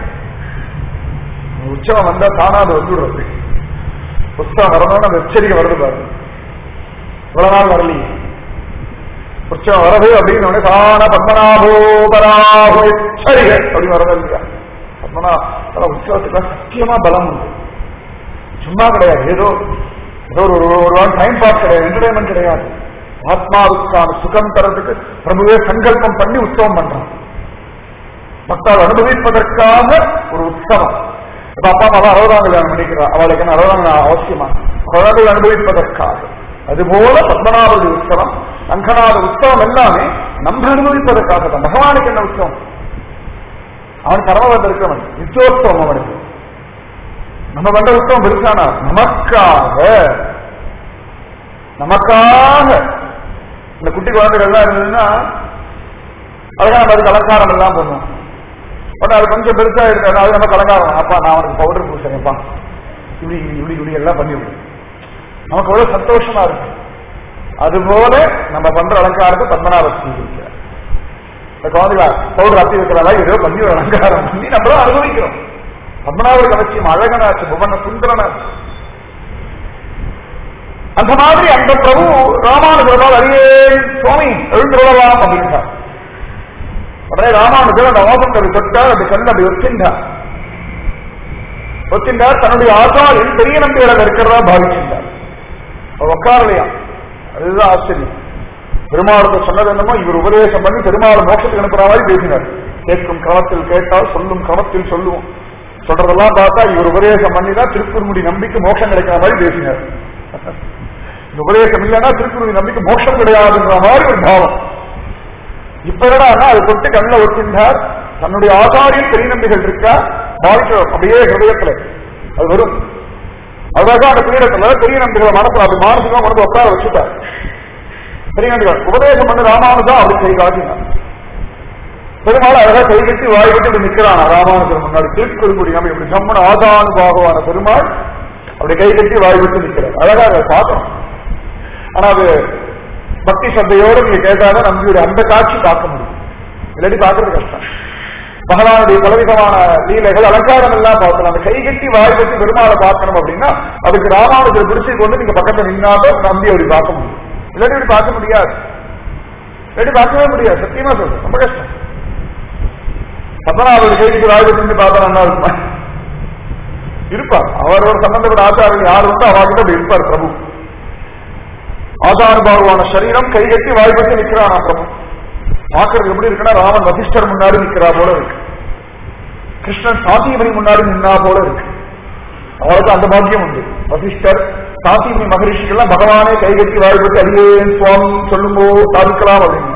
உற்சவம் வந்தா தானா அது வந்துடுறது. உற்சவம் வரணும்னு அந்த எச்சரிக்கை வருது பாருங்க. இவ்வளவு நாள் வரலையே உற்சவம் வரது அப்படின்னு தானா பத்மநாபோ பராஹூயரிக அப்படின்னு வரது இல்லையா? பத்மனா உற்சவத்துக்கு சத்தியமா பலம் உண்டு, சும்மா கிடையாது. ஏதோ ஏதோ ஒரு ஒரு டைம் பாஸ் கிடையாது, என்டர்டைன்மெண்ட் கிடையாது. ஆத்மாவுக்கான சுகம் தரத்துக்கு பிரபுவே சங்கல்பம் பண்ணி உற்சவம் பண்றான். மக்கள் அனுபவிப்பதற்காக ஒரு உற்சவம். இப்ப அப்பா அம்மா அறுபதாம் கல்யாணம் பண்ணிக்கிறார், அவளுக்கு அறுபதாம் அவசியமா குழந்தை அனுபவிப்பதற்காக. அதுபோல பத்மநாபதி உற்சவம், ரங்கநாத உற்சவம் எல்லாமே நம்ம அனுபவிப்பதற்காக தான். பகவானுக்கு என்ன உற்சவம்? அவன் பரமபத இருக்கவன், நிச்சயோத்சவம் அவனுக்கு. நம்ம பண்ற உற்சவம் பெருசானா நமக்காக, நமக்காக. இந்த குட்டி குழந்தைகள் எல்லாம் இருந்ததுன்னா அழகா நம்ம அதுக்கு அலங்காரம் எல்லாம் பண்ணும். பட் அது கொஞ்சம் பெருசா இருக்காது, அது நம்ம அலங்காரம். அப்பா நான் அவனுக்கு பவுடர் பூசேன்ப்பா இப்படி இப்படி இப்படி எல்லாம் பண்ணிவிடும். நமக்கு எவ்வளவு சந்தோஷமா இருக்கு. அதுபோல நம்ம பண்ற அலங்காரத்தை பத்மநாபத்தி இருக்கிறார். இந்த குழந்தைகளா பவுடர் அப்படி இருக்கிறாரா ஏதோ பண்ணி ஒரு அலங்காரம் பண்ணி நம்மளும் அனுபவிக்கிறோம். பத்மநாபர் அவசியம் அழகனாச்சு, புவன சுந்தரனாச்சு. அந்த மாதிரி அந்த பிரபு ராமானுஜரால் அடியே சுவாமி எழுந்துள்ளலாம் அப்படின்றார். உடனே ராமானுஜர் அந்த வாசத்தை தொட்டார், அப்படி கண்டு அப்படி ஒத்தின்றார். ஒத்தின்றார் தன்னுடைய ஆச்சாரியில் பெரிய நம்பியிடம் இருக்கிறதா பாவிச்சிருந்தார். அவர் உட்காரலையா, அதுதான் ஆச்சரியம். பெருமாளுக்கு சொன்னது என்னமோ இவர் உபதேசம் பண்ணி பெருமாள் மோட்சத்துக்கு அனுப்புற மாதிரி பேசினார். கேட்கும் கிரமத்தில் கேட்டால் சொல்லும் கிரமத்தில் சொல்லுவோம். சொல்றதெல்லாம் பார்த்தா இவர் உபதேசம் பண்ணிதான் திருக்குறுங்குடி நம்பிக்கை மோட்சம் கிடைக்கிற மாதிரி பேசினார். உபதேசம் இல்லைன்னா திருக்குறுங்குடி நம்பிக்கை மோட்சம் கிடையாதுன்ற மாதிரி ஒரு பாவம். இப்ப என்னடா அது தொட்டு கண்ணில் ஒட்டின்றார். தன்னுடைய ஆச்சாரியில் பெரிய நம்பிகள் இருக்கா பாதிக்க அப்படியே ஹிருதயத்துல அது வரும். அதுக்காக அந்த பீடத்துல பெரிய நம்பிகளை மனசுல அப்படி மானசிகமா கொண்டு உட்கார வச்சுட்டார். பெரிய நம்பிகள் உபதேசம் பண்ணி ராமானுஜா அப்படி கை காட்டினார். பெருமாள் அழகா கை கட்டி வாய் கட்டி அப்படி நிற்கிறான் ராமானுஜர் முன்னாடி. திருக்குறுங்குடி நம்ம இப்படி சம்மன ஆதானுபாகவான பெருமாள் அப்படி கை கட்டி வாய் விட்டு நிற்கிறார். அழகா அதை பார்க்கணும். ஆனா அது பக்தி சத்தையோடு நீங்க கேட்டாதான் நம்பியுடைய அந்த காட்சி பார்க்க முடியும், இல்லாட்டி பார்க்கறது கஷ்டம். பகவானுடைய பலவிதமான லீலைகள் அலங்காரம் எல்லாம் பார்க்கலாம். அந்த கை கட்டி வாய் கட்டி பெருமாளை பார்க்கணும் அப்படின்னா அதுக்கு ராமானுஜர் பிடிச்சி கொண்டு நீங்க பக்கத்துல நின்னாதான் நம்பி அப்படி பார்க்க முடியும், இல்லாட்டி அப்படி பார்க்க முடியாது. இல்லாட்டி பார்க்கவே முடியாது. சத்தியமா சொல்றேன், ரொம்ப கஷ்டம். பத்மநாபர் கைக்கு ராஜபுரிந்து பார்த்தா நல்லா இருக்குமா? இருப்பார். அவரோட சம்பந்தப்பட்ட ஆச்சாரர்கள் யார் உண்டோ அவர்கிட்ட அப்படி இருப்பார் பிரபு. ஆச்சாரபாகுவான சரீரம் கைகட்டி வாய்ப்பட்டு நிற்கிறானா பிரபு. பார்க்கறது எப்படி இருக்குன்னா ராமன் வசிஷ்டர் முன்னாடி நிற்கிறா போல இருக்கு, கிருஷ்ணன் சாத்தியமணி முன்னாடி நின்னா போல இருக்கு. அவருக்கு அந்த பாக்கியம் உண்டு. வசிஷ்டர் சாத்தியமணி மகரிஷிகள்லாம் பகவானே கைகட்டி வாய்ப்பட்டு அடியேன் சுவாமி சொல்லும்போ சாதிக்கலாம் அப்படின்னா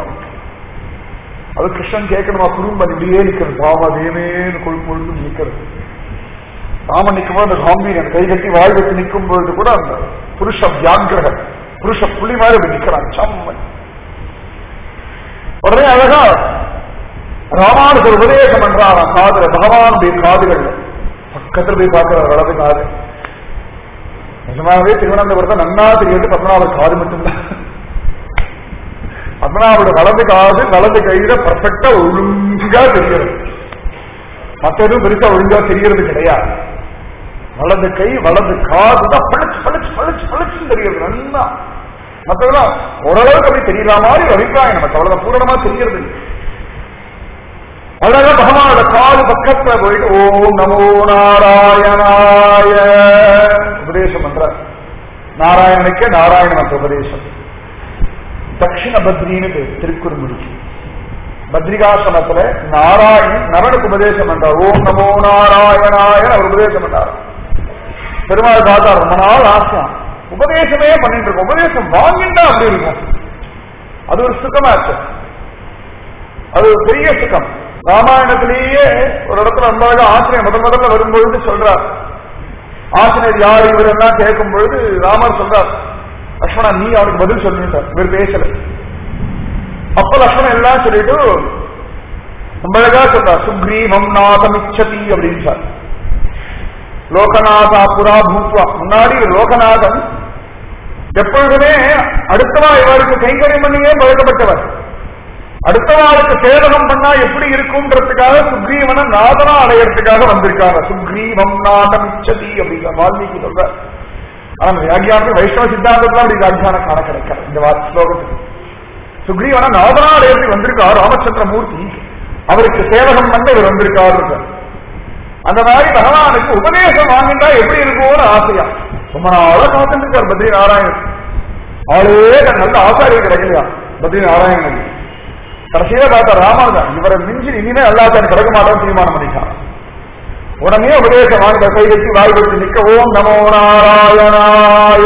அது கிருஷ்ணன் கேட்கணுமா? குறும்பு இப்படியே நிற்கிறது, பாவம் அதேமேன்னு கொழுப்பு கொழுப்பு நிற்கிறது. ராமன் நிற்கும் போது அந்த காம்பீரியன் கை கட்டி வாய் வச்சு நிற்கும் பொழுது கூட அந்த புருஷ வியாகிரக புருஷ புள்ளி மாதிரி அப்படி நிற்கிறான் சம்மன். உடனே அழகா ராமானுஜர் உபதேசம் பண்றாரா காதுல, பகவானுடைய காதுகள் பக்கத்துல போய் பார்க்கிற வலது காது. நிஜமாவே திருவனந்தபுரத்தை நன்னா தெரியாது பத்மநாபர் காது மட்டும்தான். பத்மநாபோட வலது காது வலது கையில பர்ஃபெக்டா ஒழுங்கா தெரிகிறது. மற்றதும் பெருசா ஒழுங்கா தெரியறது கிடையாது. வலது கை வலது காது தான் பளிச்சு பளிச்சு பளிச்சு பளிச்சு தெரிகிறது நல்லா. மற்றதெல்லாம் ஓரளவுக்கு அப்படி தெரியற மாதிரி அபிப்பிராயம் நமக்கு அவ்வளவு பூரணமா தெரியறது. அழகா பகவானோட காது பக்கத்துல போயிட்டு ஓம் நமோ நாராயணாய உபதேசம் பண்ற. நாராயணனுக்கே நாராயணன் உபதேசம். தட்சிண பத்ரின்னு திருக்குறுங்குடி பத்ரிகாசிரமத்துல நாராயணன் நரனுக்கு உபதேசம் பண்றார். ஓம் நமோ நாராயணாய அவர் உபதேசம் பண்றார். பெருமாள் பார்த்தா ரொம்ப நாள் ஆசையாம் உபதேசமே பண்ணிட்டு இருக்கும். உபதேசம் வாங்கிட்டா அப்படி இருக்கும். அது ஒரு சுகமா இருக்கு. அது ஒரு பெரிய சுகம். ராமாயணத்திலேயே ஒரு இடத்துல அன்பாக ஆசிரியர் முதல் முதல்ல வரும்பொழுது சொல்றார். ஆசிரியர் யார் இவர் எல்லாம் கேட்கும் பொழுது ராமர் சொல்றார், லக்ஷ்மணா நீ அவருக்கு பதில் சொல்லிட்டார். இவர் பேசல. அப்ப லக்ஷ்மணன் எல்லாம் சொல்லிட்டு ரொம்ப அழகா சொல்றார். சுக்ரீவம் நாதமிச்சதி அப்படின்னு சார். லோகநாதா புரா பூத்வா. முன்னாடி லோகநாதன் எப்பொழுதுமே அடுத்தவா இவருக்கு கைங்கரியம் பண்ணியே பழக்கப்பட்டவர். அடுத்தவாளுக்கு சேவகம் பண்ணா எப்படி இருக்கும்ன்றதுக்காக சுக்ரீவனை நாதனா அடையறதுக்காக வந்திருக்காங்க. சுக்ரீவம் நாதமிச்சதி அப்படிங்கிற வால்மீகி சொல்ற. ஆனா வியாக்கியானத்தில் வைஷ்ணவ சித்தாந்தத்துல அப்படி வியாக்கியானம் காண கிடைக்காது இந்த ஸ்லோகத்துக்கு. சுக்ரீவனை நாதனா அடையறதுக்கு வந்திருக்கார் ராமச்சந்திர மூர்த்தி. அவருக்கு சேவகம் பண்ண இவர் வந்திருக்காரு. அந்த மாதிரி பகவானுக்கு உபதேசம் வாங்கிட்டா எப்படி இருக்கும்னு ஆசையா ரொம்ப நாளா காத்துட்டு இருக்கார் பத்ரி நாராயணன். ஆளே நல்ல ஆசாரியர் கிடைக்கலையா பத்ரி நாராயணன். கடைசியில பார்த்தா ராமானுஜன் இவரை மிஞ்சி இனிமே எல்லாத்தையும் கிடைக்க மாட்டோம் தீர்மானம் பண்ணிட்டான். உடனே உபதேசம் வாங்க கை வச்சு வாய் வச்சு நிக்க ஓம் நமோ நாராயணாய.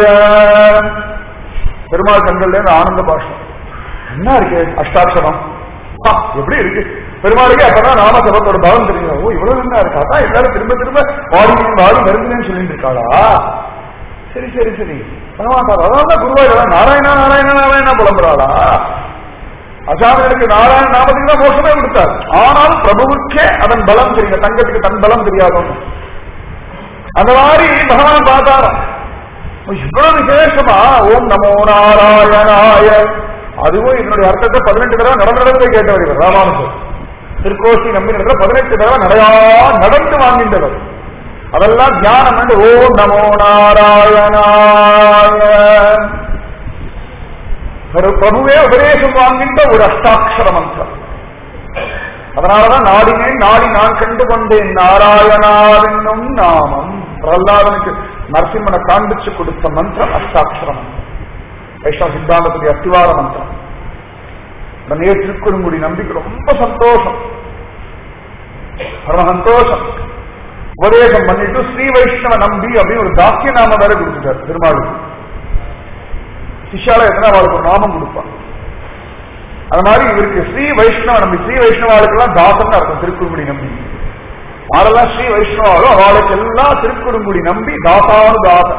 பெருமாள் கண்கள்ல இருந்து ஆனந்த பாஷம் என்ன இருக்கு அஷ்டாட்சரம் எப்படி இருக்கு. பெருமாளுக்கு அப்பதான் நாமசபத்தோட பலம் தெரியும். ஓ இவ்வளவு என்ன இருக்கா தான் எல்லாரும் திரும்ப திரும்ப வாடி வாடி வருதுன்னு சொல்லிட்டு இருக்காளா. சரி சரி சரி அதான் குருவாயூர் நாராயணா நாராயணா நாராயணா புலம்புறாளா. அசாமியனுக்கு நாராயண நாமத்துக்கு தான் மோசமே கொடுத்தார். ஆனால் பிரபுவுக்கே அதன் பலம் தெரியும். தங்கத்துக்கு தன் பலம் தெரியாத அந்த மாதிரி பகவான் பார்த்தாராம். இவ்வளவு விசேஷமா ஓம் நமோ நாராயணாய. அதுவும் இதனுடைய அர்த்தத்தை பதினெட்டு தடவை நடந்து நடந்து கேட்டவர் ராமானுஜர். திருக்கோசி நம்பி நடந்த பதினெட்டு தடவை நடையா நடந்து வாங்கின்றவர். அதெல்லாம் தியானம் வந்து ஓம் நமோ நாராயணாய. பிரபுவே உபதேசம் வாங்கின்ற ஒரு அஷ்டாட்சர மந்திரம். அதனாலதான் நாடினேன் நாடி நான் கண்டு கொண்டேன் நாராயணாவின்னும் நாமம். பிரகலாதனுக்கு நரசிம்மனை காண்பிச்சு கொடுத்த மந்திரம் அஷ்டாட்சர மந்திரம். வைஷ்ணவ சித்தாந்தத்துடைய அத்திவார மந்திரம். உடனே திருக்குறுங்குடி நம்பிக்கை ரொம்ப சந்தோஷம் பரம சந்தோஷம். உபதேசம் பண்ணிட்டு ஸ்ரீ வைஷ்ணவ நம்பி அப்படின்னு ஒரு தாக்கிய நாமம் வேற கொடுத்துட்டார் திருமாலுக்கு. சிஷால எத்தனை அவளுக்கு ஒரு நாமம் கொடுப்பான். அது மாதிரி இவருக்கு ஸ்ரீ வைஷ்ணவ நம்பி. ஸ்ரீ வைஷ்ணவாளுக்கு எல்லாம் தாசன் அர்த்தம் திருக்குறுங்குடி நம்பி. அதெல்லாம் ஸ்ரீ வைஷ்ணவாலும் அவளுக்கு எல்லாம் திருக்குறுங்குடி நம்பி தாசானு தாசன்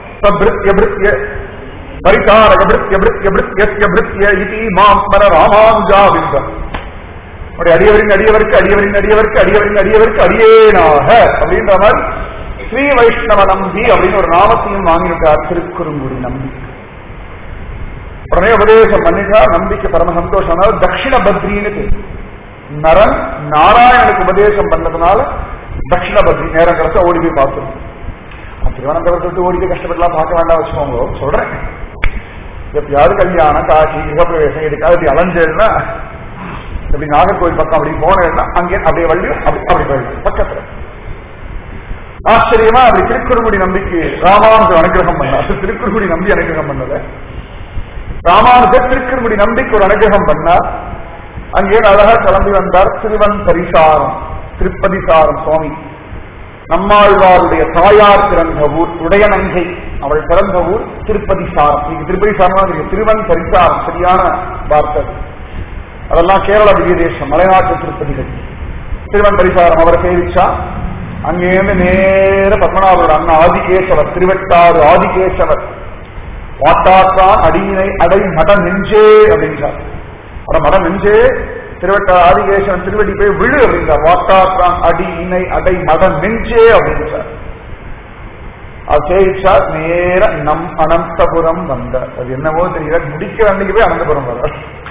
பரிசாரக பிருத்ய பிருத்ய பிருத்ய பிருத்ய இதி மாம் ஸ்மர ராமானுஜா அப்படின்றார். அடியவரின் அடியவருக்கு அடியவரின் அடியவருக்கு அடியவரின் அடியவருக்கு அடியேனாக அப்படின்ற மாதிரி ஸ்ரீ வைஷ்ணவ நம்பி அப்படின்னு ஒரு நாமத்தையும் வாங்கிவிட்டார் திருக்குறுங்குடி நம்பி. உடனே உபதேசம் பண்ணிட்டார். நம்பிக்கை பரம சந்தோஷம். தட்சிண பத்ரின்னு நரன் நாராயணனுக்கு உபதேசம் பண்ணதுனால தட்சிண பத்ரி நேரம் கிடைச்சா ஓடி போய் பார்த்துருவோம். திருவனந்தபுரத்து ஓடி போய் கஷ்டப்பட்டுலாம் பார்க்க வேண்டாம் வச்சுக்கோங்க சொல்றேன். எப்பயாவது கல்யாணம் காட்சி கிரகப்பிரவேசம் எதுக்காவது அலைஞ்சேன்னா இப்படி நாகர்கோவில் பக்கம் அப்படி போனேன்னா அங்கே அப்படியே வள்ளியும் அப்படி அப்படி போயிடும் பக்கத்துல. ஆச்சரியமா அப்படி திருக்குறுங்குடி நம்பிக்கு ராமானுஜர் அனுகிரகம் பண்ணார். திருக்குறுங்குடி நம்பி அனுகிரகம் பண்ணல, ராமானுஜர் திருக்குறுங்குடி நம்பிக்கு ஒரு அனுகிரகம் பண்ணார். அங்கே அழகா கிளம்பி வந்தார். திருவன் பரிசாரம் திருப்பதிசாரம் சுவாமி நம்மாழ்வாருடைய தாயார் பிறந்த ஊர் உடையநங்கை. அவள் பிறந்த ஊர் திருப்பதி சாரம். நீங்க திருப்பதி சாரம் திருவன் பரிசாரம் சரியான வார்த்தை. அதெல்லாம் கேரள திவ்ய தேசம் மலைநாட்டு திருப்பதிகள். திருவன் பரிசாரம் அவரை சேவிச்சா அங்கேருந்து நேர பத்மநாபரோட அண்ணா ஆதிகேசவர் திருவட்டாறு ஆதிகேசவர் வாட்டாற்றான் அடியினை அடை மட நெஞ்சே அப்படின்றார். அட மட நெஞ்சே திருவட்ட ஆதிகேசவன் திருவடி போய் விழு அப்படின்றார். வாட்டாற்றான் அடி இணை அடை மத நெஞ்சே அப்படின்றார். அது சேவிச்சா நேர நம் அனந்தபுரம் வந்த. அது என்னவோ தெரியல, முடிக்கிற அன்னைக்கு போய் அனந்தபுரம் வர.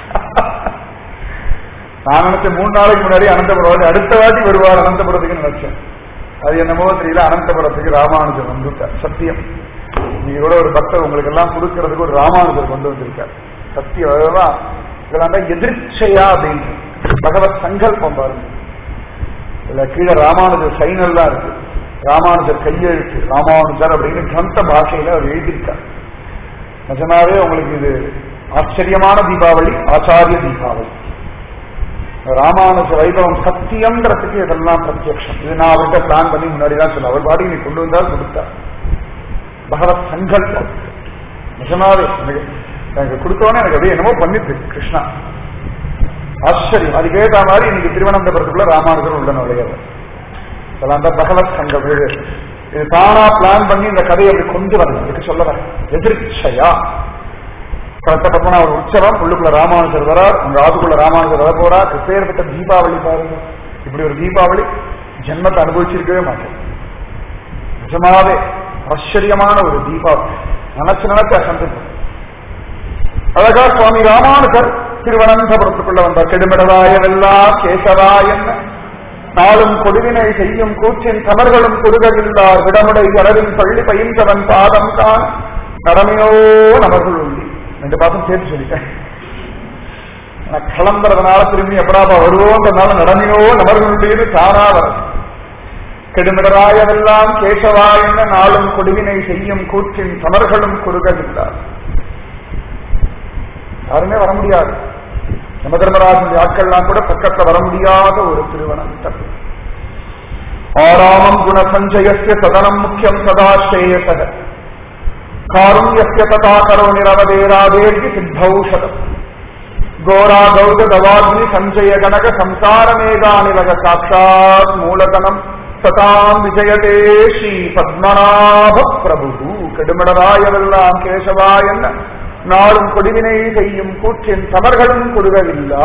நான் நினைச்சேன் மூணு நாளைக்கு முன்னாடி அனந்தபுரம் அடுத்த வாட்டி வருவார் அனந்தபுரத்துக்கு நினைச்சேன். அது என்னமோ தெரியல, அனந்தபுரத்துக்கு ராமானுஜர் வந்துட்டார். சத்தியம். நீங்க கூட ஒரு பக்தர் உங்களுக்கு எல்லாம் கொடுக்கறதுக்கு ஒரு ராமானுஜர் கொண்டு வந்திருக்கார். சத்தியம். அதெல்லாம் இதெல்லாம் தான் எதிர்ச்சையா அப்படின்னு பகவத் சங்கல்பம் பாருங்க. இதுல கீழே ராமானுஜர் சைனல்லாம் இருக்கு. ராமானுஜர் கையெழுத்து ராமானுஜர் அப்படின்னு கிரந்த பாஷையில அவர் எழுதியிருக்கார். நிஜமாவே உங்களுக்கு இது ஆச்சரியமான தீபாவளி, ஆச்சாரிய தீபாவளி. ராமானுஜ வைபவம் சத்தியம்ன்றதுக்கு இதெல்லாம் பிரத்யக்ஷம். இது நான் அவர்கிட்ட பிளான் பண்ணி முன்னாடிதான் சொல்ல, அவர் பாடி நீ கொண்டு வந்தால் கொடுத்தார். பகவத் சங்கல்பம். நிஜமாவே எனக்கு கொடுத்தோன்னே எனக்கு அப்படியே என்னமோ பண்ணிட்டு கிருஷ்ணா ஆச்சரியம். அதுக்கு ஏற்ற மாதிரி இன்னைக்கு திருவனந்தபுரத்துக்குள்ள ராமானுஜர் உள்ள நுழையவர். இதெல்லாம் தான் பகவத் சங்கம். இது இது தானா பிளான் பண்ணி இந்த கதையை அப்படி கொண்டு வரணும். இதுக்கு சொல்ல வர எதிர்ச்சையா கரெக்ட பத்மனா ஒரு உற்சவம் உள்ளுக்குள்ள ராமானுஜர் வரார், உங்க ஆதுக்குள்ள ராமானுஜர் வர போறார். பேர்பட்ட தீபாவளி பாருங்க. இப்படி ஒரு தீபாவளி ஜென்மத்தை அனுபவிச்சிருக்கவே மாட்டேன். நிஜமாவே ஆச்சரியமான ஒரு தீபாவளி. நினைச்சு நினைச்சு அசந்திருக்கும். அழகா சுவாமி ராமானுஜர் திருவனந்தபுரத்துக்குள்ள வந்தார். கெடுமிடராயவெல்லாம் கேசவா என்ன நாளும் கொடுவினை செய்யும் கூற்றின் கமர்களும் குறுகவில்லார் விடமுடை அளவில் பள்ளி பயின்றவன் பாதம் தான் கடமையோ நமர்கள் உள்ளி. ரெண்டு பாசம் சேர்த்து சொல்லிட்டேன். கிளம்புறதுனால திரும்பி எப்படாப்பா வருவோன்றதுனால நடமையோ நமர்களுடைய தானா வரும். கெடுமிடராயவெல்லாம் கேசவா என்ன நாளும் கொடுவினை செய்யும் கூற்றின் கமர்களும் குறுகவில்லார். யாருமே வர முடியாது. யம தர்மராஜன் ஆட்கள்லாம் கூட பக்கத்துல வர முடியாத ஒரு திருவனந்தபுரம். ஆராமம் குண சஞ்சயஸ்ய சதனம் முக்கியம் சதாஸ்ரேயசக காருண்யஸ்ய ததா கரோ நிரவதேராதேர்கி சித்தௌஷதம் கோரா கௌத தவாக்னி சஞ்சய கனக சம்சாரமேகானிலக சாட்சாத் மூலதனம் சதாம் விஜயதே ஸ்ரீ பத்மநாப பிரபு. கெடுமிடராயவெல்லாம் கேசவா என்ன நாளும் கொடுவினை செய்யும் கூற்றின் சமர்களும் கொடுகவில்லா.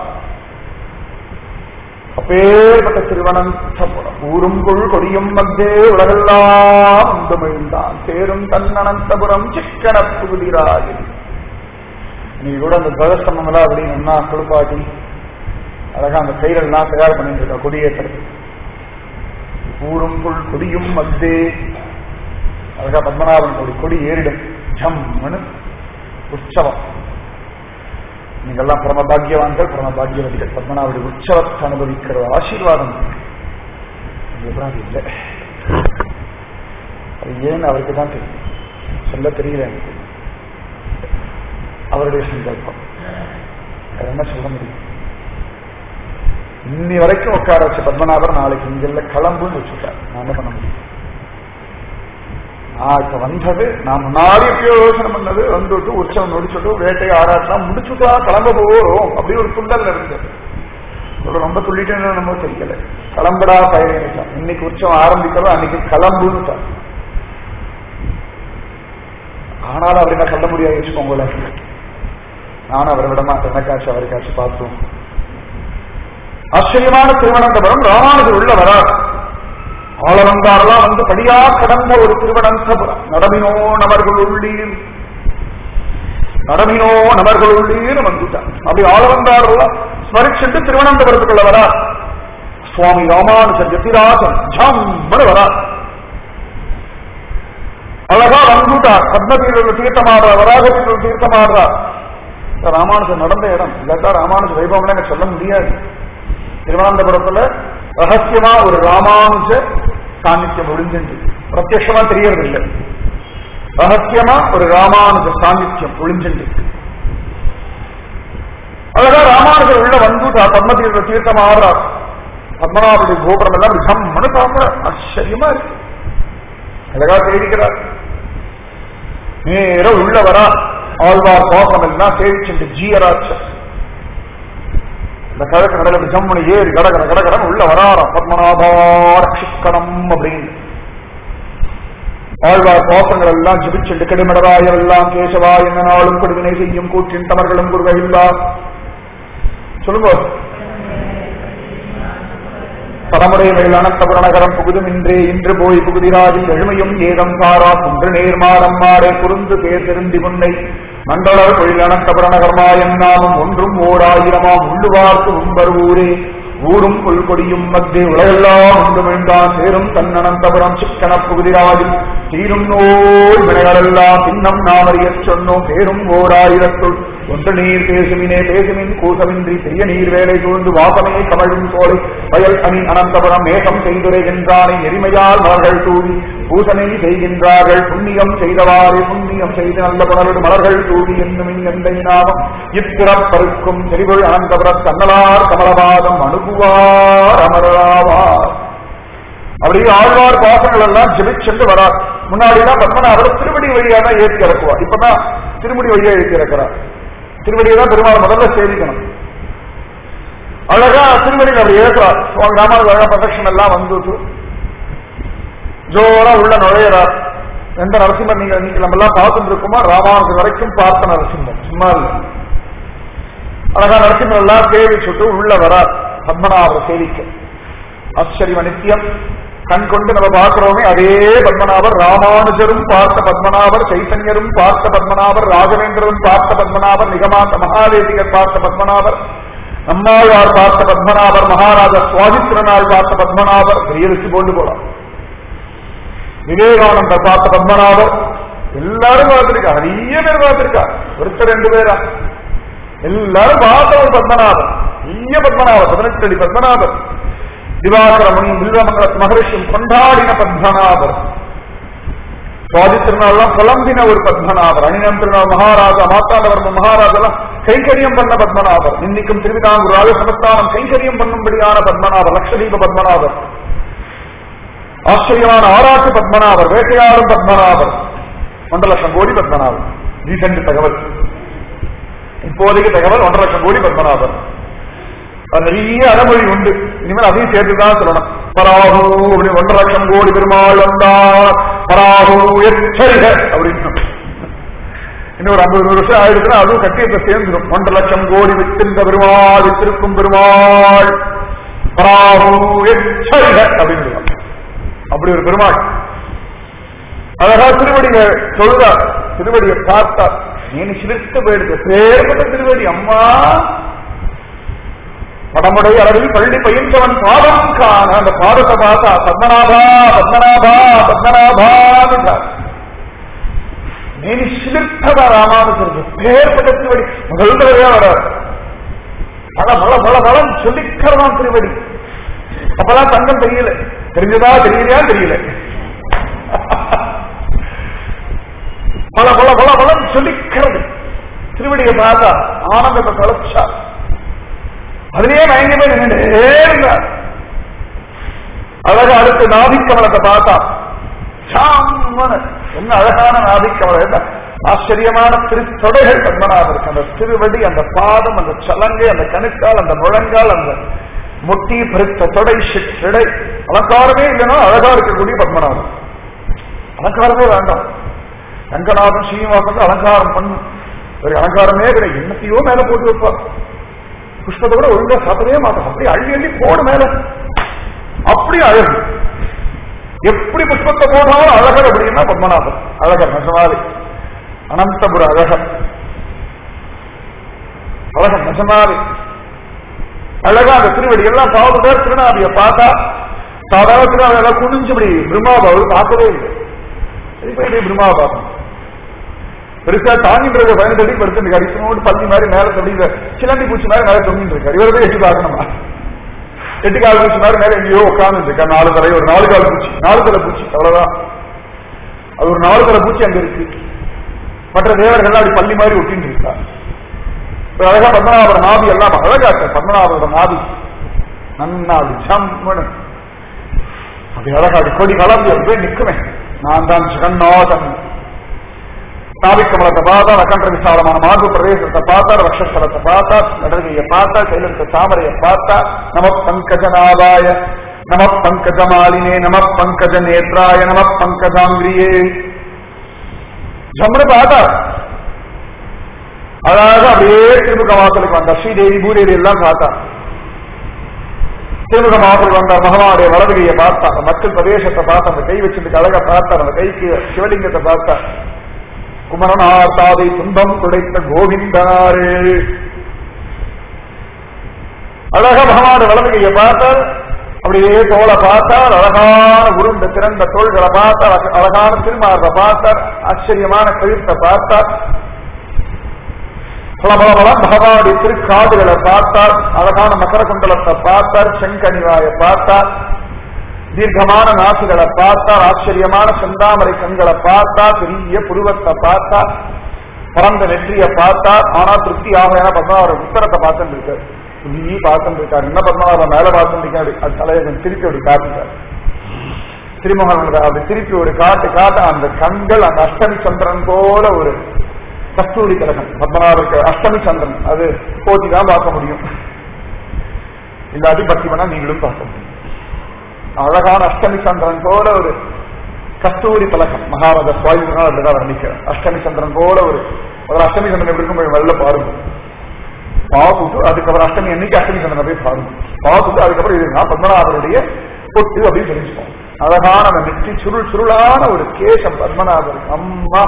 அப்பேற்பட்ட திருவனந்தபுரம் ஊரும் கொள் கொடியும் மத்தே உலகெல்லாம் உந்தமிழ்ந்தான் சேரும் தன்னனந்தபுரம் சிக்கன புகுதிராய். நீ கூட அந்த துவஜஸ்தம்பம் எல்லாம் அப்படின்னு என்ன குளிப்பாட்டி அழகா அந்த கையிலெல்லாம் தயார் பண்ணிட்டு இருக்கா கொடியேற்றது. ஊரும் கொள் கொடியும் மத்தே அழகா பத்மநாபன் கொடி கொடி ஏறிடும் ஜம்னு உற்சவம். நீங்கெல்லாம் பரமபாகியவான்கள், பரமபாகியவதிகள். பத்மநாபுடைய உற்சவத்தை அனுபவிக்கிற ஆசீர்வாதம் இல்லை. அது ஏன்னு அவருக்கு தான் தெரியும், சொல்ல தெரியல எனக்கு. அவருடைய சங்கல்பம் என்ன சொல்ல முடியும். இன்னி வரைக்கும் உட்கார வச்ச பத்மநாபர் நாளைக்கு இங்கெல்ல கிளம்புன்னு வச்சுட்டார். நான் என்ன பண்ண முடியும். நான் இப்ப வந்தது நான் முன்னாடி எப்பயோ யோசனை பண்ணது வந்துட்டு உற்சவம் முடிச்சுட்டு வேட்டையை ஆராட்டலாம் முடிச்சுட்டா கிளம்ப போறோம் அப்படி ஒரு துண்டல் இருந்தது. ரொம்ப துள்ளிட்டேன்னு நம்ம தெரியல. கிளம்படா பயணிச்சான். இன்னைக்கு உற்சவம் ஆரம்பிக்கிறோம், அன்னைக்கு கிளம்புன்னு தான். ஆனாலும் அப்படி நான் சொல்ல முடியாது வச்சுக்கோங்கள. நானும் அவரை விட மாட்டேன். எனக்காச்சு அவருக்காச்சு பார்த்தோம். ஆச்சரியமான திருவனந்தபுரம். ராமானுஜர் உள்ள வரார். ஆளவந்தாரெல்லாம் வந்து படியா கடந்த ஒரு திருவனந்தபுரம். நடமினோ நபர்கள் உள்ளீர் நடமினோ நபர்கள் உள்ளீர் வந்துட்டார். அப்படி ஆளவந்தாரெல்லாம் ஸ்மரிச்சுட்டு திருவனந்தபுரத்துக்குள்ள வரார். சுவாமி ராமானுஜர் யதிராஜன் ஜம்மனு வரார். அழகா வந்துட்டார். பத்மதீர தீர்த்தமாடுறார், வராகத்தீர தீர்த்தமாடுறார். ராமானுஜர் நடந்த இடம் இல்லாட்டா ராமானுஜர் வைபவம் எனக்கு சொல்ல முடியாது. திருவனந்தபுரத்துல ரகசியமா ஒரு ராமானுஜ சாநித்தியம் ஒளிஞ்சு பிரத்யமா தெரியறது இல்லை. ரகசியமா ஒரு ராமானுஜ சாநித்தியம் ஒளிஞ்சு. அழகா ராமானுஜர் உள்ள வந்துட்டா. பத்மதீர தீர்த்தம் ஆடுறார். பத்மநாபுடைய கோபுரம் எல்லாம் ஜம்மனு பார்க்க ஆச்சரியமா இருக்கு. அழகா தெரிவிக்கிறார். நேர உள்ள வரா. ஆழ்வார் கோபம் எல்லாம் சேவிச்சு ஜீயராட்ச இந்த கழக கடல ஜம்முனு ஏறி கடகட கடகடன் உள்ள வராராம். பத்மநாபா ரட்சிக்கணும் அப்படின்னு ஆழ்வார் கோபங்கள் எல்லாம் ஜிபிச்சுண்டு கெடுமிடராயர் எல்லாம் கேசவா என்ன நாளும் கொடுவினை செய்யும் கூற்றின் தமர்களும் குருக இல்லா. சொல்லுங்க பலமுறை அனந்தபுரநகரம் புகுதும் இன்றே இன்று போய் புகுதிராஜில் எழுமையும் ஏதம் சாரா குன்று நேர்மாறம் மாறே குறுந்து தேர் திருந்தி முன்னை மண்டலர் தொழில் அனந்தபுரநகர்மாயன் நாமம் ஒன்றும் ஓர் ஆயிரமாம் உள்ளுவார்க்கு உம்பருவூரே ஊரும் புல்கொடியும் மத்திய உலகெல்லாம் உண்டு மீண்டான் சேரும் தன் அனந்தபுரம் சிக்கன புகுதிராஜில் தீரும் நோய் வினைகளெல்லாம் சின்னம் நாமறியச் சொன்னோம் பேரும் ஓர் ஆயிரத்துள் ஒன்று நீர் பேசுமினே பேசுமின் கூசமின்றி பெரிய நீர் வேலை சூழ்ந்து வாசமே கமழும் சோலை வயல் அணி அனந்தபுரம் மேகம் செய்துரைகின்றானை நெறிமையால் மலர்கள் தூவி பூசனை செய்கின்றார்கள் புண்ணியம் செய்தவாறு புண்ணியம் செய்து நல்ல புணர்வு மலர்கள் தூவி என்னும் எந்தை நாமம் இப்பிறப்பருக்கும் செறிவுள் அனந்தபுரம் தன்னலார் கமலவாதம் அனுபுவார் அமராவார். அப்படியே ஆழ்வார் பாசங்கள் எல்லாம் ஜெபிச்சென்று வரார். முன்னாடிதான் பத்மநாபர் திருவடி வழியா தான் ஏற்றி இறக்குவார். இப்பதான் திருமுடி வழியா ஏற்றி இறக்கிறார். திருவடியை தான் பெருமாள் முதல்ல சேவிக்கணும். அழகா திருவடியில் அவர் ஏற்கிறார். சுவாமி ராமானுஜ அழகா பிரதட்சணம் எல்லாம் வந்துட்டு ஜோரா உள்ள நுழையிறார். எந்த நரசிம்மர் நீங்க நீங்க நம்ம எல்லாம் பார்த்துட்டு இருக்கோமோ ராமானுஜ வரைக்கும் பார்த்த நரசிம்மர் சும்மா இல்லை. அழகா நரசிம்மர் எல்லாம் சேவிச்சுட்டு உள்ள வரார் பத்மநாபர் சேவிக்க. ஆச்சரியம் நித்தியம் கண் கொண்டு நம்ம பார்க்கிறோமே அதே பத்மநாபர் ராமானுஜரும் பார்த்த பத்மநாபர், சைத்தன்யரும் பார்த்த பத்மநாபர், ராகவேந்திரரும் பார்த்த பத்மநாபர், நிகமாந்த மகாதேவிகர் பார்த்த பத்மநாபர், நம்மாழ்வார் பார்த்த பத்மநாபர், மகாராஜா சுவாதித்திரனால் பார்த்த பத்மநாபர், பெரிய லிஸ்ட் போட்டு போலாம். விவேகானந்தர் பார்த்த பத்மநாபர், எல்லாரும் பார்த்திருக்கா. நிறைய பேர் பார்த்திருக்கா. ஒருத்தர் ரெண்டு பேரா எல்லாரும் பார்த்த ஒரு பத்மநாபர், பெரிய பத்மநாபர், பதினெட்டு அடி பத்மநாபர். திவாகர முனியும் வில்வமங்கல மகரிஷியும் கொண்டாடின பத்மநாபர். சுவாதி திருநாள்லாம் புலம்பின ஒரு பத்மநாபர். அணினம் திருநாள் மகாராஜா மாத்தாண்டவர்ம மகாராஜெல்லாம் கைங்கரியம் பண்ண பத்மநாபர். இன்னைக்கும் திருவிதாங்கூர் ராஜ சமஸ்தானம் கைங்கரியம் பண்ணும்படியான பத்மநாபர். லட்சதீப பத்மநாபர், ஆச்சரியமான ஆராய்ச்சி பத்மநாபர், வேட்டையாடும் பத்மநாபர், ஒன்றரை லட்சம் கோடி பத்மநாபர். ரீசெண்ட் தகவல், இப்போதைக்கு தகவல் ஒன்றரை லட்சம் கோடி பத்மநாபர். நிறைய அறமொழி உண்டு. இனிமேல் அதையும் சேர்த்துதான் சொல்லணும். பராகு அப்படி ஒன்றரை லட்சம் கோடி பெருமாள் வந்தார், பராகு எச்சரிக அப்படின்னு இன்னொரு ஐம்பது நூறு வருஷம் ஆயிடுச்சுன்னா அதுவும் கட்டியத்தை சேர்ந்துடும். ஒன்றரை லட்சம் கோடி வித்திருந்த பெருமாள், வித்திருக்கும் பெருமாள், பராகு எச்சரிக அப்படின்னு அப்படி ஒரு பெருமாள். அழகா திருவடியை சொல்றார். திருவடியை பார்த்தார். நீ சிலிர்த்து போயிடுச்சு. பேர்பட்ட திருவடி அம்மா படமுடைய அளவில் பள்ளி பயின்றவன் பாதம் காண அந்த பாதத்தை பார்த்தா பத்மநாபா பத்மநாபா பத்மநாபா நீ சிலிர்த்ததா ராமானுஜருக்கு பேர்பட்ட திருவடி முதல் தடவையா வராது. பல பல பல பலம் சொல்லிக்கிறதான் திருவடி. அப்பதான் தங்கம் தெரியல. தெரிஞ்சதா தெரியலையா தெரியல. பல பல பல பலம் சொல்லிக்கிறது. திருவடியை பார்த்தா ஆனந்தத்தை தொலைச்சா அதுலயே மயங்கி போய் நின்றுட்டே இருந்தார். அழகா அடுத்து நாபிக்கமலத்தை பார்த்தா என்ன அழகான நாபிக்கமலம், ஆச்சரியமான திருத்தொடைகள் பத்மநாபருக்கு. அந்த திருவடி, அந்த பாதம், அந்த சலங்கை, அந்த கணுக்கால், அந்த முழங்கால், அந்த முட்டி பெருத்த தொடை சிடை அலங்காரமே இல்லைன்னா அழகா இருக்கக்கூடிய பத்மநாபம். அலங்காரமே வேண்டாம். ரங்கநாதன் ஸ்ரீனிவாசன் அலங்காரம் பண்ணும். ஒரு அலங்காரமே கிடையாது. என்னத்தையோ மேல போட்டு வைப்பார். புஷ்பத்தை கூட ஒழுங்கா சாப்பிடவே மாட்டோம். அப்படி அள்ளி அள்ளி போடு மேல. அப்படி அழகு. எப்படி புஷ்பத்தை போட்டாலும் அழகர் அப்படின்னா பத்மநாபன் அழகர். நசமாரி அனந்தபுர அழகர் அழகர் நசமாரி அழகா அந்த திருவடி எல்லாம் பாவத்தை திருநாபியை பார்த்தா சாதாரண திருநாள் குனிஞ்சபடி பிரம்மாபாவை பார்க்கவே இல்லை. பிரம்மாவை பார்த்தோம். பெருசா தாங்கின்ற பதினெட்டு அடி படுத்து அடிக்கணும் பள்ளி மாதிரி மேல தொடிங்க சிலந்தி பூச்சி மாதிரி மேல தொங்கிட்டு இருக்காரு. இவரை போய் எட்டு பார்க்கணுமா? எட்டு கால் பூச்சி மாதிரி மேல எங்கேயோ உட்கார்ந்து இருக்கா. நாலு தலை ஒரு நாலு கால் பூச்சி, நாலு தலை பூச்சி அவ்வளவுதான். அது ஒரு நாலு தலை பூச்சி அங்க இருக்கு. மற்ற தேவர்கள் அப்படி பள்ளி மாதிரி ஒட்டின்னு இருக்கா. அழகா பத்மநாபர் நாபி எல்லாம் அழகா இருக்க. பத்மநாபரோட நாபி நன்னாபி ஜம்முன்னு அப்படி அழகா அப்படி கொடி கலந்து போய் நிற்குமே. நான் தான் ஜெகநாதன். நாபிக்கமலத்தை பார்த்தா, அகன்ற விசாலமான மார்பு பிரதேசத்தை பார்த்தா, ரக்ஷஸ்தலத்தை பார்த்தா, நடகையை பார்த்தா, கையிலிருக்க தாமரையை பார்த்தா, நம பங்கஜநாதாய நம பங்கஜமாலினே நம பங்கஜ நேத்ராய நம பங்கஜாங்கிரியே ஜம்முன்னு பார்த்தா. அழகாக அப்படியே திருமுக வாசலுக்கு வந்தா. ஸ்ரீதேவி பூதேவி எல்லாம் பார்த்தா. திருமுகமாக வந்த பகவானுடைய வலதுகையை பார்த்தார், மக்கள் பிரதேசத்தை பார்த்தார், அந்த கை வச்சிருக்க அழகை பார்த்தார், அந்த கைக்கு சிவலிங்கத்தை பார்த்தார். குமரனார் தாதை துன்பம் துடைத்த கோவிந்தாரே. அழக பகவான் வலதுகையை பார்த்தார், அப்படியே தோலை பார்த்தார், அழகான உருண்ட திறந்த தோள்களை பார்த்தார், அழகான திருமார்பை பார்த்தார், ஆச்சரியமான கழுத்தை பார்த்தார், பலபலம் பகவானுடைய திருக்காதுகளை பார்த்தார், அழகான மகர குண்டலத்தை பார்த்தார், செங்கனிவாயை பார்த்தார், தீர்க்கமான நாசுகளை பார்த்தார், ஆச்சரியமான செந்தாமரை கண்களை பார்த்தார், பெரிய புருவத்தை பார்த்தார், பரந்த நெற்றியை பார்த்தார். ஆனா திருப்தி ஆகலைன்னா பத்மநாபர் உத்தரத்தை பார்த்துட்டு இருக்காரு, நீ பார்த்துட்டு இருக்காரு, என்ன பத்மநாபர் மேல பார்த்துட்டு இருக்காரு, அது தலையை திருப்பி அப்படி காட்டுட்டார். திருமகன் அப்படி திருப்பி ஒரு காட்டு காட்ட அந்த கண்கள் அந்த அஷ்டமி சந்திரன் போல ஒரு கஸ்தூரி கலகம். பத்மநாபருக்கு அஷ்டமி சந்திரன் அது போட்டி தான் பார்க்க முடியும், இந்த அதிபக்தி வேணா நீங்களும் பார்க்க முடியும். அழகான அஷ்டமி சந்திரன் போல ஒரு கஸ்தூரி பலகம் மகாராஜா சுவாமிதான் அப்படிதான் வர்ணிக்கிறார். அஷ்டமி சந்திரன் போல ஒரு ஒரு அஷ்டமி சந்திரன் எப்படி இருக்கும் வெள்ள பாருங்க, பாத்துட்டு அதுக்கப்புறம் அஷ்டமி என்னைக்கு அஷ்டமி சந்திரன் போய் பாருங்க, பாத்துட்டு அதுக்கப்புறம் இதுனா பத்மநாபருடைய பொட்டு அப்படின்னு தெரிஞ்சுப்போம். அழகான அந்த நெற்றி சுருள் சுருளான ஒரு கேசம் பத்மநாபருக்கு. அம்மா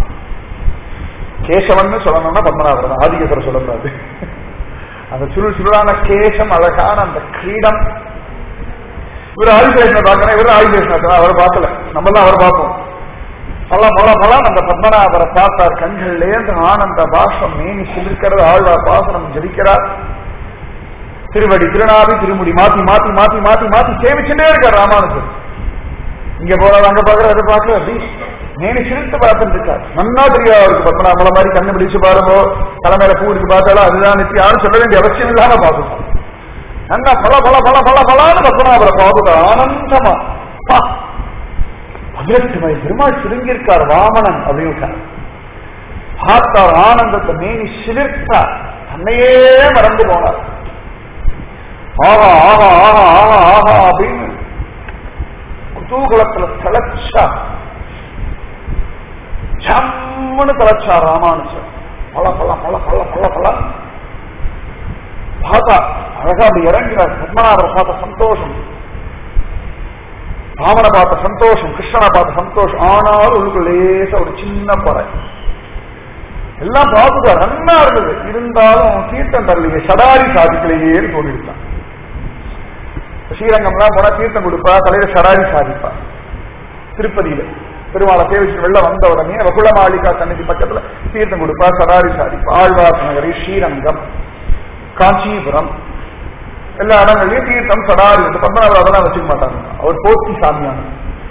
கேசவன் சொல்லணும்னா பத்மநாபர் தான், ஆதிகேசர் சொல்லக்கூடாது. அந்த சுருள் சுருளான கேசம், அழகான அந்த கிரீடம். இவர் ஆதிசேஷனை பார்க்கணும், இவர் ஆதிசேஷன் அவர் பார்க்கல, நம்ம தான் அவர் பார்ப்போம். பல பல பலம் அந்த பத்மநாபரை பார்த்தார், கண்கள்லேருந்து ஆனந்த பாஷம் மேனி சிலிர்க்கிறது, ஆழ்வார் பாசனம் ஜடிக்கிறார். திருவடி திருநாவி திருமுடி மாத்தி மாத்தி மாத்தி மாத்தி மாத்தி சேமிச்சுட்டே இருக்கார் ராமானுஜர். இங்க போறது அங்க பாக்குற அதை பார்க்கல, அப்படி மேனி சிரித்து பார்த்துட்டு இருக்கார். நன்னா தெரியாது அவருக்கு பத்மநாபல மாதிரி கண்ணு பிடிச்சு பாருங்கோ, தலைமையில பூ இருக்கு பார்த்தாலும் அதுதான் நித்தி யாரும் சொல்ல வேண்டிய அவசியம் இல்லாம பார்த்துட்டோம். நல்லா பல பல பல பல பலான்னு பத்மநாபரை பார்த்துட்டா ஆனந்தமா பதினெட்டு வயது பெருமாள் சுருங்கியிருக்கார் வாமனன் அப்படின்னு பார்த்தார். ஆனந்தத்தை மேனி சிலிர்த்தார், தன்னையே மறந்து போனார். ஆஹா ஆஹா ஆஹா ஆஹா ஆஹா அப்படின்னு குதூகலத்துல தலைச்சா ஜம்முன்னு தலைச்சா ராமானுஜர். பல பல பல பல பல பல பார்த்தா அழகா அப்படி இறங்கிறார். பத்மநாபரை பார்த்த சந்தோஷம், ராமனை பார்த்த சந்தோஷம், கிருஷ்ணனை பார்த்த சந்தோஷம். ஆனாலும் உள்ளுக்கு லேசா ஒரு சின்ன பறை எல்லாம் பார்த்துட்டார், நல்லா இருந்தது. இருந்தாலும் தீர்த்தம் தரலையே, சடாரி சாதிக்கலையேன்னு சொல்லியிருந்தான். ஸ்ரீரங்கம்லாம் போனா தீர்த்தம் கொடுப்பா, தலையில சடாரி சாதிப்பா. திருப்பதியில பெருமாளை சேவிச்சு வெளில வந்த உடனே வகுள மாளிகா சன்னிதி பக்கத்துல தீர்த்தம் கொடுப்பா, சடாரி சாதிப்பா. ஆழ்வார் நகரி, ஸ்ரீரங்கம், காஞ்சிபுரம் எல்லா இடங்கள்லயும் தீர்த்தம் சடாரி வந்து பத்மநாபர் அதெல்லாம் வச்சுக்க மாட்டாங்க. அவர் போத்தி சாமியான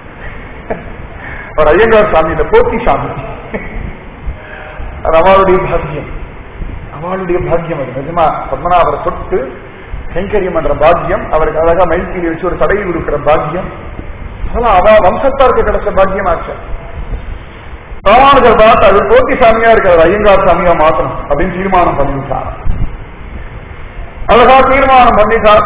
அவர் ஐயங்கார் சாமி இல்ல, போத்தி சாமி. அது அவளுடைய பாக்கியம், அவளுடைய பாக்கியம். அது நிஜமா பத்மநாபரை தொட்டு கைங்கரியம் என்ற பாக்கியம், அவருக்கு அழகா மைக்கீரி வச்சு ஒரு தடை கொடுக்கிற பாக்கியம், அதெல்லாம் அவ வம்சத்தாருக்கு கிடைச்ச பாக்கியமாச்சு. ராமானுஜர் பார்த்து அது போத்தி சாமியா இருக்கிறது ஐயங்கார் சாமியா மாத்தணும் அப்படின்னு தீர்மானம் பண்ணிட்டார். அழகா தீர்மானம் பண்ணிட்டார்.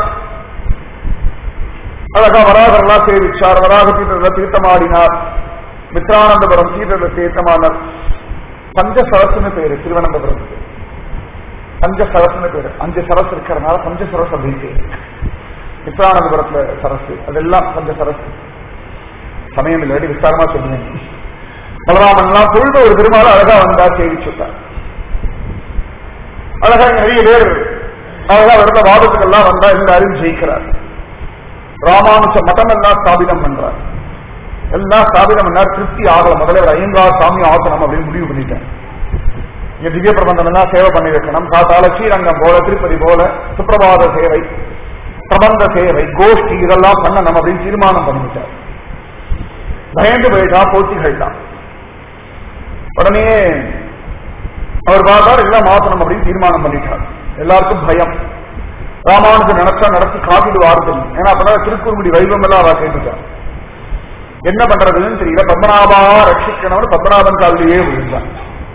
அழகா வராகரெல்லாம் சேவிச்சார், வராக தீர்த்தத்தில் தீர்த்தமாடினார், மித்ரானந்தபுரம் தீர்த்தத்தில் தீர்த்தமானார். பஞ்சசரஸ்னு பேரு திருவனந்தபுரத்துக்கு, பஞ்சசரஸ்னு பேரு. அஞ்சு சரஸ் இருக்கிறதுனால பஞ்சசரஸ் அப்படின்னு பேரு. மித்ரானந்தபுரத்துல சரசு, அதெல்லாம் பஞ்சசரஸ். சமயம் இல்லாடி விஸ்தாரமா சொல்லுவேன். பலராமன்லாம் பொழுது ஒரு பெருமாள் அழகா வந்தா சேவிச்சுட்டார். அழகா நிறைய பேர் அழகா வருட வாதத்துக்கெல்லாம் வந்தா எல்லாரும் ஜெயிக்கிறார். ராமானுஜ மதம் எல்லாம் ஸ்தாபிதம் பண்றார், எல்லாம் ஸ்தாபிதம் பண்ணார். திருப்தி ஆகல. முதல்ல ஒரு ஐயங்கார் சாமி ஆசனம் அப்படின்னு முடிவு பண்ணிட்டேன். இங்க திவ்ய பிரபந்தம் எல்லாம் சேவை பண்ணி வைக்கணும். காத்தால ஸ்ரீரங்கம் போல, திருப்பதி போல சுப்பிரபாத சேவை, பிரபந்த சேவை, கோஷ்டி இதெல்லாம் பண்ணணும் அப்படின்னு தீர்மானம் பண்ணிவிட்டார். பயந்து போயிட்டா, போட்டிகள் தான். உடனே அவர் பார்த்தார், எல்லாம் மாத்தணும் அப்படின்னு தீர்மானம் பண்ணிட்டார். எல்லாருக்கும் பயம். ராமானுஜன் நினைச்சா நடத்தி காட்டிடுவார்கள், ஏன்னா அப்பதான் திருக்குறுங்குடி வைபவம் எல்லாம் அவ கேட்டுட்டார். என்ன பண்றதுன்னு தெரியல. பத்மநாபா ரட்சிக்கணும்னு பத்மநாபன் காலிலேயே விழுந்தான்.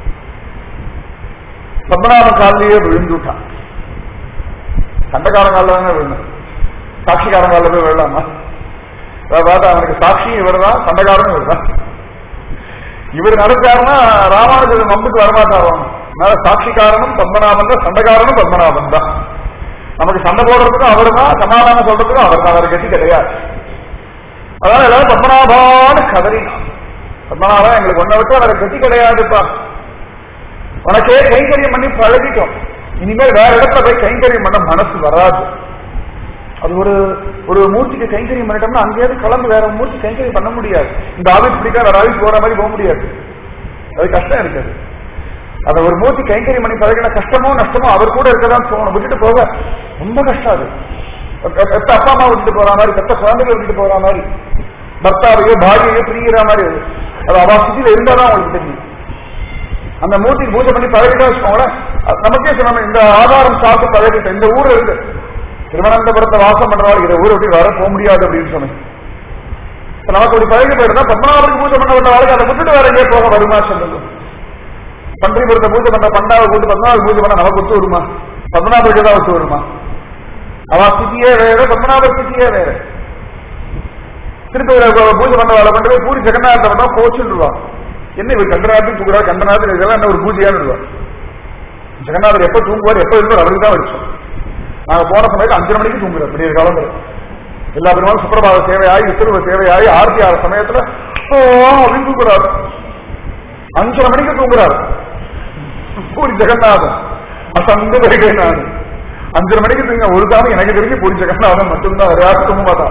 பத்மநாபன் காலிலேயே விழுந்துட்டான். சண்டைக்காரன் காலில் தானே விழுந்தான், சாட்சிக்காரன் காலில் போய் விழலாமா? பார்த்தா அவனுக்கு சாட்சியும் இவர் தான், சண்டைக்காரனும் இவர் தான். இவர் நடக்காருன்னா ராமானுஜன் நம்புக்கு வரமாட்டாரு. சாட்சிக்காரனும் பத்மநாபன் தான், சண்டைக்காரனும் பத்மநாபன் தான். நமக்கு சண்டை போடுறதுக்கும் அவரு தான், சமாதானம் சொல்றதுக்கும் அவர் தான், அவர் கட்சி கிடையாது. அதாவது எல்லாரும் பத்மநாபான்னு கதறினான். பத்மநாபா எங்களுக்கு ஒன்ன விட்டு அவரை கட்சி கிடையாதுப்பா, உனக்கே கைங்கரியம் பண்ணி பழகிட்டோம், இனிமேல் வேற இடத்துல போய் கைங்கரியம் பண்ண மனசு வராது. அது ஒரு ஒரு மூர்த்திக்கு கைங்கரியம் பண்ணிட்டோம்னா அங்கேயாவது கலந்து வேற மூர்த்தி கைங்கரியம் பண்ண முடியாது. இந்த ஆபீஸ் பிடிக்க வேற ஆபீஸ் போற மாதிரி போக முடியாது, அது கஷ்டம் இருக்காது. அதை ஒரு மூர்த்தி கைங்கரியம் பண்ணி பழகின கஷ்டமோ நஷ்டமோ அவர் கூட இருக்கதான் தோணும், விட்டுட்டு போக ரொம்ப கஷ்டம். அது பெத்த அப்பா அம்மா விட்டுட்டு போற மாதிரி, பெத்த குழந்தைகளை விட்டுட்டு போற மாதிரி, பர்த்தாவையோ பாரியையோ பிரிகிற மாதிரி. அது அவ ஸ்திதியில இருந்தாதான் அவங்களுக்கு தெரியும். அந்த மூர்த்திக்கு பூஜை பண்ணி பழகிட்டா வச்சுக்கோங்களேன், நமக்கே சொன்ன இந்த ஆதாரம் சாப்பிட்டு பழகிட்ட இந்த ஊர்ல இருந்து திருவனந்தபுரத்தை வாசம் பண்றவாள் இதை ஊரை விட்டு வர போக முடியாது அப்படின்னு சொன்னேன். நமக்கு ஒரு பழகி போயிடுதா பத்மநாபருக்கு பூஜை பண்ண வந்த வாழ்க்கை அதை விட்டுட்டு வேற எங்கேயே போக வருமா சொல்லுங்க. பன்றிபுரத்தை பூஜை பண்ற பண்டாவை கூட்டு பத்மநாபர் பூஜை பண்ண நமக்கு ஒத்து வருமா? பத்மநாபருக்கு தான் ஒத்து வருமா? அவ ஸ்திதியே வேற, பத்மநாபர் ஸ்திதியே வேற. திருப்பி பூஜை பண்றவாளை கொண்டு போய் பூரி ஜெகநாதத்தை பண்ணா கோச்சுருவா. என்ன இவர் கண்டநாதத்துக்கு தூங்குறாரு, கண்டநாதன் இதெல்லாம் என்ன ஒரு பூஜையான்னு. ஜெகநாதர் எப்ப தூங்குவார் எப்ப இருந்தார் அவருக்கு தான் வச்சோம். நாங்க போன சமயத்து அஞ்சரை மணிக்கு தூங்குறோம். பெரிய காலத்துல எல்லா பெருமாளும் சுப்பிரபாத சேவையாகி விசுருவ சேவையாகி ஆர்த்தி ஆகிற சமயத்துல அப்படின்னு தூங்குறாரு. அஞ்சரை மணிக்கு தூங்குறாரு பூரி ஜெகநாதன். அசந்து வருகிறேன் நான் அஞ்சரை மணிக்கு தூங்க ஒரு தாமம் எனக்கு தெரிஞ்சு பூரி ஜெகநாதன் மட்டும்தான், வேற யாரும் தூங்க மாட்டான்.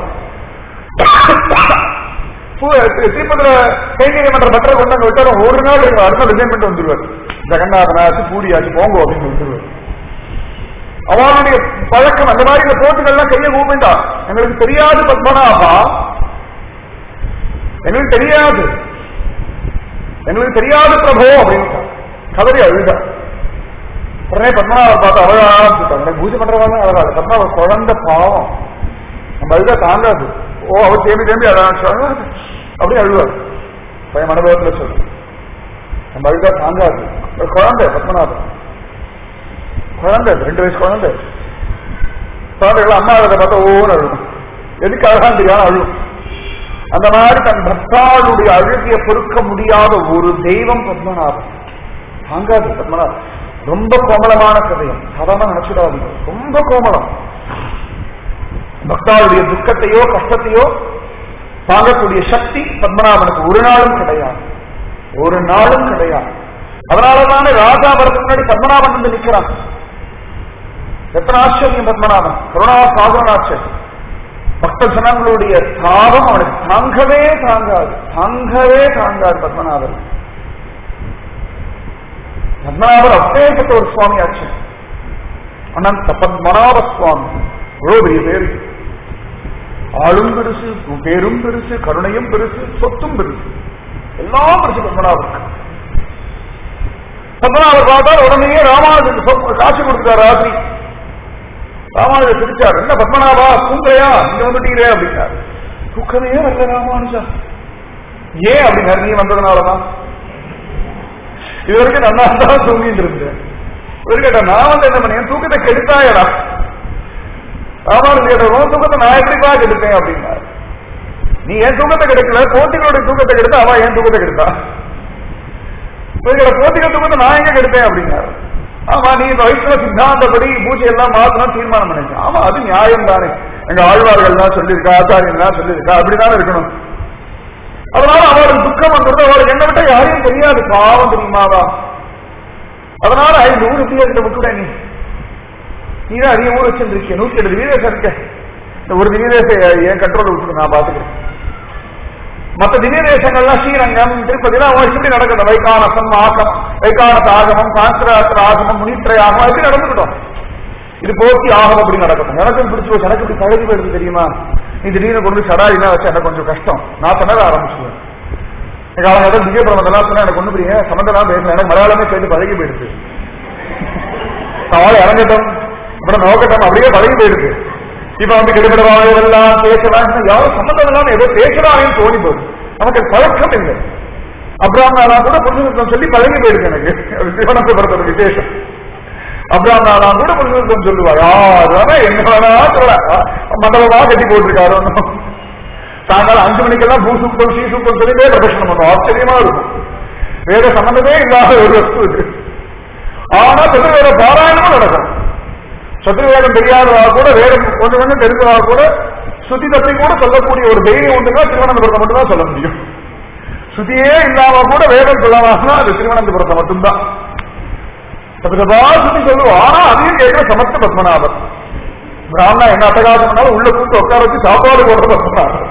திருப்பதில கைங்கரியம் பண்ற பட்டரை கொண்டு அங்க விட்டாலும் ஒரு நாள் அடுத்த டிசைன் பண்ணிட்டு வந்துருவார். ஜெகநாதனாச்சு பூரியாச்சு போங்க அப்படின்னு வந்துருவார். அவனுடைய பழக்கம் அந்த மாதிரி. இந்த போட்டுகள்லாம் கையை கூப்பிட்டா எங்களுக்கு தெரியாது பத்மநாபா, எங்களுக்கு தெரியாது எங்களுக்கு தெரியாது பிரபோ அப்படின்னு கதறி அழுதா. உடனே பத்மநாபர் பார்த்து அழகாக பூஜை பண்றவங்க அழகாது. பத்மநாபர் குழந்தை பாவம், நம்ம அழுதா தாங்காது. ஓ அவர் தேம்பி தேம்பி அழகாங்க அப்படியே அழுவார். பையன் அனுபவத்துல சொல்லு, நம்ம அழுதா தாங்காது. குழந்தை பத்மநாபர் குழந்தை, ரெண்டு வயசு குழந்தை. குழந்தைகள் அம்மா அதை பார்த்தா ஓன்னு அழுகும். எதுக்கு அழகான் தெரியாம அழுகும். அந்த மாதிரி தன் பக்தாளுடைய அழுகிய பொறுக்க முடியாத ஒரு தெய்வம் பத்மநாபன். தாங்காது பத்மநாபன். ரொம்ப கோமலமான கதையம், சாதாரண நினைச்சிடாதீங்க, ரொம்ப கோமலம். பக்தாளுடைய துக்கத்தையோ கஷ்டத்தையோ தாங்கக்கூடிய சக்தி பத்மநாபனுக்கு ஒரு நாளும் கிடையாது, ஒரு நாளும் கிடையாது. அதனாலதானே ராஜா வரதுக்கு முன்னாடி பத்மநாபன் வந்து நிற்கிறான். எத்தனை ஆச்சரியம் பத்மநாபன், கருணா சாகரனாச்சர். பக்த ஜனங்களுடைய தாபம் அவனுக்கு தாங்கவே தாங்காது, தாங்கவே தாங்காது பத்மநாபன். பத்மநாபர் அப்பேற்பட்ட ஒரு சுவாமி ஆச்சு, அனந்த பத்மநாப சுவாமி. எவ்வளவு பெரிய பேரு, ஆளும் பெருசு, பேரும் பெருசு, கருணையும் பெருசு, சொத்தும் பெருசு, எல்லாம் பெருசு பத்மநாபருக்கு. பத்மநாபர் பார்த்தால் உடனே ராமானுஜன் காட்சி கொடுத்தார். ராத்திரி ராமானுஜர் சிரிச்சார். என்ன பத்மநாபா தூங்கலையா, இங்க வந்துட்டீரே அப்படின்னாரு. தூக்கமே வரல ராமானுஜா. ஏன் அப்படின்னாரு, நீ வந்ததுனாலதான். இது வரைக்கும் நல்லா தான் தூங்கிட்டு இருந்தேன். ஒரு கேட்டா நான் வந்து என்ன பண்ணேன், தூக்கத்தை கெடுத்தாயடா. ராமானுஜர் கேட்டோம், தூக்கத்தை நான் எப்படிப்பா கெடுத்தேன் அப்படின்னாரு. நீ ஏன் தூக்கத்தை கெடுக்கல, போட்டிகளுடைய தூக்கத்தை கெடுத்தா அவ ஏன் தூக்கத்தை கெடுத்தா. போட்டிகள் தூக்கத்தை நான் எங்க கெடுத்தேன் அப்படின்னாரு. ஆமா, நீ வயசுல சித்தாந்தப்படி பூஜை எல்லாம் மாத்தணும் தீர்மானம் பண்ணிருக்க. ஆமா, அது நியாயம் தானே, எங்க ஆழ்வார்கள் தான் சொல்லியிருக்கா, ஆச்சாரியன் தான் சொல்லியிருக்கா, அப்படித்தானே இருக்கணும். அதனால அவளுக்கு துக்கம் வந்துருது. அவளுக்கு என்ன விட்டா யாரையும் தெரியாது, பாவம் தெரியுமாவா. அதனால ஐந்து ஊர் கிட்ட விட்டுட, நீ நீதான் அதிக ஊர் வச்சிருக்க, நூத்தி எழுபது வீரேசம் இருக்க. இந்த ஒரு திவ்யதேச என் கண்ட்ரோல் விட்டுட்டு நான் பாத்துக்கிறேன். மற்ற திவ்ய தேசங்கள்லாம் ஸ்ரீரங்கம் திருப்பதிலாம் அவன் எப்படி நடக்கணும், வைகானசம் ஆகம், வைகானச ஆகமம், சாஸ்திராஸ்திர ஆகமம், முனித்திரை ஆகமம் எப்படி நடந்துக்கிட்டோம். இது போக்கி ஆகம் அப்படி நடக்கட்டும். எனக்கும் பிடிச்சி போச்சு, எனக்கு இப்படி பழகி போயிடுது தெரியுமா. நீ திடீர்னு கொண்டு சடாரினா வச்சு எனக்கு கொஞ்சம் கஷ்டம். நான் சொன்னதை ஆரம்பிச்சுடுவேன். எனக்கு அவங்க ஏதாவது திவ்ய பிரபந்தெல்லாம் சொன்னா எனக்கு ஒண்ணு புரியுங்க, சம்பந்தம் பேசல, எனக்கு மலையாளமே சேர்ந்து பழகி போயிடுது. அவளை இறங்கட்டும் அப்புறம் நோக்கட்டும் அப்படியே பழகி போயிடுது. இப்ப வந்து கெடுபடுவாங்க எல்லாம் பேசலாம், யாரும் சம்பந்தம் இல்லாம ஏதோ பேசுறாங்கன்னு தோணி போகுது. நமக்கு பழக்கம் இல்லை. அப்ராம் நாளா கூட புரிஞ்சுக்கம் சொல்லி பழகி போயிருக்கு எனக்கு. சிவனத்தை பொறுத்த ஒரு விசேஷம். அப்ராம் நாளா கூட புரிஞ்சுக்கம் சொல்லுவா, யாரு என்ன வேணா சொல்ல மண்டபமா கட்டி போட்டிருக்காரு. சாயங்காலம் அஞ்சு மணிக்கெல்லாம் பூ சூக்கம் ஸ்ரீ சூக்கம் சொல்லிட்டே பிரதர்ஷனம் பண்ணுவோம். ஆச்சரியமா இருக்கும். வேற சம்பந்தமே இல்லாத ஒரு வஸ்து இது. ஆனா வேற பாராயணமும் நடக்கும். சதுர்வேதம் தெரியாதவா கூட வேதம் கொஞ்சம் கொஞ்சம் தெரிஞ்சவா கூட ஸ்ருதி தப்பி கூட சொல்லக்கூடிய ஒரு தைரியம் ஒன்றுனா திருவனந்தபுரத்தை மட்டும்தான் சொல்ல முடியும். ஸ்ருதியே இல்லாம கூட வேதம் சொல்லலாம்னா அது திருவனந்தபுரத்தை மட்டும்தான். சுத்தி சொல்லுவோம். ஆனா அதையும் கேட்கிற சமர்த்த பத்மநாபர். பிராமணா என்ன அட்டகாசம் பண்ணாலும் உள்ள கூட்டு உட்கார வச்சு சாப்பாடு போடுற பத்மநாபர்.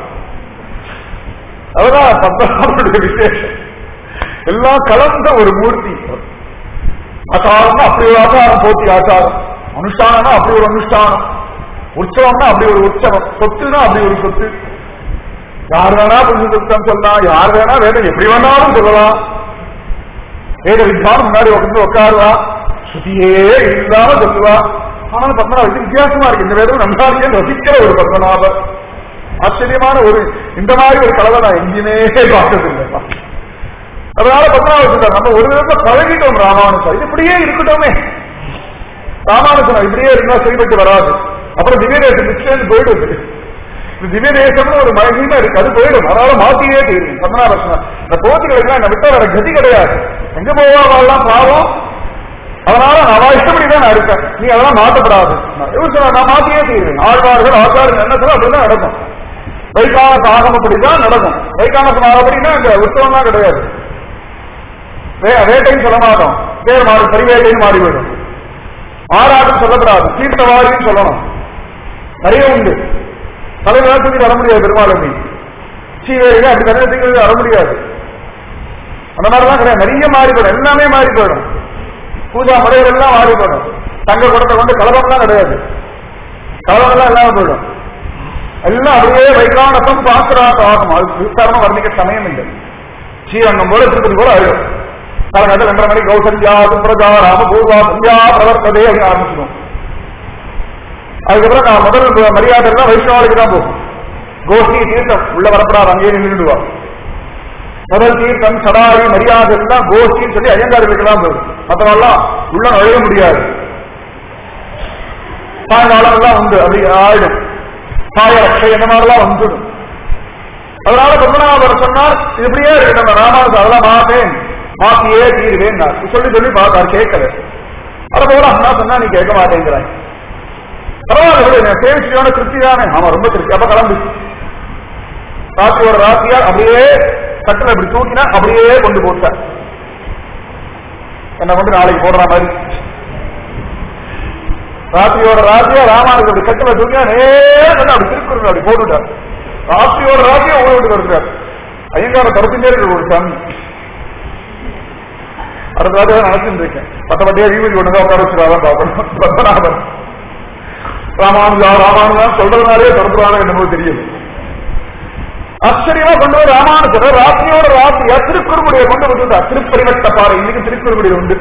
அதுதான் பத்மநாபனுடைய விசேஷம். எல்லாம் கலந்த ஒரு மூர்த்தி. ஆச்சாரம்னா அப்படி ஒரு ஆச்சாரம், போட்டி ஆச்சாரம். அனுஷ்டானம்னா அப்படி ஒரு அனுஷ்டானம். உற்சவம்னா அப்படி ஒரு உற்சவம். சொத்துனா அப்படி ஒரு சொத்து. யார் வேணா புரிஞ்சு சுத்தம் சொல்லலாம், யார் வேணா வேதம் எப்படி வேணாலும் சொல்லலாம். வேத வித்வான் முன்னாடி உட்காந்து உட்காருவா, சுத்தியே இல்லாம சொல்லுவா. ஆனாலும் பத்மநாபம் வித்தியாசமா இருக்கு. இந்த வேதம் நம்பாரியே ரசிக்கிற ஒரு பத்மநாபர். ஆச்சரியமான ஒரு இந்த மாதிரி ஒரு கலவை நான் எங்கேயுமே பார்த்தது இல்லைப்பா. அதனால பத்மநாபம் சொல்றாரு, நம்ம ஒரு விதத்தை பழகிட்டோம் ராமானுஜம், இது இப்படியே இருக்கட்டுமே. ராமானுஜம் இப்படியே இருந்தா சரிபட்டு வராது. அப்புறம் திவ்யதேசம் நிச்சயம் போயிடுது. இந்த திவ்யதேசம்னு ஒரு மகிமை இருக்கு, அது போயிடும். அதனால மாத்தியே தெரியும். பத்மநாபம் இந்த போட்டிகளுக்கு என்ன விட்ட வேற கதி கிடையாது. எங்க போவாங்கலாம் பாவம். அதனால நான் இஷ்டப்படிதான் நான் இருக்கேன், நீ அதெல்லாம் மாற்றப்படாது. நான் மாத்தியே செய்வேன். ஆழ்வார்கள் ஆச்சாரங்கள் என்ன சொல்ல அப்படிதான் நடக்கும். வைகான சாகம் அப்படிதான் நடக்கும். வைகான சாகம் அப்படின்னா இந்த உற்சவம் தான் கிடையாது. வேட்டையும் சொல்ல மாட்டோம், பேர் மாறி பரிவேட்டையும் மாறி போயிடும். ஆறாட்டும் சொல்லப்படாது, தீர்த்தவாரியும் சொல்லணும். நிறைய உண்டு. தலைவராக தூக்கிட்டு வர முடியாது. பெருமாள் சீவேரியில அப்படி நிறைய தூக்கி வர முடியாது. அந்த மாதிரிலாம் கிடையாது. நிறைய மாறி போயிடும், எல்லாமே மாறி போயிடும். பூஜா முறைகள் எல்லாம் மாறி போயிடும். தங்க குடத்தை கொண்டு கலவரம்லாம் கிடையாது. கலவரம்லாம் இல்லாம போயிடும். எல்லாம் அப்படியே வைகானசம் பாக்குறாங்க ஆகும். அது விஸ்தாரமா வர்ணிக்க சமயம் இல்லை. ஸ்ரீரங்கம் போல திருப்பதி போல ஆயிடும். காலகட்டத்தில் ரெண்டரை மணிக்கு கௌசல்யா சுப்ரஜா ராம பூர்வா சந்தியா பிரவர்த்ததே அப்படின்னு ஆரம்பிச்சிடும். அதுக்கப்புறம் நான் முதல் மரியாதை எல்லாம் வைஷ்ணவாளுக்கு தான் போகும். கோஷ்டி தீர்த்தம் உள்ள வரப்படாது, அங்கேயே நின்றுடுவா. முதல் தீர்த்தம் சடாரி மரியாதை எல்லாம் கோஷ்டின்னு சொல்லி ஐயங்கார்களுக்கு தான் போகும். மற்றவெல்லாம் உள்ள நுழைய முடியாது. சாயங்காலம் எல்லாம் உண்டு, அப்படி ஆயிடும். சாய ரட்சை இந்த மாதிரிலாம் வந்துடும். அதனால பத்மநாபர் சொன்னார், இது இப்படியே இருக்கு நம்ம ராமானுஜம், அதெல்லாம் மாத்தேன், மாத்தியே தீருவேன் சொல்லி சொல்லி பார்த்தார். கேட்கல. அதை போல அண்ணா சொன்னா நீ கேட்க மாட்டேங்கிறாய். பரவாயில்ல, சேவிச்சியான திருப்தி தானே. ஆமா ரொம்ப திருப்தி. அப்ப கிளம்பு. ராத்திரியோட ராத்திரியா அப்படியே கட்டில அப்படி தூக்கினா அப்படியே கொண்டு போட்டார். என்ன கொண்டு நாளைக்கு போடுற மாதிரி ராத்திரியோட ராத்திரியா ராமானுஜோட கட்டில தூக்கினா நேரம் அப்படி திருக்குறள் அப்படி போட்டுட்டார். ராத்திரியோட ராத்திரியா ஊழ விட்டு வருகிறார். ஐயங்கார தரப்பினே இருக்கு ஒரு சாமி. அடுத்த நினைச்சுட்டு இருக்கேன். பத்த பட்டியா வீடு ஒண்ணுதான் உட்கார வச்சுதான் பார்க்கணும். பத்மநாபன் ராமானுஜா ராமானுஜா சொல்றதுனாலே தொடர்புறாங்க என்னமோ தெரியும். ஆச்சரியமா கொண்டு வர ராமானுஜர் ராத்திரியோட ராத்திரியா திருக்குறுங்குடியை கொண்டு வந்துட்டார். திருப்பரிவட்ட பாறை இன்னைக்கு திருக்குறுங்குடி உண்டு.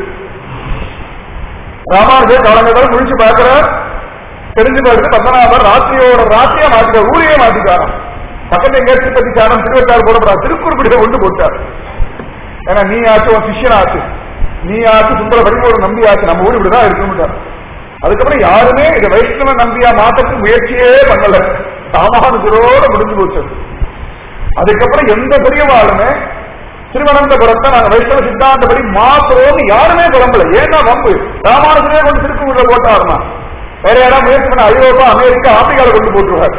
ராமானுஜர் காலங்கள் முடிச்சு பார்க்கிற தெரிஞ்சு பார்த்து பத்மநாபர் ராத்திரியோட ராத்திரியா மாத்திட்டார். ஊரையே மாத்திட்டாராம். பக்கத்துல எங்க திருப்பதி சாரம் திருவட்டாறு போடப்படாது, திருக்குறுங்குடியை கொண்டு போட்டார். ஏன்னா நீ ஆச்சு உன் சிஷியன் ஆச்சு, நீ ஆச்சு சுந்தர பரிமோட நம்பி ஆச்சு, நம்ம ஊர் இப்படிதான் இருக்கணும். அதுக்கப்புறம் யாருமே இதை வைஷ்ணவ நம்பியா மாற்றத்துக்கு முயற்சியே பண்ணல. ராமானுஜரோட முடிஞ்சு போச்சு. அதுக்கப்புறம் எந்த பெரியவாளுமே திருவனந்தபுரத்தை நாங்க வைஷ்ணவ சித்தாந்தப்படி மாத்திரோன்னு யாருமே கிளம்பல. ஏன்னா வம்பு ராமானுஜரே கொண்டு திருப்பூர்ல போட்டாருன்னா வேற யாராவது முயற்சி பண்ண ஐரோப்பா அமெரிக்கா ஆப்பிரிக்கால கொண்டு போட்டுருவாரு.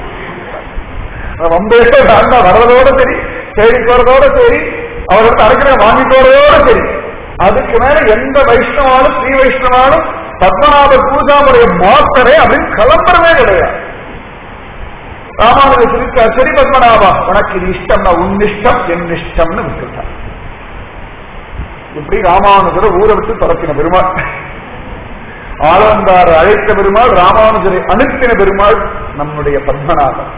வம்பே வேண்டாம். வர்றதோட சரி, தேடிக்கு வரதோட சரி, அவர்கிட்ட அரைக்கிற வாங்கிட்டோட சரி. அதுக்கு மேல எந்த வைஷ்ணவாலும் ஸ்ரீ வைஷ்ணவாலும் பத்மநாப பூஜா முறையை மாத்தரே அப்படின்னு கிளம்புறவே கிடையாது. ராமானுஜர் சிரிச்சா, சரி பத்மநாபா உனக்கு இது இஷ்டம்னா உன் இஷ்டம் என் இஷ்டம்னு விட்டுட்டார். இப்படி ராமானுஜரை ஊரை விட்டு துரத்தின பெருமாள், ஆளந்தார் அழைத்த பெருமாள், ராமானுஜரை அனுப்பின பெருமாள் நம்முடைய பத்மநாபன்.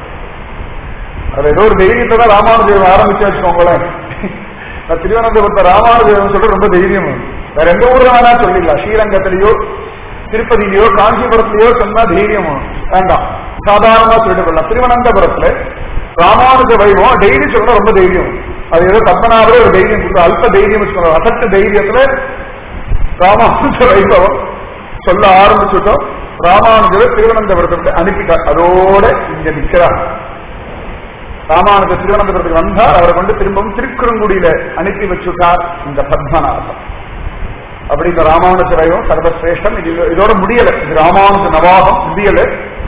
அது ஏதோ ஒரு தைரியத்தை தான் ராமானுஜர் ஆரம்பிச்சு வச்சுக்கோங்களேன். நான் திருவனந்தபுரத்தை ராமானுஜர் சொல்ற ரொம்ப தைரியம். வேற எந்த ஊர்ல வேணா சொல்லிடலாம். ஸ்ரீரங்கத்திலேயோ திருப்பதியிலையோ காஞ்சிபுரத்திலேயோ சொன்னா தைரியம் வேண்டாம், சாதாரணமா சொல்லிட்டு கொள்ளலாம். திருவனந்தபுரத்துல ராமானுஜ வைபவம் டெய்லி சொல்ற ரொம்ப தைரியம். அது ஏதோ பத்மநாபரே ஒரு தைரியம் கொடுத்த அல்ப தைரியம் வச்சுக்கணும். அசட்டு தைரியத்துல ராமானுஜ வைபவம் சொல்ல ஆரம்பிச்சுட்டோம். ராமானுஜர் திருவனந்தபுரத்தை அனுப்பிட்டார். அதோட இங்க நிற்கிறார். ராமானுஜர் திருவனந்தபுரத்துக்கு வந்தார். அவரை கொண்டு திரும்பவும் திருக்குறுங்குடியில அனுப்பி வச்சுட்டார் இந்த பத்மநாபன். அப்படி இந்த ராமானுஜ வைபவம் சர்வசிரேஷ்டம். இது இதோட முடியல. இது ராமானுஜ நவாகம் முடியல.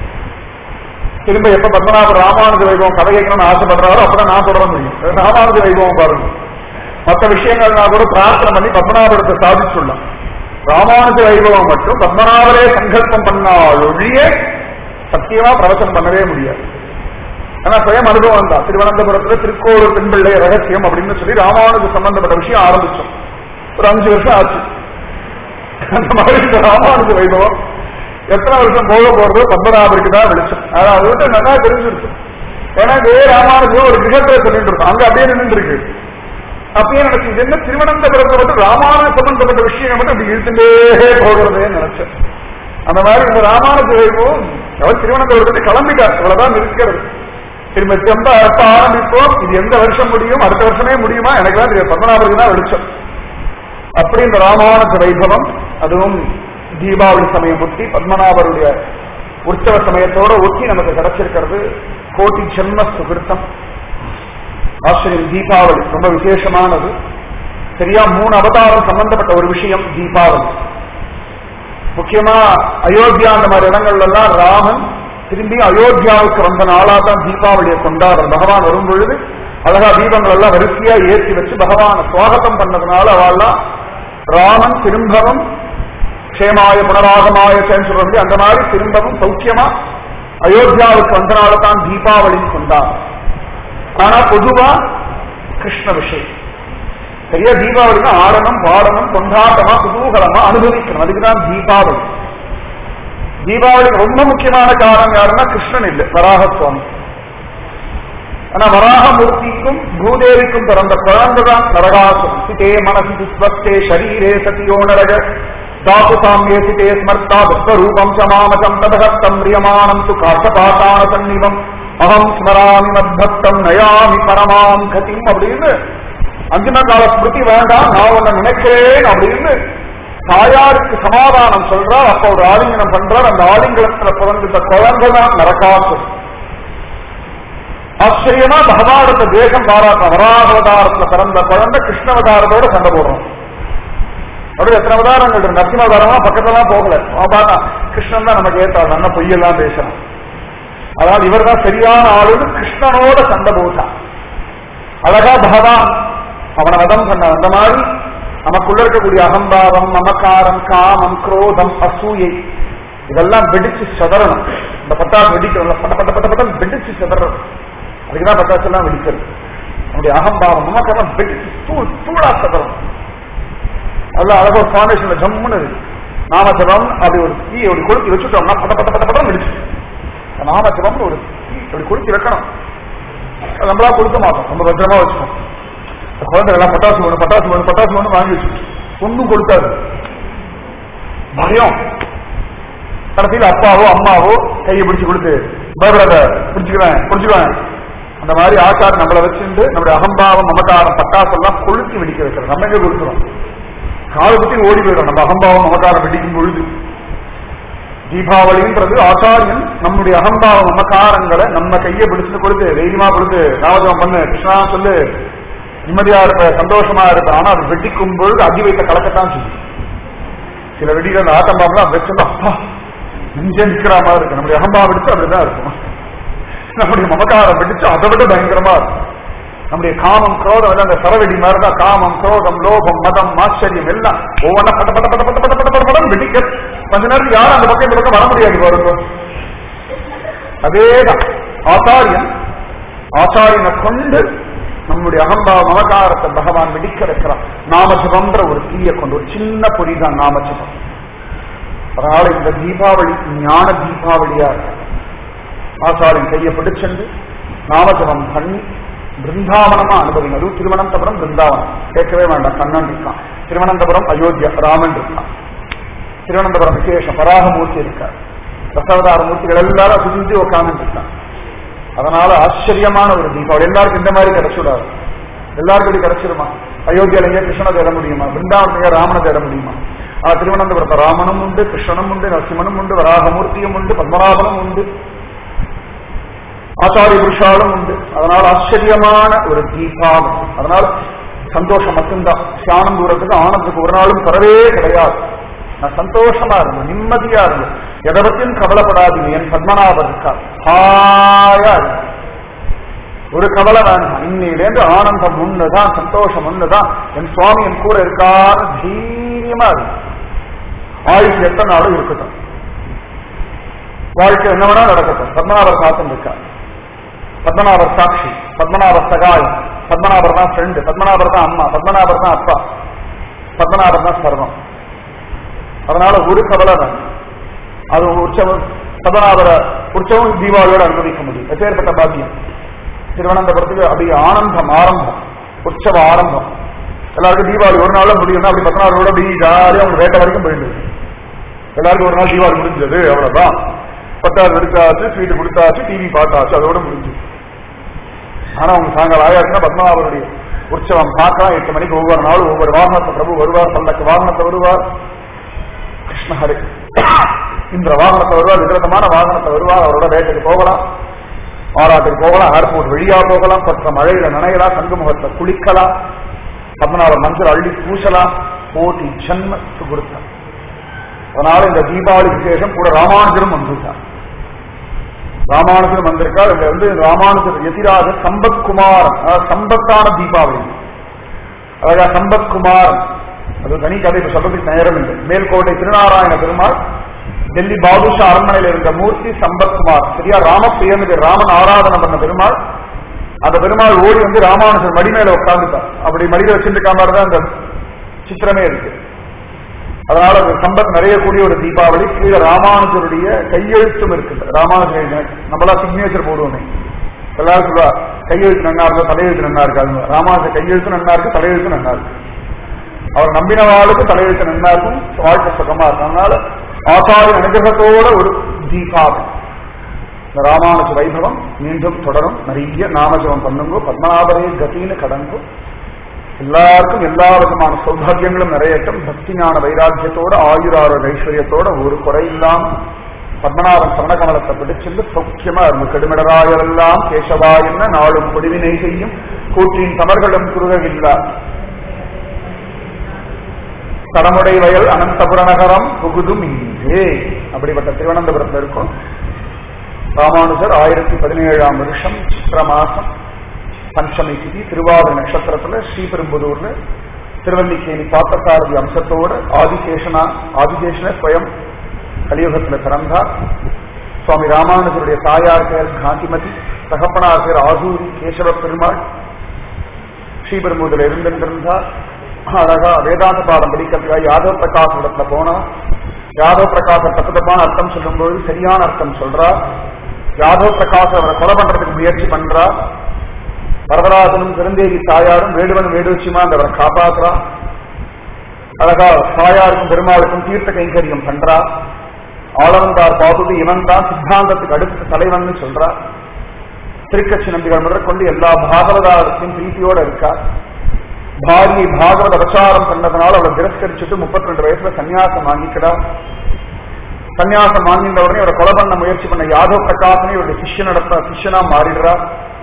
திரும்ப எப்ப பத்மநாப ராமானுஜ வைபவம் கதை கேட்கணும்னு ஆசைப்படுறாரோ அப்பதான் நான் தொடர முடியும். ராமானுஜ வைபவம் பாருங்க. மற்ற விஷயங்கள்னா கூட பிரார்த்தனை பண்ணி பத்மநாபத்தை சாதிச்சுடலாம். ராமானுஜ வைபவம் மட்டும் பத்மநாபரே சங்கல்பம் பண்ணால் ஒழிய சத்தியமா பிரவச்சனம் பண்ணவே முடியாது. ஆனா சுயம் அனுபவம் தான். திருவனந்தபுரத்துல திருக்கோளூர் பெண்பிள்ளை ரகசியம் அப்படின்னு சொல்லி ராமானுஜ சம்பந்தப்பட்ட விஷயம் ஆரம்பிச்சோம். ஒரு அஞ்சு வருஷம் ஆச்சு. அந்த மாதிரி இந்த ராமானுஜ வைபவம் எத்தனை வருஷம் போக போறது பத்மநாபருக்கு தான் வெளிச்சம். அதாவது விட்டு நல்லா தெரிஞ்சிருக்கு. ஏன்னா இதே ராமானுஜம் ஒரு கிரகத்தை சொல்லிட்டு இருக்கோம். அங்க அப்படியே நின்று இருக்கு. அப்படியே நினைச்சு இது என்ன திருவனந்தபுரத்தை மட்டும் ராமானுஜ சம்பந்தப்பட்ட விஷயம் மட்டும் அப்படி இழுத்துட்டே போகிறதே நினைச்சேன். அந்த மாதிரி இந்த ராமானுஜ வைபவம் அவர் திருவனந்தபுரத்தை கிளம்பிட்டார். இவ்வளவுதான் இருக்கிறது. திரும்ப ரொம்ப அப்ப ஆரம்பிப்போம். இது எந்த வருஷம் முடியும், அடுத்த வருஷமே முடியுமா எனக்கு தான் தெரியும். பத்மநாபருக்கு தான் வெளிச்சம். அப்படி இந்த ராமானுஜ வைபவம் அதுவும் தீபாவளி சமயம் ஒட்டி பத்மநாபருடைய உற்சவ சமயத்தோட ஒட்டி நமக்கு கிடைச்சிருக்கிறது. கோட்டி ஜென்ம சுகிருத்தம். ஆச்சரியம். தீபாவளி ரொம்ப விசேஷமானது. சரியா மூணு அவதாரம் சம்பந்தப்பட்ட ஒரு விஷயம் தீபாவளி. முக்கியமா அயோத்தியா அந்த மாதிரி இடங்கள்ல எல்லாம் ராமன் திரும்பி அயோத்தியாவுக்கு வந்த நாளா தான் தீபாவளியை கொண்டாடுற. பகவான் வரும் பொழுது அழகா தீபங்கள் எல்லாம் வரிசையா ஏற்றி வச்சு பகவான சுவாகத்தம் பண்ணதுனால அவெல்லாம் ராமன் திரும்பவும் க்ஷேமாய புனராகமாய சொல்றது அந்த மாதிரி திரும்பவும் சௌக்கியமா அயோத்தியாவுக்கு வந்தனால தான் தீபாவளி கொண்டாடு. ஆனா பொதுவா கிருஷ்ண விஷயம் சரியா தீபாவளினா ஆடணும் பாடணும் கொண்டாட்டமா குதூகலமா அனுபவிக்கணும். அதுக்குதான் தீபாவளி. தீபாவளிக்கு ரொம்ப முக்கியமான காரணம் யாருன்னா கிருஷ்ணன் இல்லை, வராக சுவாமி. ஆனா வராகமூர்த்திக்கும் பூதேவிக்கும் பிறந்த குழந்தைதான் நரகாசுரம். சிதே மனசி சுஸ்வஸ்தே ஷரீரே சதியோ நரக தாத்து சாமியே சிதே ஸ்மர்த்தா விஸ்வரூபம் சமாமசம் ததகத்தம் பிரியமானம் து கார்த்தபாதான சன்னிவம் அகம் ஸ்மராமி மத்பக்தம் நயாமி பரமாம் கதிம் அப்படின்னு அந்திம கால ஸ்மிருதி வேண்டாம், நான் உன்னை நினைக்கிறேன் அப்படின்னு தாயாருக்கு சமாதானம் சொல்றார். அப்ப ஒரு ஆலிங்கனம் பண்றார். அந்த ஆலிங்கனத்துல பிறந்த குழந்தைதான் நரகாசுரம். ஆச்சரியமா பகவானத்தை தேசம் பாராட்ட வராகவதாரத்துல பிறந்த குழந்தை கிருஷ்ணவதாரத்தோட சண்டை போடுறோம். அப்படி எத்தனை அவதாரங்கள் நரசிம்மாவதாரமா பக்கத்தெல்லாம் போகல. பார்த்தா கிருஷ்ணன் தான் நமக்கு ஏற்றாள். நல்ல பொய்யெல்லாம் பேசணும். அதாவது இவர் தான் சரியான ஆளுன்னு கிருஷ்ணனோட சண்டை போட்டான். அழகா பகவான் அவனை வதம் பண்ண. அந்த மாதிரி நமக்குள்ள இருக்கக்கூடிய அகம்பாவம், மமக்காரம், காமம், குரோதம், அசூயை இதெல்லாம் வெடிச்சு செதறணும். இந்த பட்டாசு வெடிக்கணும். பட்ட பட்ட பட்ட பட்டம் வெடிச்சு செதறணும். அதுக்குதான் பட்டாசு எல்லாம் வெடிக்கிறது. நம்முடைய அகம்பாவம் மமக்காரம் வெடிச்சு தூள் தூளா செதறணும். அதெல்லாம் அழகா ஒரு ஃபார்மேஷன்ல ஜம்முன்னு நாமஜபம் அப்படி ஒரு தீ அப்படி கொளுத்தி வச்சுட்டோம்னா பட்ட பட்ட பட்ட பட்டம் வெடிச்சு. நாமஜபம் ஒரு தீ அப்படி கொளுத்தி வைக்கணும். நம்மளா கொடுக்க மாட்டோம். ரொம்ப பத்திரமா வச்சுக்கணும். குழந்தைகள்லாம் பட்டாசு வேணும் பட்டாசு வேணும் பட்டாசு வேணும் வாங்கி வச்சு ஒன்னும் கொடுத்தாரு. பயம். கடைசியில் அப்பாவோ அம்மாவோ கையை பிடிச்சு கொடுத்து பயப்படாத பிடிச்சுக்குவேன் பிடிச்சுக்குவேன் அந்த மாதிரி ஆச்சாரம் நம்மளை வச்சுட்டு நம்முடைய அகம்பாவம் மமக்காரம் பட்டாசு எல்லாம் கொளுத்தி வெடிக்க வைக்கிறோம். நம்ம எங்க கொடுக்குறோம்? காலை பத்தி ஓடி போயிடும். நம்ம அகம்பாவம் மமக்காரம் வெடிக்கும் பொழுது தீபாவளின்றது ஆச்சாரியன் நம்முடைய அகம்பாவம் மமக்காரங்களை நம்ம கையை பிடிச்சு கொடுத்து தைரியமா கொடுத்து நாமஜபம் பண்ணு கிருஷ்ணா சொல்லு நிம்மதியா இருப்ப சந்தோஷமா இருப்ப. ஆனா அது வெடிக்கும் பொழுது அதி வைத்த கலக்கத்தான் செய்யும். சில வெடிகள் அந்த ஆட்டம்பாவெல்லாம் வச்சிருந்தா அப்பா நெஞ்சே நிக்கிற மாதிரி இருக்கு. நம்முடைய அகம்பா வெடிச்சு அப்படிதான் இருக்கும். நம்முடைய மமக்காரம் வெடிச்சு அதை விட பயங்கரமா இருக்கும். நம்முடைய காமம் குரோதம் அந்த சரவெடி மாதிரிதான் காமம் குரோதம் லோபம் மதம் ஆச்சரியம் எல்லாம் ஒவ்வொன்றா பட்ட பட்ட பட்ட பட்ட பட்ட பட்ட படம் வெடிக்க கொஞ்ச நேரத்துக்கு யாரும் அந்த பக்கம் இந்த பக்கம் வர முடியாது பாருங்க. அதேதான் ஆச்சாரியன் ஆச்சாரியனை கொண்டு நம்முடைய அகம்பா மமகாரத்தை பகவான் வெடிக்க வைக்கிறான். நாமஜபம்ன்ற ஒரு தீய கொண்டு ஒரு சின்ன பொறிதான் நாமஜபம். அதனால இந்த தீபாவளி ஞான தீபாவளியா ஆச்சாரியன் கையை பிடிச்சென்று நாமஜபம் பண்ணி பிருந்தாவனமா அனுபவிங்க. அதுவும் திருவனந்தபுரம் பிருந்தாவனம் கேட்கவே வேண்டாம். கண்ணன் இருக்கான். திருவனந்தபுரம் அயோத்தியா ராமன் இருக்கான். திருவனந்தபுரம் விசேஷம் வராகமூர்த்தி இருக்கார். தசாவதார மூர்த்திகள் எல்லாரும் சுஞ்சி உட்கார்ந்து இருக்கான். அதனால ஆச்சரியமான ஒரு தீபாவளி. எல்லாருக்கும் இந்த மாதிரி கிடைச்சுடாது. எல்லாருக்கும் இப்படி கிடைச்சிருமா? அயோத்தியால எங்க கிருஷ்ணனை தேட முடியுமா? பிருந்தாவனத்தையே ராமனை தேட முடியுமா? ஆனா திருவனந்தபுரத்தை ராமனும் உண்டு, கிருஷ்ணனும் உண்டு, நரசிம்மனும் உண்டு, வராகமூர்த்தியும் உண்டு, பத்மநாபனும் உண்டு, ஆச்சாரிய புருஷாலும் உண்டு. அதனால ஆச்சரியமான ஒரு தீபாவளி. அதனால சந்தோஷம் மட்டும்தான். சியானம் தூரத்துக்கு ஆனந்தத்துக்கு ஒரு நாளும் குறவே கிடையாது. நான் சந்தோஷமா இருந்தேன், நிம்மதியா இருந்தேன், எதை பத்தியும் கவலைப்படாதீங்க. என் பத்மநாபர் இருக்கா, ஹாயா இருக்கு, ஒரு கவலை வேண்டாம். இன்னிலேருந்து ஆனந்தம் ஒண்ணுதான், சந்தோஷம் ஒண்ணுதான், என் சுவாமி என் கூட இருக்காரு, தைரியமா இருக்கு. ஆயுஷ் எத்தனை நாளும் இருக்கட்டும், வாழ்க்கை என்ன வேணா நடக்கட்டும். பத்மநாபர் காத்தும் இருக்கா. பத்மநாபர் சாட்சி, பத்மநாபர் சகாயம், பத்மநாபர் தான் ஃப்ரெண்டு, பத்மநாபர் தான் அம்மா, பத்மநாபர் தான் அப்பா, பத்மநாபர் தான் சர்வம். அதனால ஒரு கவலை தான். அது உற்சவம், பத்மநாபர உற்சவம் தீபாவளியோட அனுபவிக்க முடியும். எப்பேற்பட்ட பாக்கியம். திருவனந்தபுரத்துக்கு அப்படி ஆனந்தம் ஆரம்பம், உற்சவ ஆரம்பம். எல்லாருக்கும் தீபாவளி ஒரு நாள் முடியும்னா அப்படி பத்மநாபரோட அப்படி ஜாலியாக அவங்க வேட்டை வரைக்கும் போயிடுது. எல்லாருக்கும் ஒரு நாள் தீபாவளி முடிஞ்சது, அவ்வளவுதான். பத்தாவது எடுத்தாச்சு, ஸ்வீட்டு கொடுத்தாச்சு, டிவி பார்த்தாச்சு, அதோட முடிஞ்சு. ஆனா அவங்க சாயங்காலம் ஆயாச்சுன்னா பத்மநாபருடைய உற்சவம் பார்க்கலாம். எட்டு மணிக்கு ஒவ்வொரு நாளும் ஒவ்வொரு வாகனத்தை பிரபு வருவார், பல்லக்கு வாகனத்தை வருவார், கிருஷ்ணஹரி இந்த வாகனத்தை வருவார், விதவிதமான வாகனத்தை வருவார். அவரோட வேட்டைக்கு போகலாம், ஆராட்டுக்கு போகலாம், ஏர்போர்ட் வெளியா போகலாம், பற்ற மழையில நனையலாம், சங்குமுகத்தை குளிக்கலாம், பத்மநாபர் மஞ்சள் அள்ளி பூசலாம். கோட்டி ஜன்ம சுகுருத்தம். அதனால இந்த தீபாவளி விசேஷம் கூட ராமானுஜரும் வந்துட்டார். ராமானுஜரும் வந்திருக்கார். இங்க வந்து ராமானுஜர் எதிராக சம்பத்குமாரன், சம்பத்தான தீபாவளி, அழகா சம்பத்குமாரன். அது தனி கதை சொல்றதுக்கு நேரம் இல்லை. மேல்கோட்டை திருநாராயண பெருமாள், டெல்லி பாதுஷா அரண்மனையில் இருந்த மூர்த்தி சம்பத்குமார். சரியா ராமப்பிரியன், ராமன் ஆராதனை பண்ண பெருமாள். அந்த பெருமாள் ஓடி வந்து ராமானுஜர் மடி மேல உட்கார்ந்துட்டார். அப்படி மடியில வச்சிருக்க மாதிரிதான் அந்த சித்திரமே இருக்கு. அதனால சம்பத் நிறைய கூடிய ஒரு தீபாவளி. கீழே ராமானுஜருடைய கையெழுத்தும் இருக்கு. ராமானுஜர் நம்மளா சிக்னேச்சர் போடுவோமே, எல்லாரும் சொல்லுவா கையெழுத்து நன்னா இருக்கும், தலையெழுத்து நன்னா இருக்காது. ராமானுஜர் கையெழுத்து நன்னா இருக்கு, தலையெழுத்து நன்னா இருக்கு. அவர் நம்பினவாளுக்கு தலையெழுத்து நன்னா இருக்கும், வாழ்க்கை சுகமா இருக்கும். அதனால ஆசாரிய அனுகிரகத்தோட ஒரு தீபாவளி. இந்த ராமானுஜ வைபவம் மீண்டும் தொடரும். நிறைய நாமஜபம் பண்ணுங்க, பத்மநாபரே கத்தின்னு கடங்கு. எல்லாருக்கும் எல்லா விதமான சௌபாகியங்களும் நிறையட்டும். பக்தி ஞான வைராக்கியத்தோட ஆயுராரோட ஐஸ்வர்யத்தோட ஒரு குறை இல்லாம பத்மநாபன் சரணகமலத்தை பிடிச்சிருந்து சௌக்கியமா இருந்து கெடுமிடராயெல்லாம் கேசவா என்ன நாளும் முடிவினை செய்யும் கூற்றின் தமர்களும் குறுகவில்லா கடமுடை வயல் அனந்தபுர நகரம் புகுதும் இங்கே. அப்படிப்பட்ட திருவனந்தபுரத்தில் இருக்கும். ராமானுஜர் ஆயிரத்தி பதினேழாம் வருஷம் சித்திர மாசம் பஞ்சமி திதி திருவாதிரை நட்சத்திரத்துல ஸ்ரீபெரும்புதூர்ல திருவல்லிக்கேணி பாத்தசாரதி அம்சத்தோடு ஆதிசேஷனா ஆதிசேஷன ஸ்வயம் கலியுகத்துல பிறந்தார். சுவாமி ராமானுஜருடைய தாயார் பேர் காந்திமதி, தகப்பனார் பேர் ஆசூரி கேசவ பெருமாள். ஸ்ரீபெரும்புதூர்ல இருந்திருந்தார். அழகா வேதாந்த பாடம் படிக்கிறதுக்காக யாதவ பிரகாஷ் இடத்துல போனா யாதவ பிரகாச தப்பு தப்பான அர்த்தம் சொல்லும்போது சரியான அர்த்தம் சொல்றார். யாதவ பிரகாஷ் அவரை கொலை பண்றதுக்கு முயற்சி பண்றார். வரதராஜனும் பெருந்தேவி தாயாரும் வேடுவனும் வேடுவச்சியுமா அந்த அவரை காப்பாற்றுறா. அழகா தாயாருக்கும் பெருமாளுக்கும் தீர்த்த கைங்கரியம் பண்றா. ஆளவந்தார் பாபுக்கு இவன் தான் சித்தாந்தத்துக்கு அடுத்த தலைவன் சொல்றார். திருக்கட்சி நம்பிகள் முதற்கொண்டு எல்லா பாகவதாரத்தையும் பிரீத்தியோட இருக்கா. பாரியை பாகவத பிரச்சாரம் பண்ணதுனால அவளை திரஸ்கரிச்சுட்டு முப்பத்தி ரெண்டு வயசுல சன்னியாசம் வாங்கிக்கிறா. சன்னியாசம் வாங்கின்ற உடனே அவரை கொலை பண்ண முயற்சி பண்ண யாதவ பிரகாசனை இவருடைய சிஷ்யன் நடத்த சிஷ்யனா மாறிடுறா.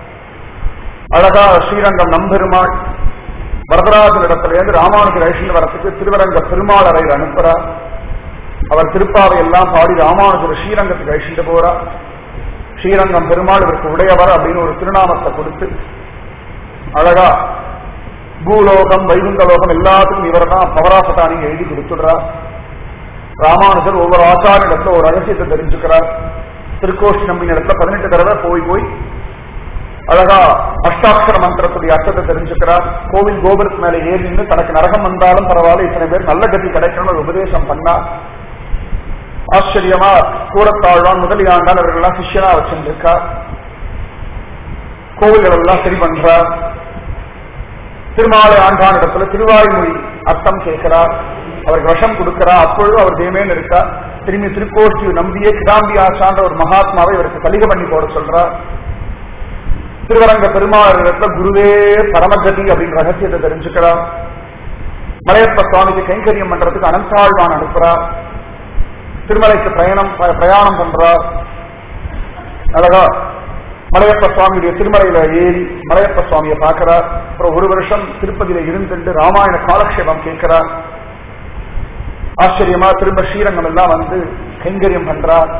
அழகா ஸ்ரீரங்கம் நம்பெருமாள் வரதராஜன் இடத்திலிருந்து ராமானுஜர் ஐஷன் வரத்துக்கு திருவரங்க பெருமாள் அறையில் அனுப்புறார். அவர் திருப்பாவை எல்லாம் பாடி ராமானுஜர் ஸ்ரீரங்கத்துக்கு அழிச்சுட்டு போறார். ஸ்ரீரங்கம் பெருமாள் இவருக்கு உடையவர் அப்படின்னு ஒரு திருநாமத்தை கொடுத்து அழகா பூலோகம் வைகுந்தலோகம் எல்லாத்துக்கும் இவர் தான் பவராசட்டானி எழுதி கொடுத்துடுறார். ராமானுஜர் ஒவ்வொரு ஆச்சாரியிடத்துல ஒரு ரகசியத்தை தெரிஞ்சுக்கிறார். திருக்கோஷ்டி நம்பின இடத்துல பதினெட்டு தடவை போய் போய் அழகா அஷ்டாட்சர மந்திரத்துடைய அர்த்தத்தை தெரிஞ்சுக்கிறார். கோவில் கோபுரத்து மேல ஏறி நின்று தனக்கு நரகம் வந்தாலும் பரவாயில்ல, இத்தனை பேர் நல்ல கதி கிடைக்கணும்னு உபதேசம் பண்ணார். ஆச்சரியமா கூரத்தாழ்வான் முதலியாண்டான் அவர்கள்லாம் சிஷ்யனா வச்சிருக்கார். கோவில்கள் எல்லாம் சரி பண்றார். திருமாலை ஆண்டான் இடத்துல திருவாய்மொழி அர்த்தம் கேட்கிறார். அவருக்கு விஷம் கொடுக்கிறார். அப்பொழுது அவர் தேமேன்னு இருக்கார். திரும்பி திருக்கோஷ்டி நம்பியே கிடாம்பி ஆசான்ற ஒரு மகாத்மாவை இவருக்கு கலிக பண்ணி போட சொல்றார். திருவரங்க பெருமாள் இடத்துல குருவே பரமகதி அப்படின்னு ரகசியத்தை தெரிஞ்சுக்கிறார். மலையப்ப சுவாமிக்கு கைங்கரியம் பண்றதுக்கு அனந்தாழ்வான் அனுப்புறார். திருமலைக்கு பிரயாணம் பிரயாணம் பண்றார். அழகா மலையப்ப சுவாமியுடைய திருமலையில ஏறி மலையப்ப சுவாமியை பார்க்கிறார். அப்புறம் ஒரு வருஷம் திருப்பதியில இருந்துட்டு ராமாயண காலக்ஷேபம் கேட்கிறார். ஆச்சரியமா திரும்ப ஸ்ரீரங்கம் எல்லாம் வந்து கைங்கரியம் பண்றார்.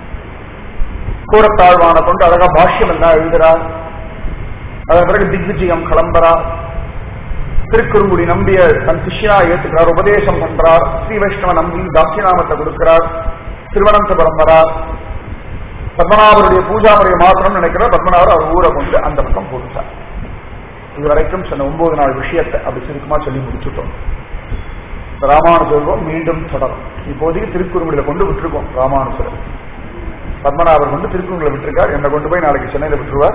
கூரத்தாழ்வான கொண்டு அழகா பாஷ்யம் எல்லாம் எழுதுறார். அதன் பிறகு திக்விஜயம் கிளம்புறார். திருக்குறுங்குடி நம்பிய தன் சிஷ்யா ஏற்றுக்கிறார், உபதேசம் பண்றார். ஸ்ரீ வைஷ்ணவ நம்பி தாட்சிணாமத்தை கொடுக்கிறார். திருவனந்தபுரம் வரார். பத்மநாபருடைய பூஜா முறையை மாத்திரம் நினைக்கிறார். பத்மநாபர் அவர் ஊரை கொண்டு அந்த பக்கம் போட்டார். இதுவரைக்கும் சொன்ன ஒன்பது நாள் விஷயத்தை அப்படி சுருக்கமா சொல்லி முடிச்சுட்டோம். ராமானுஜம் மீண்டும் தொடரும். இப்போதைக்கு திருக்குறுங்குடியில கொண்டு விட்டுருக்கோம். ராமானுஜர் பத்மநாபர் கொண்டு திருக்குறுங்குடியில விட்டுருக்கார். என்னை கொண்டு போய் நாளைக்கு சென்னையில விட்டுருவார்.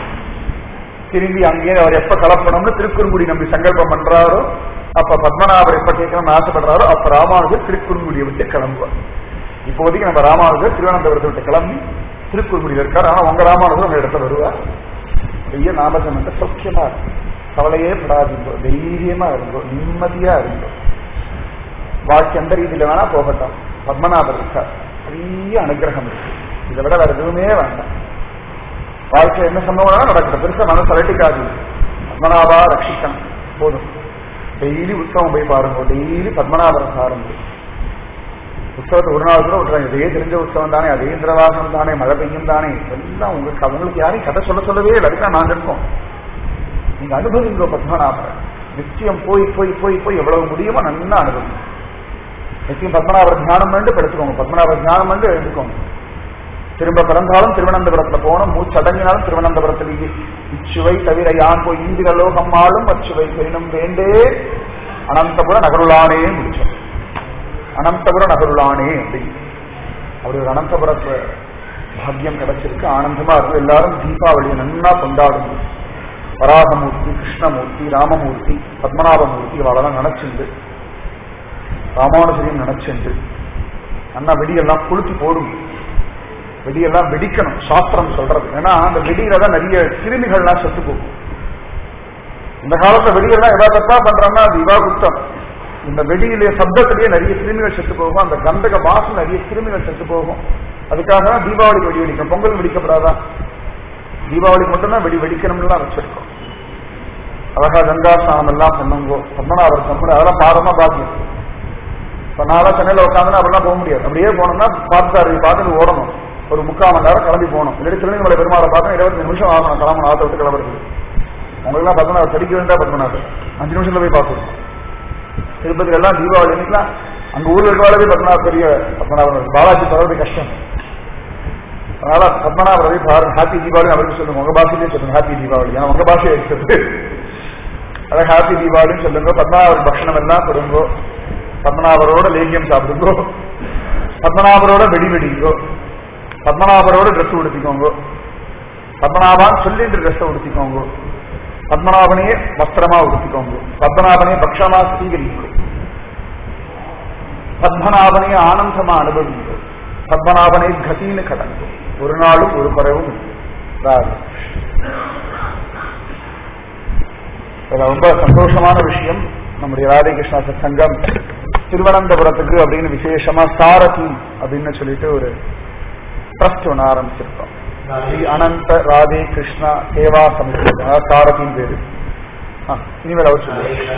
திரும்பி அங்கேயே அவர் எப்ப கலப்பணும்னு திருக்குறுங்குடி நம்பி சங்கல்பம் பண்றாரோ அப்ப பத்மநாபர் எப்ப கேட்கணும்னு ஆசைப்படுறாரோ அப்ப ராமானுஜர் திருக்குறுங்குடியை விட்டு கிளம்புவார். இப்போதைக்கு நம்ம ராமானுஜர் திருவனந்தபுரத்தை விட்டு கிளம்பி திருக்குறுங்குடியில் இருக்கார். ஆனா உங்க ராமானுஜர் உங்க இடத்துல வருவார். பெரிய நாமஜம் சௌக்கியமா இருக்கும். கவலையே படாதீங்கோ, தைரியமா இருந்தோ, நிம்மதியா இருந்தோ. வாழ்க்கை எந்த ரீதியில வேணா போகட்டும். பத்மநாபர் இருக்கார். பெரிய அனுகிரகம் இருக்கு. இதை விட வேற எதுவுமே வேண்டாம். வாழ்க்கை என்ன சம்பவம் நடக்கட்டும். பெருசா மனசு அலட்டிக்காது. பத்மநாபா ரட்சிக்கணும் போதும். டெய்லி உற்சவம் போய் பாருங்க. டெய்லி பத்மநாபரம் பாருங்க. உற்சவத்தை ஒரு நாள் கூட விட்டுறாங்க. இதே தெரிஞ்ச உற்சவம் தானே, அதே இந்திரவாசனம் தானே, மழை பெய்யும் தானே, எல்லாம் உங்களுக்கு அவங்களுக்கு யாரையும் கதை சொல்ல சொல்லவே இல்லை. அதுக்காக நாங்க இருக்கோம். நீங்க அனுபவிங்க பத்மநாபரை. நிச்சயம் போய் போய் போய் போய் எவ்வளவு முடியுமோ நல்லா அனுபவிங்க. நிச்சயம் பத்மநாபர் தியானம் பண்ணி படுத்துக்கோங்க. பத்மநாபர் தியானம் பண்ணி எழுதுக்கோங்க. திரும்ப பிறந்தாலும் திருவனந்தபுரத்துல போனோம். மூச்சடங்கினாலும் திருவனந்தபுரத்திலேயே இச்சுவை தவிர யான் போய் இந்திர லோகம் ஆளும் அச்சுவை பெரினும் வேண்டே அனந்தபுர நகருளானே முடிச்சோம். அனந்தபுர நகருளானே அப்படின்னு அப்படி ஒரு அனந்தபுரத்து பாக்கியம் கிடைச்சிருக்கு. ஆனந்தமா இருக்கும். எல்லாரும் தீபாவளியை நன்னா கொண்டாடுங்க. வராகமூர்த்தி, கிருஷ்ணமூர்த்தி, ராமமூர்த்தி, பத்மநாபமூர்த்தி அவளெல்லாம் நினைச்சுண்டு ராமானுஜரையும் நினைச்சுண்டு அண்ணா வெடியெல்லாம் கொளுத்தி போடும். வெடியெல்லாம் வெடிக்கணும் சாஸ்திரம் சொல்றது. ஏன்னா அந்த வெடியில தான் நிறைய கிருமிகள்லாம் செத்து போகும். இந்த காலத்துல வெடியெல்லாம் எதா தப்பா பண்றாங்கன்னா அது இவா குத்தம். இந்த வெடியிலே சப்தத்திலேயே நிறைய கிருமிகள் செத்து போகும். அந்த கந்தக வாசம் நிறைய கிருமிகள் செத்து போகும். அதுக்காக தான் தீபாவளிக்கு வெடி வெடிக்கணும். பொங்கல் வெடிக்கப்படாதா? தீபாவளிக்கு மட்டும்தான் வெடி வெடிக்கணும்லாம் வச்சிருக்கோம். அழகா கங்கா ஸ்நானம் எல்லாம் பண்ணுங்கோ. பத்மநாபர் சம்பளம் அதெல்லாம் பாரமா பாக்கியம். இப்ப நாளா சென்னையில உட்காந்துன்னா அப்படிலாம் போக முடியாது. அப்படியே போனோம்னா பார்த்தாரு பார்த்துட்டு ஓடணும். ஒரு முக்கால் மணி நேரம் கிளம்பி போகணும். இல்லாட்டி திருநெல்வேலி பெருமாளை பார்த்தா இருபத்தி நிமிஷம் ஆகணும். கிளம்பணும். ஆத்த விட்டு கிளம்புறது உங்களுக்குலாம் பத்மநாபர் படிக்க வேண்டாம். பத்மநாபர் அஞ்சு நிமிஷத்துல போய் பார்க்கணும். திருப்பதி எல்லாம் தீபாவளி அன்னைக்குலாம் அங்க ஊர்ல இருக்கவாளவே பத்மநாபர் பெரிய பத்மநாபர் பாலாஜி பரவது கஷ்டம். அதனால பத்மநாபர் போய் பாருங்க. ஹாப்பி தீபாவளி அவருக்கு சொல்லுங்க. உங்க பாஷையிலே சொல்லுங்க ஹாப்பி தீபாவளி. ஏன்னா உங்க பாஷையை எடுத்தது அதை ஹாப்பி தீபாவளின்னு சொல்லுங்க. பத்மநாபர் பக்ஷணம் எல்லாம் கொடுங்கோ. பத்மநாபரோட லேகியம் சாப்பிடுங்கோ. பத்மநாபரோட வெடி வெடிங்கோ. பத்மநாபரோட ட்ரெஸ் உடுத்திக்கோங்க. பத்மநாபான்னு சொல்லிட்டு ட்ரெஸ்ஸை உடுத்திக்கோங்க. பத்மநாபனையே வஸ்திரமா உடுத்திக்கோங்க. பத்மநாபனையே பக்ஷமா ஸ்வீகரிங்க. பத்மநாபனையே ஆனந்தமா அனுபவிங்க. பத்மநாபனை கதின்னு கடந்து ஒரு நாளும் ஒரு குறைவும் ரொம்ப சந்தோஷமான விஷயம். நம்முடைய ராதே கிருஷ்ணா சத்சங்கம் திருவனந்தபுரத்துக்கு அப்படின்னு விசேஷமா சாரதி அப்படின்னு சொல்லிட்டு ஒரு ட்ரஸ்ட் ஒன்று ஆரம்பிச்சிருக்கோம். ஸ்ரீ அனந்த ராதே கிருஷ்ணா சேவா சமிதி சாரதின் பேரு. இனிமேல் அவர் சொல்லுங்க.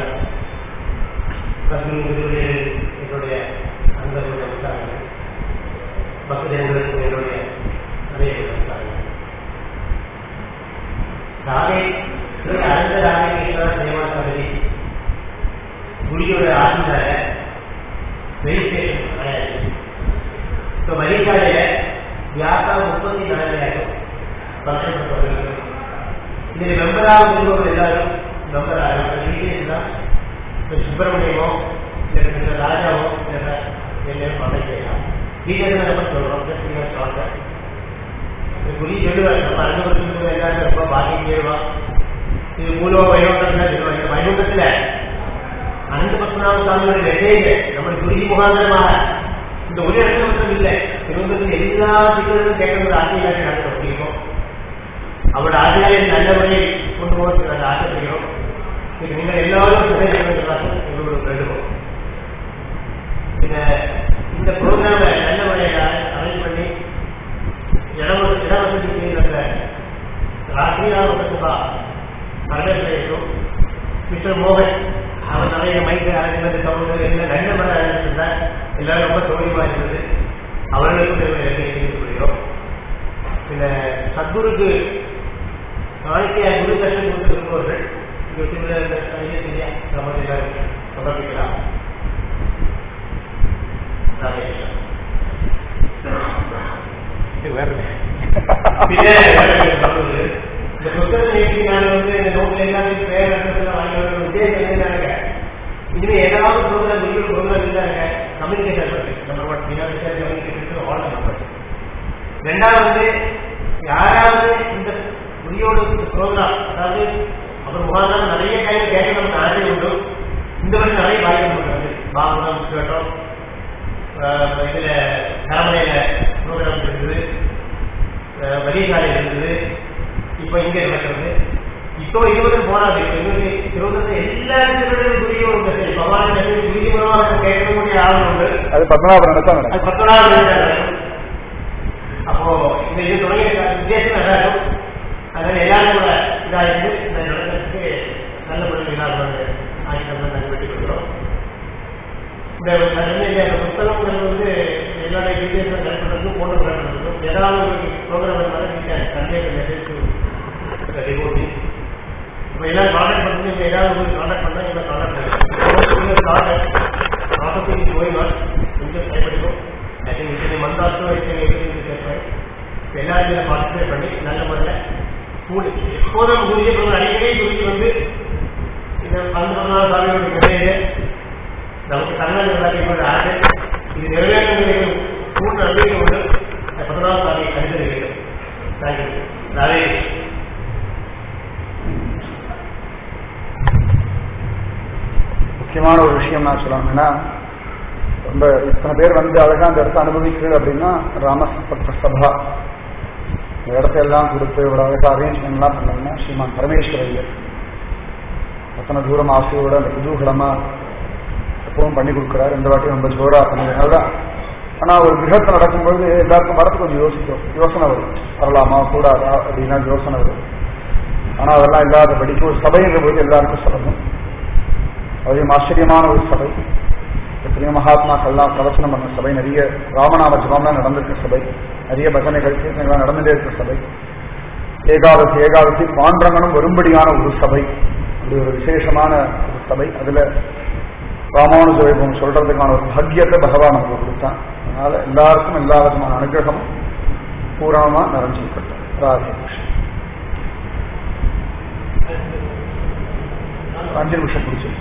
குடியோட ஆசிரியர ரெஜிஸ்ட்ரேஷன் கிடையாது. இப்போ மரியாதையில வியாபாரம் முப்பத்தி நாலாயிரம் வருஷம். இதில் மெம்பராக இருந்தவர்கள் எல்லாரும் மெம்பர் ஆகிறார். சுப்பிரமணியமோ இல்லை ராஜாவோ இல்லை எல்லாரும் பணம் செய்யலாம். டீச்சர் நம்ம சொல்றோம். குடி சொல்லுவார் நம்ம அஞ்சு வருஷத்துக்கு எல்லாரும் ரொம்ப பாக்கியம் செய்வான். இது மூலவ வைகுண்டத்தில் வைகுண்டத்தில் அனந்த பத்மநாப சுவாமியோட மெசேஜ் நம்ம குருஜி முகாந்திரமாக இந்த ஒரு இடத்துல மட்டும் இல்லை, திருவந்தத்தில் எல்லா சிக்கலும் கேட்கறது ஆசையாக நாங்கள் வச்சிருக்கோம். அவரோட ஆசையை நல்ல முறையை கொண்டு போகிறதுக்கு நாங்கள் ஆசைப்படுகிறோம். இது நீங்கள் எல்லாரும் எங்களோட வேண்டுவோம். இந்த இந்த ப்ரோக்ராமை நல்ல முறையை அரேஞ்ச் பண்ணி இட இட வசதி செய்யறத ராத்திரியாக ஒருத்தா வரவேற்பு மிஸ்டர் மோகன் அவர் நிறைய மைக்கு அரசியல் சமூகம் எல்லாம் நல்ல மன இருந்தார். எல்லாரும் ரொம்ப சௌரியமா இருந்தது. அவர்களுக்கும் தெரிவிக்கிறோம். சில சத்குருக்கு நாளைக்கு குரு தர்ஷன் கொடுத்து இருப்பவர்கள் சமர்ப்பிக்கலாம். இந்த புத்தகத்தை நேற்று நான் வந்து இந்த நோக்கில் எல்லாத்தையும் பேர் வாங்கி உத்தேசம் இதுல ஏதாவது ப்ரோக்ராம் இருக்கு ப்ரோக்ராம் இருந்தாங்க கம்யூனிகேஷன் பற்றி number one financial communication all number. ரெண்டாவது வந்து யாராவது இந்த முடியோட ப்ரோக்ராம் அதாவது அவர் முகாம் நிறைய கையில் கேட்க நமக்கு ஆசை உண்டு. இந்த வருஷம் நிறைய பாதிக்கம் பண்ணுறது பாகுடம் கேட்டோம். இதுல கரமனையில ப்ரோக்ராம் இருந்தது, வலிகாலையில் இருந்தது, இப்ப இங்க நடக்கிறது. இப்போ இருபது போனாது இருபது எல்லா புரிய பகவான் புரிய கேட்கக்கூடிய ஆளும் உண்டு. அது பத்மநாபன் அது பத்மநாபன். அப்போ இந்த இது தொடங்கிய உத்தேசம் நல்லா இருக்கும். அதனால எல்லாரும் கூட இதாகிட்டு இந்த நடக்கிறதுக்கு நல்ல முறையில் ஆட்சி நாங்கள் வெட்டி கொடுக்குறோம். இந்த புத்தகம் வந்து எல்லா டீட்டெயில்ஸும் கலெக்ட் பண்ணுறதும் போட்டோ கலெக்ட் பண்ணுறதும் ஏதாவது ஒரு ப்ரோக்ராம் இருந்தாலும் நீங்கள் சண்டே மெசேஜ் ரிப்போர்ட் இப்போ எல்லாரும் கான்டாக்ட் பண்ணி இப்போ ஏதாவது உங்களுக்கு கான்டாக்ட் பண்ணால் எங்களை கான்டாக்ட் பண்ணுங்கள். கான்டாக்ட் ப்ராசஸிங் கோயிங் ஆன் கொஞ்சம் ட்ரை பண்ணிக்கும். ஐ திங்க் இத்தனை மந்த் ஆல்சோ இத்தனை எவ்ரிதிங் கேட்பேன். இப்போ எல்லாரும் இதில் பார்ட்டிசிபேட் பண்ணி நல்ல முறையில் கூடி எப்போதும் குறிஞ்சி அடிக்கடி குறிஞ்சி வந்து இந்த பந்து பதினாலு சாமியோட கிடையாது நமக்கு கண்ணன் எல்லாத்தையும் ஆசை இது நிறைவேற்ற கூட்டு நம்பிக்கை உண்டு. பதினாலு சாமியை கருத்து வேண்டும். தேங்க்யூ. ராதே. முக்கியமான ஒரு விஷயம் நான் சொல்லணும்னா ரொம்ப இத்தனை பேர் வந்து அழகா அந்த இடத்த அனுபவிக்கிறது அப்படின்னா ராமசம்பத்த சபா இந்த இடத்தையெல்லாம் கொடுத்து ஒரு அழகா அரேஞ்ச்மெண்ட்லாம் பண்ணாங்கன்னா ஸ்ரீமான் பரமேஸ்வரர் அத்தனை தூரம் ஆசையோட அந்த குதூகலமா எப்பவும் பண்ணி கொடுக்குறாரு. இந்த வாட்டியும் ரொம்ப ஜோரா பண்ணினால்தான். ஆனா ஒரு கிரகத்தை நடக்கும்போது எல்லாருக்கும் வரத்து கொஞ்சம் யோசிக்கும், யோசனை வரும், வரலாமா கூடாதா அப்படின்னா யோசனை வரும். ஆனா அதெல்லாம் இல்லாதபடிக்கு ஒரு சபைங்கிற போது எல்லாருக்கும் சொல்லணும். அதையும் ஆச்சரியமான ஒரு சபை. எத்தனையோ மகாத்மாக்கள்லாம் பிரவச்சனம் பண்ண சபை, நிறைய ராமநாம ஜபம்லாம் நடந்திருக்க சபை, நிறைய பஜனைகள் கீர்த்தனைகள்லாம் நடந்துட்டே இருக்க சபை, ஏகாதசி ஏகாதசி பாண்டரங்கனும் வரும்படியான ஒரு சபை, அப்படி ஒரு விசேஷமான ஒரு சபை. அதுல ராமானுஜ வைபவம் சொல்றதுக்கான ஒரு பாக்கியத்தை பகவான் நமக்கு கொடுத்தான். அதனால எல்லாருக்கும் எல்லா விதமான அனுகிரகம் பூரணமா நிறைஞ்சிருக்கட்டும். ராதே கிருஷ்ணன். அஞ்சு நிமிஷம் பிடிச்சி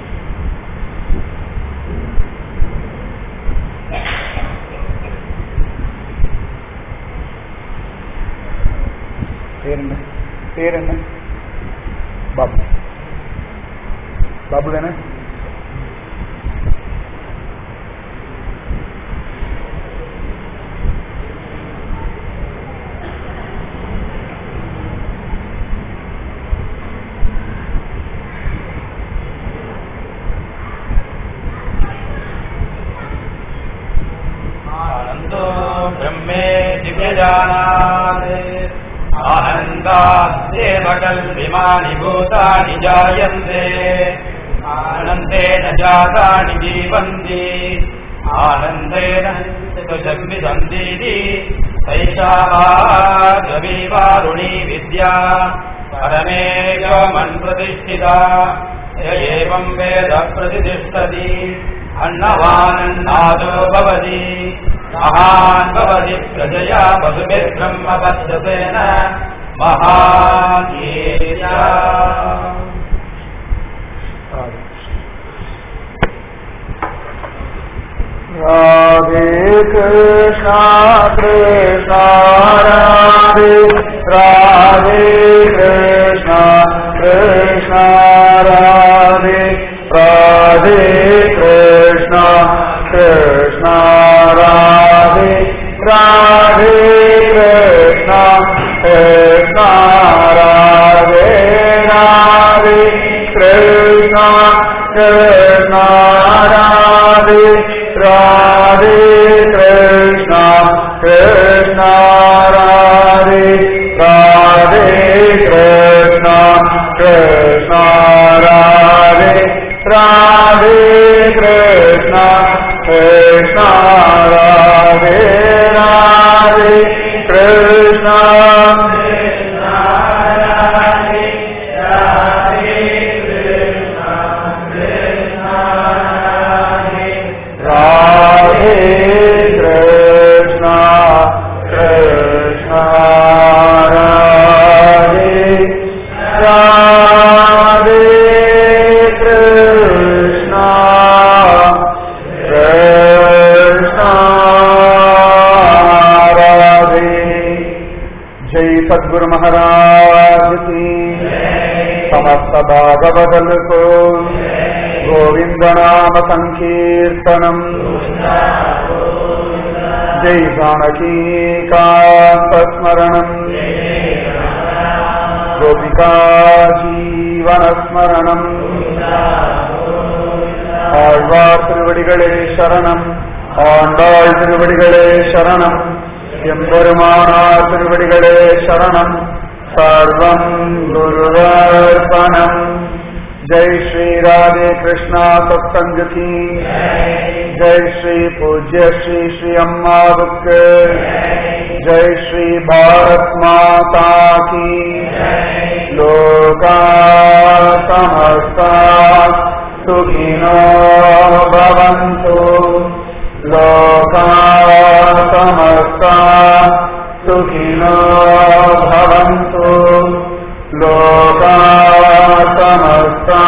பேர் என்ன பேர் என்ன பாபு பாபு தானே? आनन्दास्तेवकल्पिमानि भूतानि जायन्ते आनन्देन जातानि जीवन्ति आनन्देन जग्निसन्धीति सैषा वारुणी विद्या परमेयो मन्प्रतिष्ठिता य एवं वेद प्रतिष्ठति अन्नवानन्नादो भवति महान् भवति प्रजया वसुभिर्ब्रह्मवत्सतेन महान् राधे कृष्णा कृष्णा राधे राधे कृष्णा कृष्णा राधे राधे कृष्णा कृष्णा राधे राधे कृष्णा कृष्णा राधे राधे कृष्णा कृष्णा राधे राधे कृष्णा कृष्णा राधे राधे कृष्णा ராதே கிருஷ்ணா கிருஷ்ணா ராதே ராதே கிருஷ்ணா ராதே கிருஷ்ணா கிருஷ்ணா ராதே ராதே கிருஷ்ணா கிருஷ்ணா ராதே जय सद्गुरु महाराज की समस्त भागवदल को गोविंद नाम संकीर्तनम जय जानकी कांत स्मरणम गोपिका जीवन स्मरणम ஆழ்வார் திருவடிகளே சரணம் ஆண்டாள் திருவடிகளே சரணம் எம்பெருமானார் திருவடிகளே சரணம் சர்வம் குருவர்ப்பணம் जय श्री राधे कृष्णा सत्संग की जय श्री पूज्य श्री श्री अम्मा बुक जय श्री भारत माता की लोका समस्ता सुखिनो भवन्तु लोका समस्ता सुखिनो भवन्तु लोका समस्ता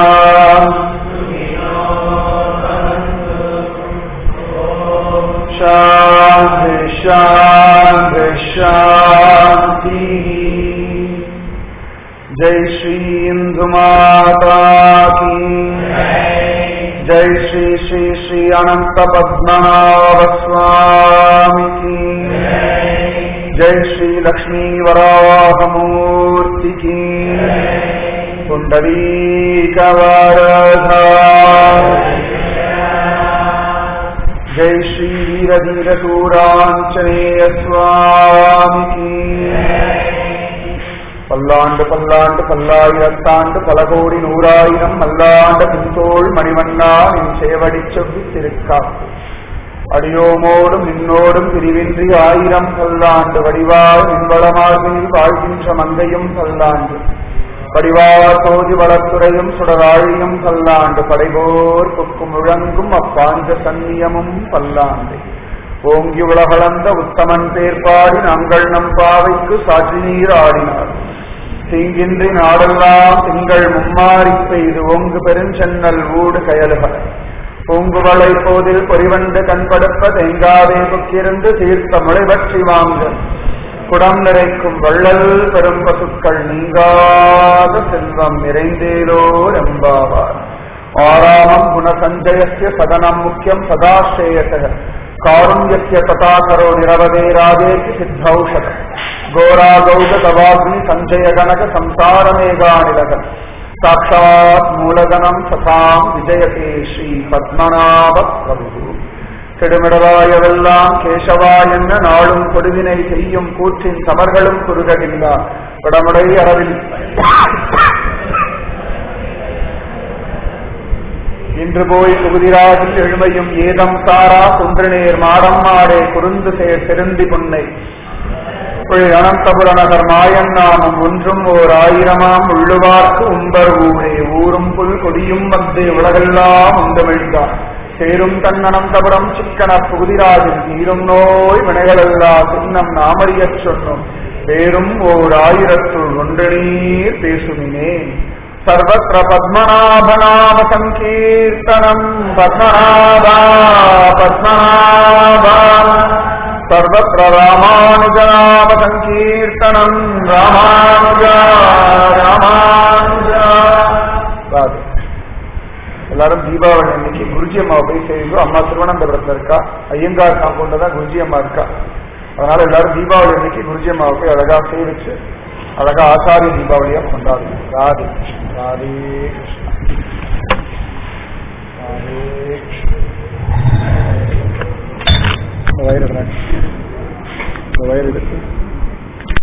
शांति शांति शांति जय श्री इंदु माता की जय श्री श्री श्री अनंत पद्मनाभ स्वामी की जय श्री लक्ष्मी वराह मूर्ति की पुंडरीकवरधा जय श्री वीरधीर सूरांजनेय स्वामी की பல்லாண்டு பல்லாண்டு பல்லாயிரத்தாண்டு பல கோடி நூறாயிரம் மல்லாண்ட பின்தோள் மணிவண்ணா நின் சேவடி செவ்வி திருக்காப்பு அடியோமோடும் நின்னோடும் பிரிவின்றி ஆயிரம் பல்லாண்டு வடிவாய் நின்வளமார்பில் வாழ்கின்ற மங்கையும் பல்லாண்டு வடிவார் சோதி வளத்துறையும் சுடராழியும் பல்லாண்டு படைபோர் தொக்கு முழங்கும் அப்பாஞ்ச சன்னியமும் பல்லாண்டு ஓங்கி உலகளந்த உத்தமன் பேர்பாடி நாங்கள் நம் பாவைக்கு சாட்சி நீர் ஆடினார் தீங்கின்றி நாடெல்லாம் திங்கள் மும்மாறி பெய்து ஓங்கு பெருஞ்சென்னல் ஊடு கயலுகள் பூங்குவளை போதில் பொறிவண்டு கண்படுப்ப தேங்காவே புக்கிருந்து தீர்த்த முளைவற்றி வாங்க குடம் நிறைக்கும் வள்ளல் பெரும் பசுக்கள் நீங்காத செல்வம் நிறைந்தேலோ எம்பாவார் ஆராமம் குணசஞ்சயஸ்ய சதனம் முக்கியம் சதாஸ்ரேயசக காருண்யஸ்ய ததாகரோ நிரவதே ராஜேதி சித்தௌஷத கோரா கௌத தவாக்னி சஞ்சய கனக சம்சாரமேகாநிலக சாட்சாத் மூலதனம் சதாம் விஜயதே ஸ்ரீ பத்மநாப பிரபு கெடுமிடவாயவெல்லாம் கேசவா என்ன நாளும் கொடுவினை செய்யும் கூற்றின் தமர்களும் குறுககின்றார் வடமுடை அரவில் இன்று போய் புகுதிராஜில் எழுமையும் ஏதம் சாரா குன்றினேர் மாடம் மாடே குருந்து சேர் செருந்தி புன்னை அனந்தபுர நகர் மாயன் நாமம் ஒன்றும் ஓர் ஆயிரமாம் உள்ளுவார்க்கு உம்பர் ஊரே ஊரும் புல் கொடியும் வந்து உலகெல்லாம் உண்டமிழ்ந்தார் சேரும் தன் அனந்தபுரம் சிக்கன புகுதிராஜில் தீரும் நோய் வினைகளல்லா சின்னம் நாமறியச் சொன்னோம் பேரும் ஓர் ஆயிரத்துள் ஒன்று நீர் பேசுமினே सर्वत्र पद्मनाभनाम संकीर्तनम् पद्मनाभा पद्मनाभा सर्वत्र रामानुजनाम संकीर्तनम् रामानुजा रामानुजा எல்லாரும் தீபாவளி அன்னைக்கு குருஜி அம்மாவை போய் செய்வோம். அம்மா திருவனந்தபுரத்துல இருக்கா, ஐயங்கார் காம்பவுண்ட்ல தான் குருஜி அம்மா இருக்கா. அதனால எல்லாரும் தீபாவளி அன்னைக்கு குருஜி அம்மாவை போய் அழகா சேவிச்சு அழகா ஆச்சாரிய தீபாவளியா கொண்டாடுங்க. ராதே ராதே கிருஷ்ணா ராதே வயிறு வயிறு